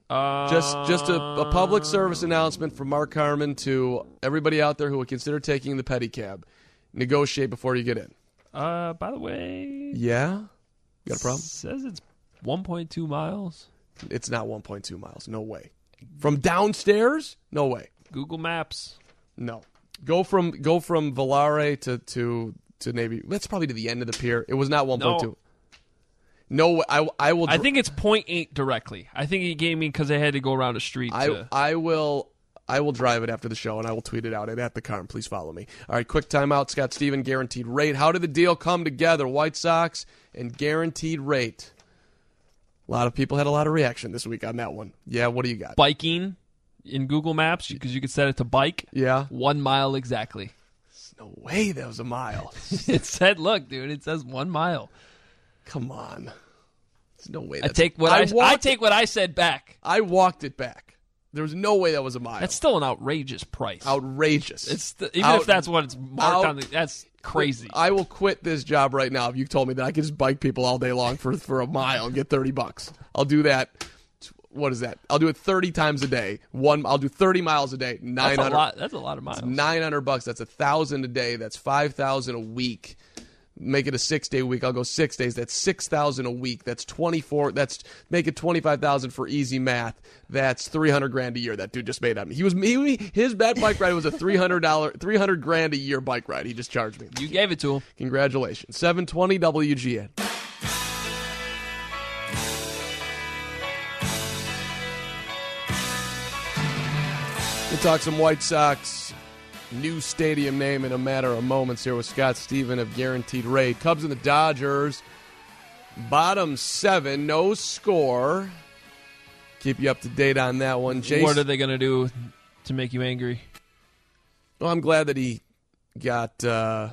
Uh, just just a, a public service announcement from Mark Harmon to everybody out there who would consider taking the pedicab. Negotiate before you get in. Uh, by the way, yeah, you got a problem? Says it's one point two miles. It's not one point two miles. No way. From downstairs? No way. Google Maps. No. Go from go from Volare to to to Navy. That's probably to the end of the pier. It was not one point two. No. No, I, I will. I think it's zero point eight directly. I think he gave me because they had to go around a street. I to... I will I will drive it after the show and I will tweet it out at, at the Carm. Please follow me. All right, quick timeout. Scott Steven, Guaranteed Rate. How did the deal come together? White Sox and Guaranteed Rate. A lot of people had a lot of reaction this week on that one. Yeah, what do you got? Biking in Google Maps because you could set it to bike. Yeah, one mile exactly. There's no way that was a mile. It said, "Look, dude, it says one mile." Come on. There's no way. I That's take what I, I, walked, I take what I said back. I walked it back. There was no way that was a mile. That's still an outrageous price. Outrageous. It's the, even Out, if that's what it's marked out, on. The, that's crazy. I will quit this job right now if you told me that I could just bike people all day long for for a mile and get thirty bucks. I'll do that. What is that? I'll do it thirty times a day. One. I'll do thirty miles a day. Nine hundred. That's a lot. That's a lot of miles. Nine hundred bucks. That's a thousand a day. That's five thousand a week. Make it a six-day week. I'll go six days. That's six thousand a week. That's twenty-four. That's make it twenty-five thousand for easy math. That's three hundred grand a year. That dude just made on me. He was he, his bad bike ride was a three hundred dollar, three hundred grand a year bike ride. He just charged me. You gave it to him. Congratulations. seven twenty W G N. We'll talk some White Sox. New stadium name in a matter of moments here with Scott Steven of Guaranteed Rate. Cubs and the Dodgers. Bottom seven, no score. Keep you up to date on that one. Jason, what are they going to do to make you angry? Well, I'm glad that he got. Uh,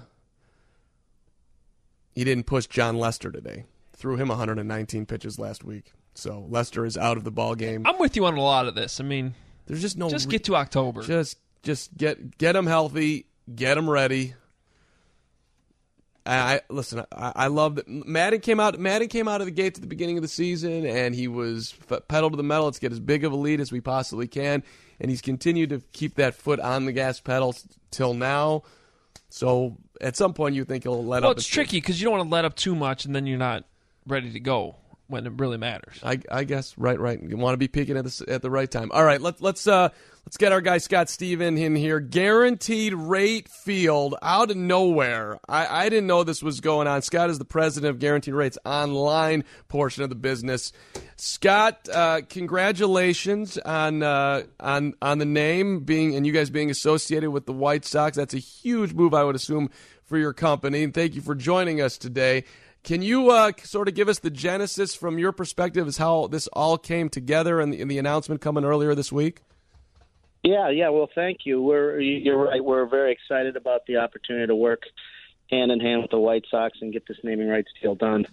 he didn't push John Lester today. Threw him one hundred nineteen pitches last week. So Lester is out of the ball game. I'm with you on a lot of this. I mean, there's just no. Just re- get to October. Just. Just get get them healthy, get them ready. I, I listen. I, I love that Madden came out. Madden came out of the gates at the beginning of the season, and he was pedal to the metal. Let's get as big of a lead as we possibly can, and he's continued to keep that foot on the gas pedal till now. So at some point, you think he'll let well, up. Well, it's tricky because you don't want to let up too much, and then you're not ready to go when it really matters. I, I guess right, right. You want to be peaking at the at the right time. All right, let's let's uh. Let's get our guy Scott Steven in here. Guaranteed Rate Field out of nowhere. I, I didn't know this was going on. Scott is the president of Guaranteed Rate's online portion of the business. Scott, uh, congratulations on uh, on on the name being and you guys being associated with the White Sox. That's a huge move, I would assume, for your company. And thank you for joining us today. Can you uh, sort of give us the genesis from your perspective as how this all came together and the, and the announcement coming earlier this week? Yeah, yeah. Well, thank you. We're you're right. We're very excited about the opportunity to work hand in hand with the White Sox and get this naming rights deal done.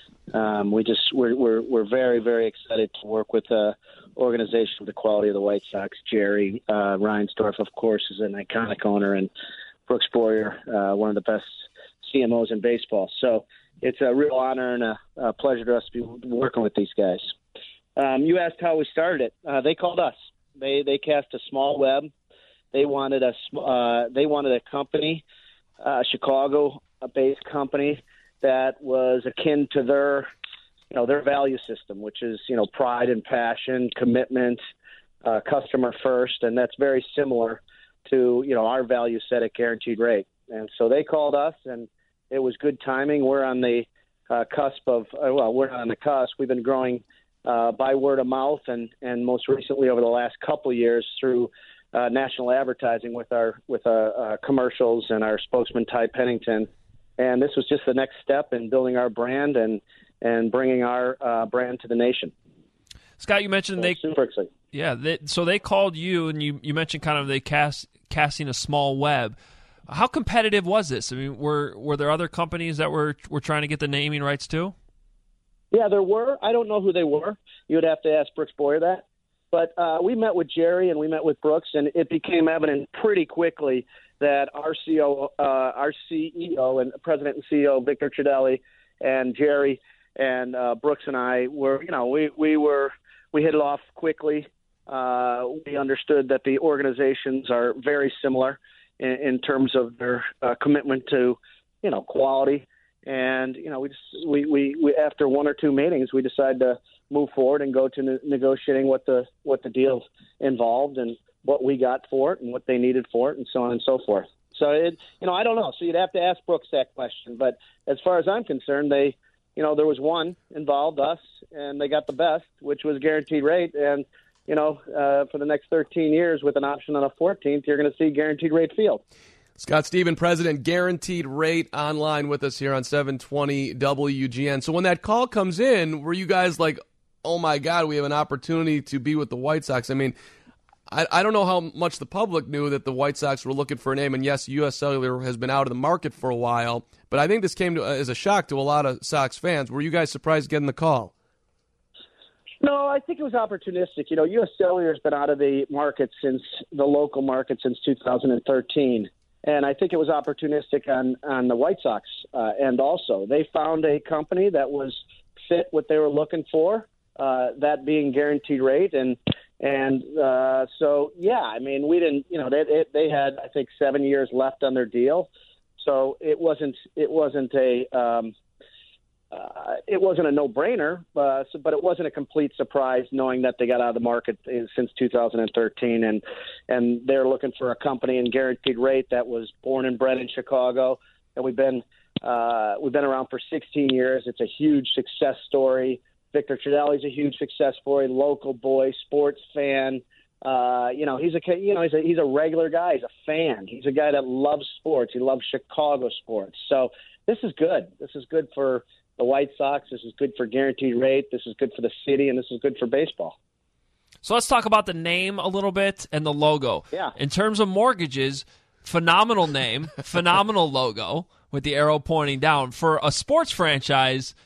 Um, we just we're we're we're very very excited to work with a organization of the quality of the White Sox. Jerry uh, Reinsdorf, of course, is an iconic owner, and Brooks Boyer, uh, one of the best C M Os in baseball. So it's a real honor and a, a pleasure to us to be working with these guys. Um, you asked how we started it. Uh, they called us. They they cast a small web. They wanted a uh, they wanted a company, a Chicago-based company that was akin to their you know their value system, which is you know pride and passion, commitment, uh, customer first, and that's very similar to you know our value set at Guaranteed Rate. And so they called us, and it was good timing. We're on the uh, cusp of uh, well, we're not on the cusp. We've been growing. Uh, by word of mouth and, and most recently over the last couple of years through uh, national advertising with our with our uh, commercials and our spokesman Ty Pennington. And this was just the next step in building our brand and and bringing our uh, brand to the nation. Scott, you mentioned so they super excited. Yeah, they, so they called you and you, you mentioned kind of they cast casting a small web. How competitive was this? I mean, were were there other companies that were were trying to get the naming rights too? Yeah, there were. I don't know who they were. You would have to ask Brooks Boyer that. But uh, we met with Jerry and we met with Brooks, and it became evident pretty quickly that our C E O, uh, our C E O and President and C E O Victor Tridelli and Jerry and uh, Brooks and I were, you know, we we were we hit it off quickly. Uh, we understood that the organizations are very similar in, in terms of their uh, commitment to, you know, quality. And, you know, we just, we, we, we, after one or two meetings, we decided to move forward and go to ne- negotiating what the, what the deal involved and what we got for it and what they needed for it and so on and so forth. So, it, you know, I don't know. So you'd have to ask Brooks that question. But as far as I'm concerned, they, you know, there was one involved, us, and they got the best, which was guaranteed rate. And, you know, uh, for the next thirteen years with an option on a fourteenth, you're going to see guaranteed rate field. Scott Stephen, President, Guaranteed Rate, online with us here on seven twenty W G N. So when that call comes in, were you guys like, oh, my God, we have an opportunity to be with the White Sox? I mean, I, I don't know how much the public knew that the White Sox were looking for a name. And, yes, U S Cellular has been out of the market for a while. But I think this came to, uh, as a shock to a lot of Sox fans. Were you guys surprised getting the call? No, I think it was opportunistic. You know, U S Cellular has been out of the market since the local market since two thousand thirteen. And I think it was opportunistic on, on the White Sox uh, end also. They found a company that was fit what they were looking for, uh, that being guaranteed rate. And and uh, so, yeah, I mean, we didn't, you know, they, they they had, I think, seven years left on their deal. So it wasn't it wasn't a um, uh, it wasn't a no-brainer, uh, so, but it wasn't a complete surprise knowing that they got out of the market in, since two thousand thirteen, and and they're looking for a company in guaranteed rate that was born and bred in Chicago, and we've been uh, we've been around for sixteen years. It's a huge success story. Victor Tridelli's a huge success story. Local boy, sports fan. Uh, you know, he's a you know he's a he's a regular guy. He's a fan. He's a guy that loves sports. He loves Chicago sports. So this is good. This is good for the White Sox. This is good for guaranteed rate. This is good for the city, and this is good for baseball. So let's talk about the name a little bit and the logo. Yeah. In terms of mortgages, phenomenal name, phenomenal logo with the arrow pointing down. For a sports franchise,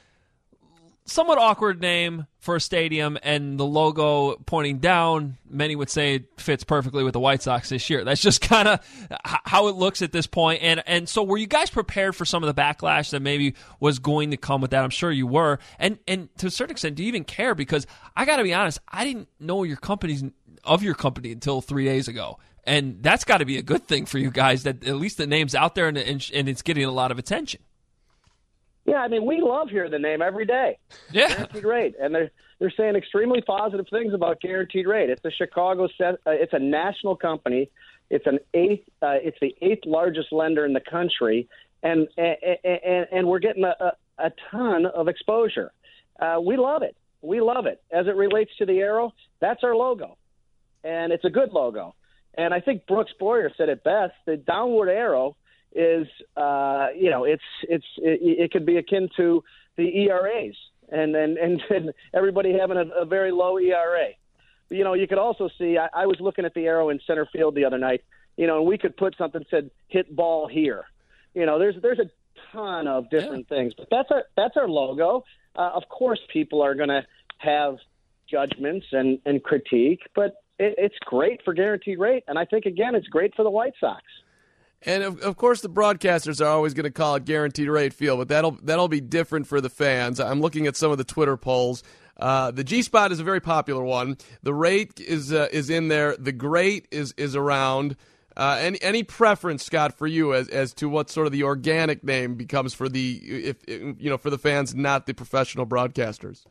somewhat awkward name for a stadium, and the logo pointing down, many would say it fits perfectly with the White Sox this year. That's just kind of how it looks at this point. And and so were you guys prepared for some of the backlash that maybe was going to come with that? I'm sure you were. And and to a certain extent, do you even care? Because I got to be honest, I didn't know your company's of your company until three days ago. And that's got to be a good thing for you guys, that at least the name's out there and, and, and it's getting a lot of attention. Yeah, I mean, we love hearing the name every day. Yeah. Guaranteed Rate. And they're, they're saying extremely positive things about Guaranteed Rate. It's a Chicago set, uh, it's a national company. It's an eighth, uh, it's the eighth largest lender in the country. And, and, and, and we're getting a, a, a ton of exposure. Uh, we love it. We love it. As it relates to the arrow, that's our logo. And it's a good logo. And I think Brooks Boyer said it best. The downward arrow is, uh, you know, it's it's it, it could be akin to the E R As, and and, and, and everybody having a, a very low E R A. You know, you could also see, I, I was looking at the arrow in center field the other night, you know, and we could put something that said hit ball here. You know, there's there's a ton of different yeah. things, but that's our that's our logo. Uh, of course, people are going to have judgments and, and critique, but it, it's great for Guaranteed Rate, and I think, again, it's great for the White Sox. And of, of course, the broadcasters are always going to call it Guaranteed Rate Field, but that'll that'll be different for the fans. I'm looking at some of the Twitter polls. Uh, the G spot is a very popular one. The rate is uh, is in there. The great is is around. Uh, any any preference, Scott, for you as as to what sort of the organic name becomes for the if you know for the fans, not the professional broadcasters?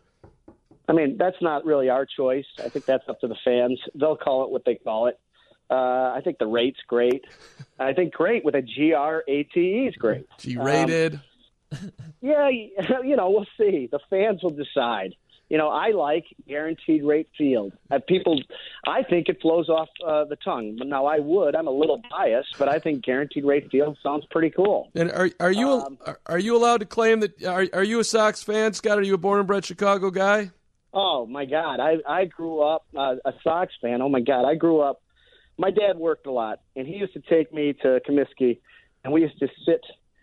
I mean, that's not really our choice. I think that's up to the fans. They'll call it what they call it. Uh, I think the rate's great. I think great with a G R A T E is great. G-rated. Um, yeah, you know, we'll see. The fans will decide. You know, I like Guaranteed Rate Field. Uh, people, I think it flows off uh, the tongue. Now, I would. I'm a little biased, but I think Guaranteed Rate Field sounds pretty cool. And are are you um, are you allowed to claim that? Are are you a Sox fan, Scott? Are you a born and bred Chicago guy? Oh my God, I I grew up uh, a Sox fan. Oh my God, I grew up. My dad worked a lot, and he used to take me to Comiskey, and we used to sit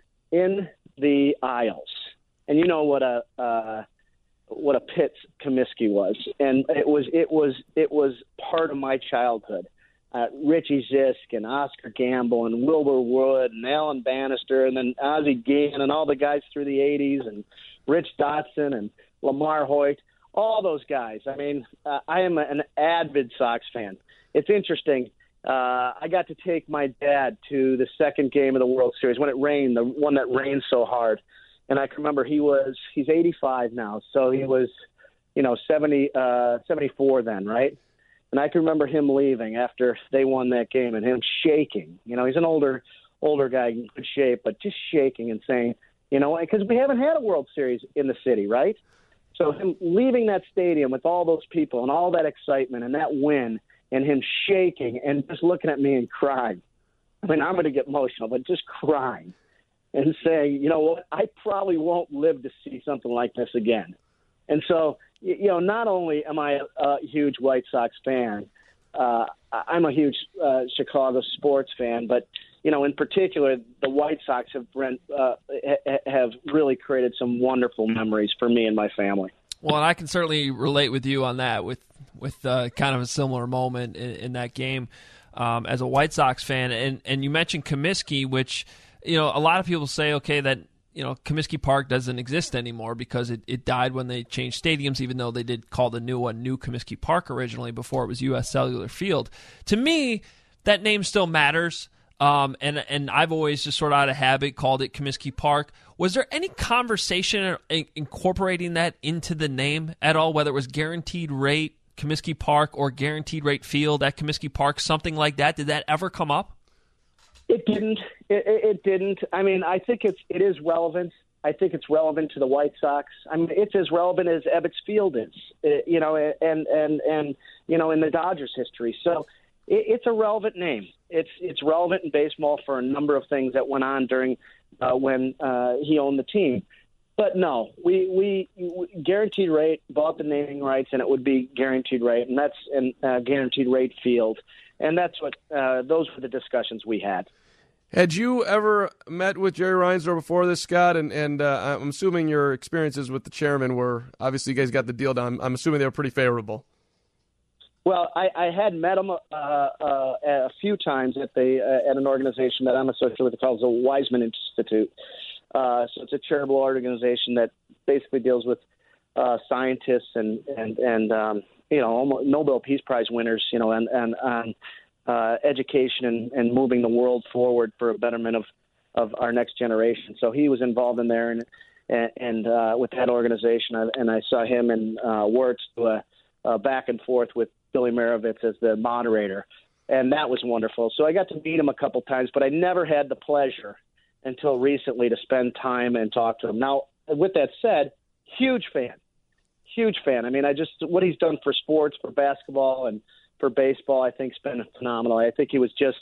in the aisles. And you know what a uh, what a pit Comiskey was, and it was it was it was part of my childhood. Uh, Richie Zisk and Oscar Gamble and Wilbur Wood and Alan Bannister, and then Ozzie Guillen and all the guys through the eighties, and Rich Dotson and Lamar Hoyt. all those guys. I mean, uh, I am an avid Sox fan. It's interesting. Uh, I got to take my dad to the second game of the World Series when it rained, the one that rained so hard. And I can remember he was, he's eighty-five now, so he was, you know, seventy, uh, seventy-four then, right? And I can remember him leaving after they won that game and him shaking. You know, he's an older, older guy in good shape, but just shaking and saying, you know, because we haven't had a World Series in the city, right? So him leaving that stadium with all those people and all that excitement and that win and him shaking and just looking at me and crying. I mean, I'm going to get emotional, but just crying and saying, you know what, I probably won't live to see something like this again. And so, you know, not only am I a, a huge White Sox fan, uh, I'm a huge uh, Chicago sports fan, but, you know, in particular, the White Sox have, uh, have really created some wonderful memories for me and my family. Well, and I can certainly relate with you on that with, with uh, kind of a similar moment in, in that game um, as a White Sox fan. And, and you mentioned Comiskey, which, you know, a lot of people say, okay, that, you know, Comiskey Park doesn't exist anymore because it, it died when they changed stadiums, even though they did call the new one New Comiskey Park originally before it was U S Cellular Field. To me, that name still matters, um, and and I've always just sort of out of habit called it Comiskey Park. Was there any conversation incorporating that into the name at all, whether it was Guaranteed Rate Comiskey Park or Guaranteed Rate Field at Comiskey Park, something like that? Did that ever come up? It didn't. It, it didn't. I mean, I think it's it is relevant. I think it's relevant to the White Sox. I mean, it's as relevant as Ebbets Field is, you know, and and and you know, in the Dodgers' history. So it, it's a relevant name. It's it's relevant in baseball for a number of things that went on during uh, when uh, he owned the team. But no, we, we we Guaranteed Rate bought the naming rights, and it would be Guaranteed Rate, and that's and uh, Guaranteed Rate Field. And that's what uh, those were the discussions we had. Had you ever met with Jerry Reinsdorf before this, Scott? And, and uh, I'm assuming your experiences with the chairman were, obviously you guys got the deal done. I'm assuming they were pretty favorable. Well, I, I had met him uh, uh, a few times at the uh, at an organization that I'm associated with called the Weizmann Institute. Uh, so it's a charitable organization that basically deals with uh, scientists and, and, and um, you know, almost Nobel Peace Prize winners, you know, and, and, and uh, education and, and moving the world forward for a betterment of, of our next generation. So he was involved in there and, and, and uh, with that organization. And I saw him and uh, Wirtz do a, a back and forth with Billy Maravitz as the moderator. And that was wonderful. So I got to meet him a couple times, but I never had the pleasure until recently to spend time and talk to him. Now, with that said, huge fan. Huge fan. I mean, I just what he's done for sports, for basketball, and for baseball, I think, has been phenomenal. I think he was just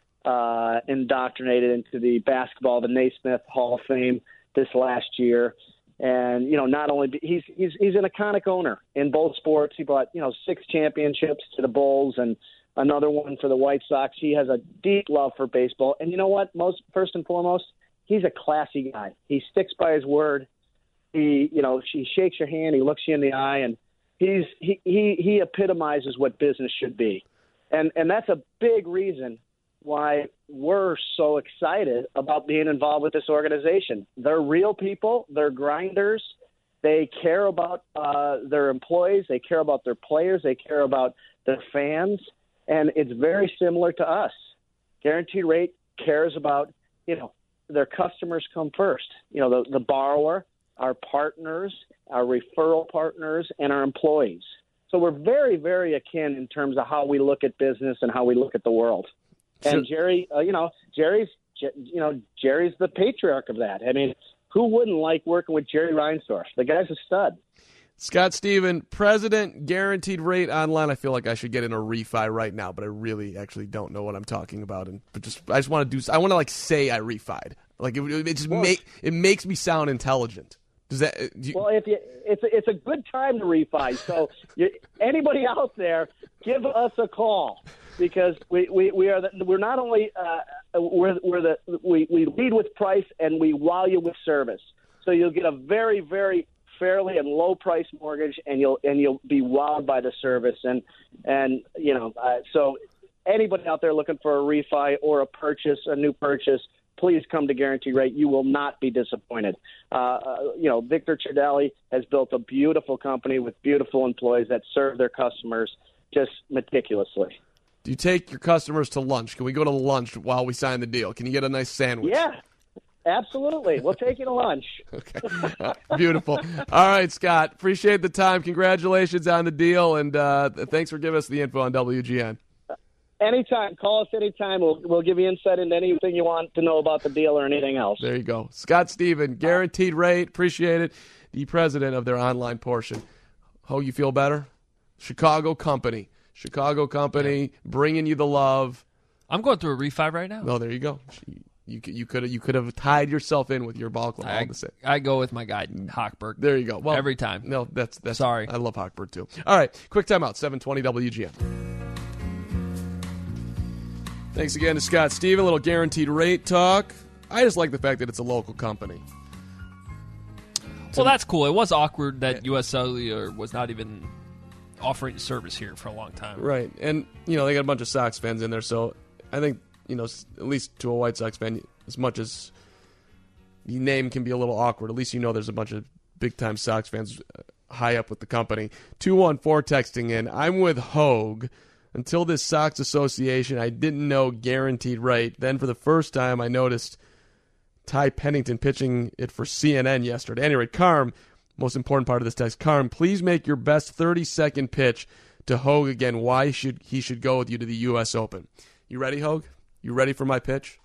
uh, indoctrinated into the basketball, the Naismith Hall of Fame this last year, and you know, not only he's he's he's an iconic owner in both sports. He brought you know six championships to the Bulls and another one for the White Sox. He has a deep love for baseball, and you know what? Most first and foremost, he's a classy guy. He sticks by his word. He, you know, he shakes your hand, he looks you in the eye, and he's he, he, he epitomizes what business should be. And and that's a big reason why we're so excited about being involved with this organization. They're real people, they're grinders, they care about uh, their employees, they care about their players, they care about their fans, and it's very similar to us. Guaranteed Rate cares about, you know, their customers come first. You know, the, the borrower, our partners, our referral partners, and our employees. So we're very, very akin in terms of how we look at business and how we look at the world. And Jerry, uh, you know, Jerry's, you know, Jerry's the patriarch of that. I mean, who wouldn't like working with Jerry Reinsdorf? The guy's a stud. Scott Stephen, President, Guaranteed Rate Online. I feel like I should get in a refi right now, but I really actually don't know what I'm talking about. And but just I just want to do. I want to like say I refied. Like it, it just well, make it makes me sound intelligent. Does that? Do you... Well, if you, it's a, it's a good time to refi. So you, anybody out there, give us a call because we, we, we are the, we're not only uh, we're we're the we, we lead with price and we wow you with service. So you'll get a very very fairly and low price mortgage, and you'll and you'll be wowed by the service. And and you know uh, so anybody out there looking for a refi or a purchase, a new purchase, please come to Guaranteed Rate. You will not be disappointed. Uh, uh, you know, Victor Ciardelli has built a beautiful company with beautiful employees that serve their customers just meticulously. Do you take your customers to lunch? Can we go to lunch while we sign the deal? Can you get a nice sandwich? Yeah, absolutely. We'll take you to lunch. Okay. Uh, beautiful. All right, Scott. Appreciate the time. Congratulations on the deal, and uh, thanks for giving us the info on W G N. Anytime. Call us anytime. We'll, we'll give you insight into anything you want to know about the deal or anything else. There you go. Scott Steven, Guaranteed Rate. Appreciate it. The president of their online portion. Hope you feel better? Chicago company. Chicago company, yeah. Bringing you the love. I'm going through a refi right now. Oh, there you go. You you could you could have tied yourself in with your ball club. I, all the same. I go with my guy Hochberg. There you go. Well, every time. No, that's that's. Sorry, I love Hochberg too. All right, quick timeout. seven twenty W G N. Thanks again to Scott Steven. A little Guaranteed Rate talk. I just like the fact that it's a local company. Well, that's cool. It was awkward that U S Cellular was not even offering service here for a long time. Right. And, you know, they got a bunch of Sox fans in there, so I think, you know, at least to a White Sox fan, as much as the name can be a little awkward, at least you know there's a bunch of big-time Sox fans high up with the company. two one four texting in, I'm with Hogue. Until this Sox association, I didn't know Guaranteed Rate. Then for the first time, I noticed Ty Pennington pitching it for C N N yesterday. Anyway, Carm, most important part of this text, Carm, please make your best thirty-second pitch to Hogue again. Why should he should go with you to the U S Open? You ready, Hogue? You ready for my pitch?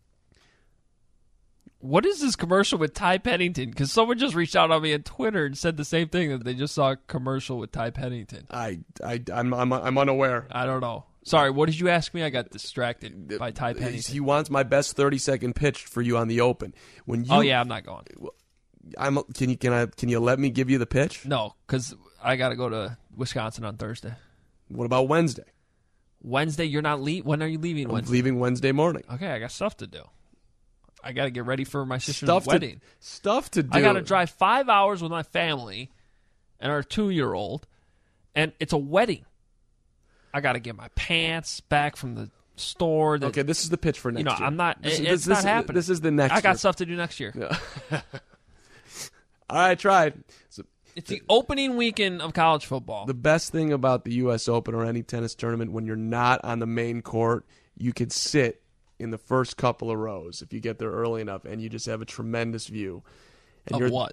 What is this commercial with Ty Pennington? Because someone just reached out on me on Twitter and said the same thing, that they just saw a commercial with Ty Pennington. I, I, I'm, I'm, I'm unaware. I don't know. Sorry, what did you ask me? I got distracted by Ty Pennington. He wants my best thirty-second pitch for you on the Open. When you, oh yeah, I'm not going. I'm. Can you can I can you let me give you the pitch? No, because I got to go to Wisconsin on Thursday. What about Wednesday? Wednesday, you're not leaving. When are you leaving? I'm Wednesday? leaving Wednesday morning. Okay, I got stuff to do. I got to get ready for my sister's stuff wedding. To, stuff to do. I got to drive five hours with my family and our two-year-old, and it's a wedding. I got to get my pants back from the store. That, okay, this is the pitch for next year. You know, year. I'm not. This, it, this, it's this, not happening. This is the next. I got year. stuff to do next year. Yeah. All right, I tried. So, it's the opening weekend of college football. The best thing about the U S Open or any tennis tournament, when you're not on the main court, you can sit in the first couple of rows if you get there early enough, and you just have a tremendous view. And of you're, what?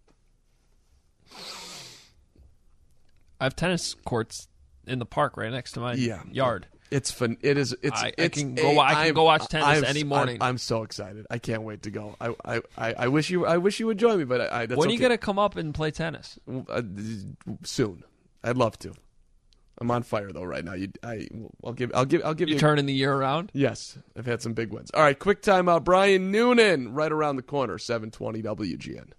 I have tennis courts in the park right next to my yeah, yard. It's fun. It is. It's. I, it's I can go. A, I can I'm, go watch tennis I'm, any morning. I'm, I'm so excited. I can't wait to go. I. I. I wish you. I wish you would join me. But I. That's when are okay. you gonna come up and play tennis? Uh, soon. I'd love to. I'm on fire though right now. You. I. I'll give. I'll give. I'll give you. You a, turning the year around? Yes. I've had some big wins. All right. Quick timeout. Brian Noonan right around the corner. seven twenty W G N.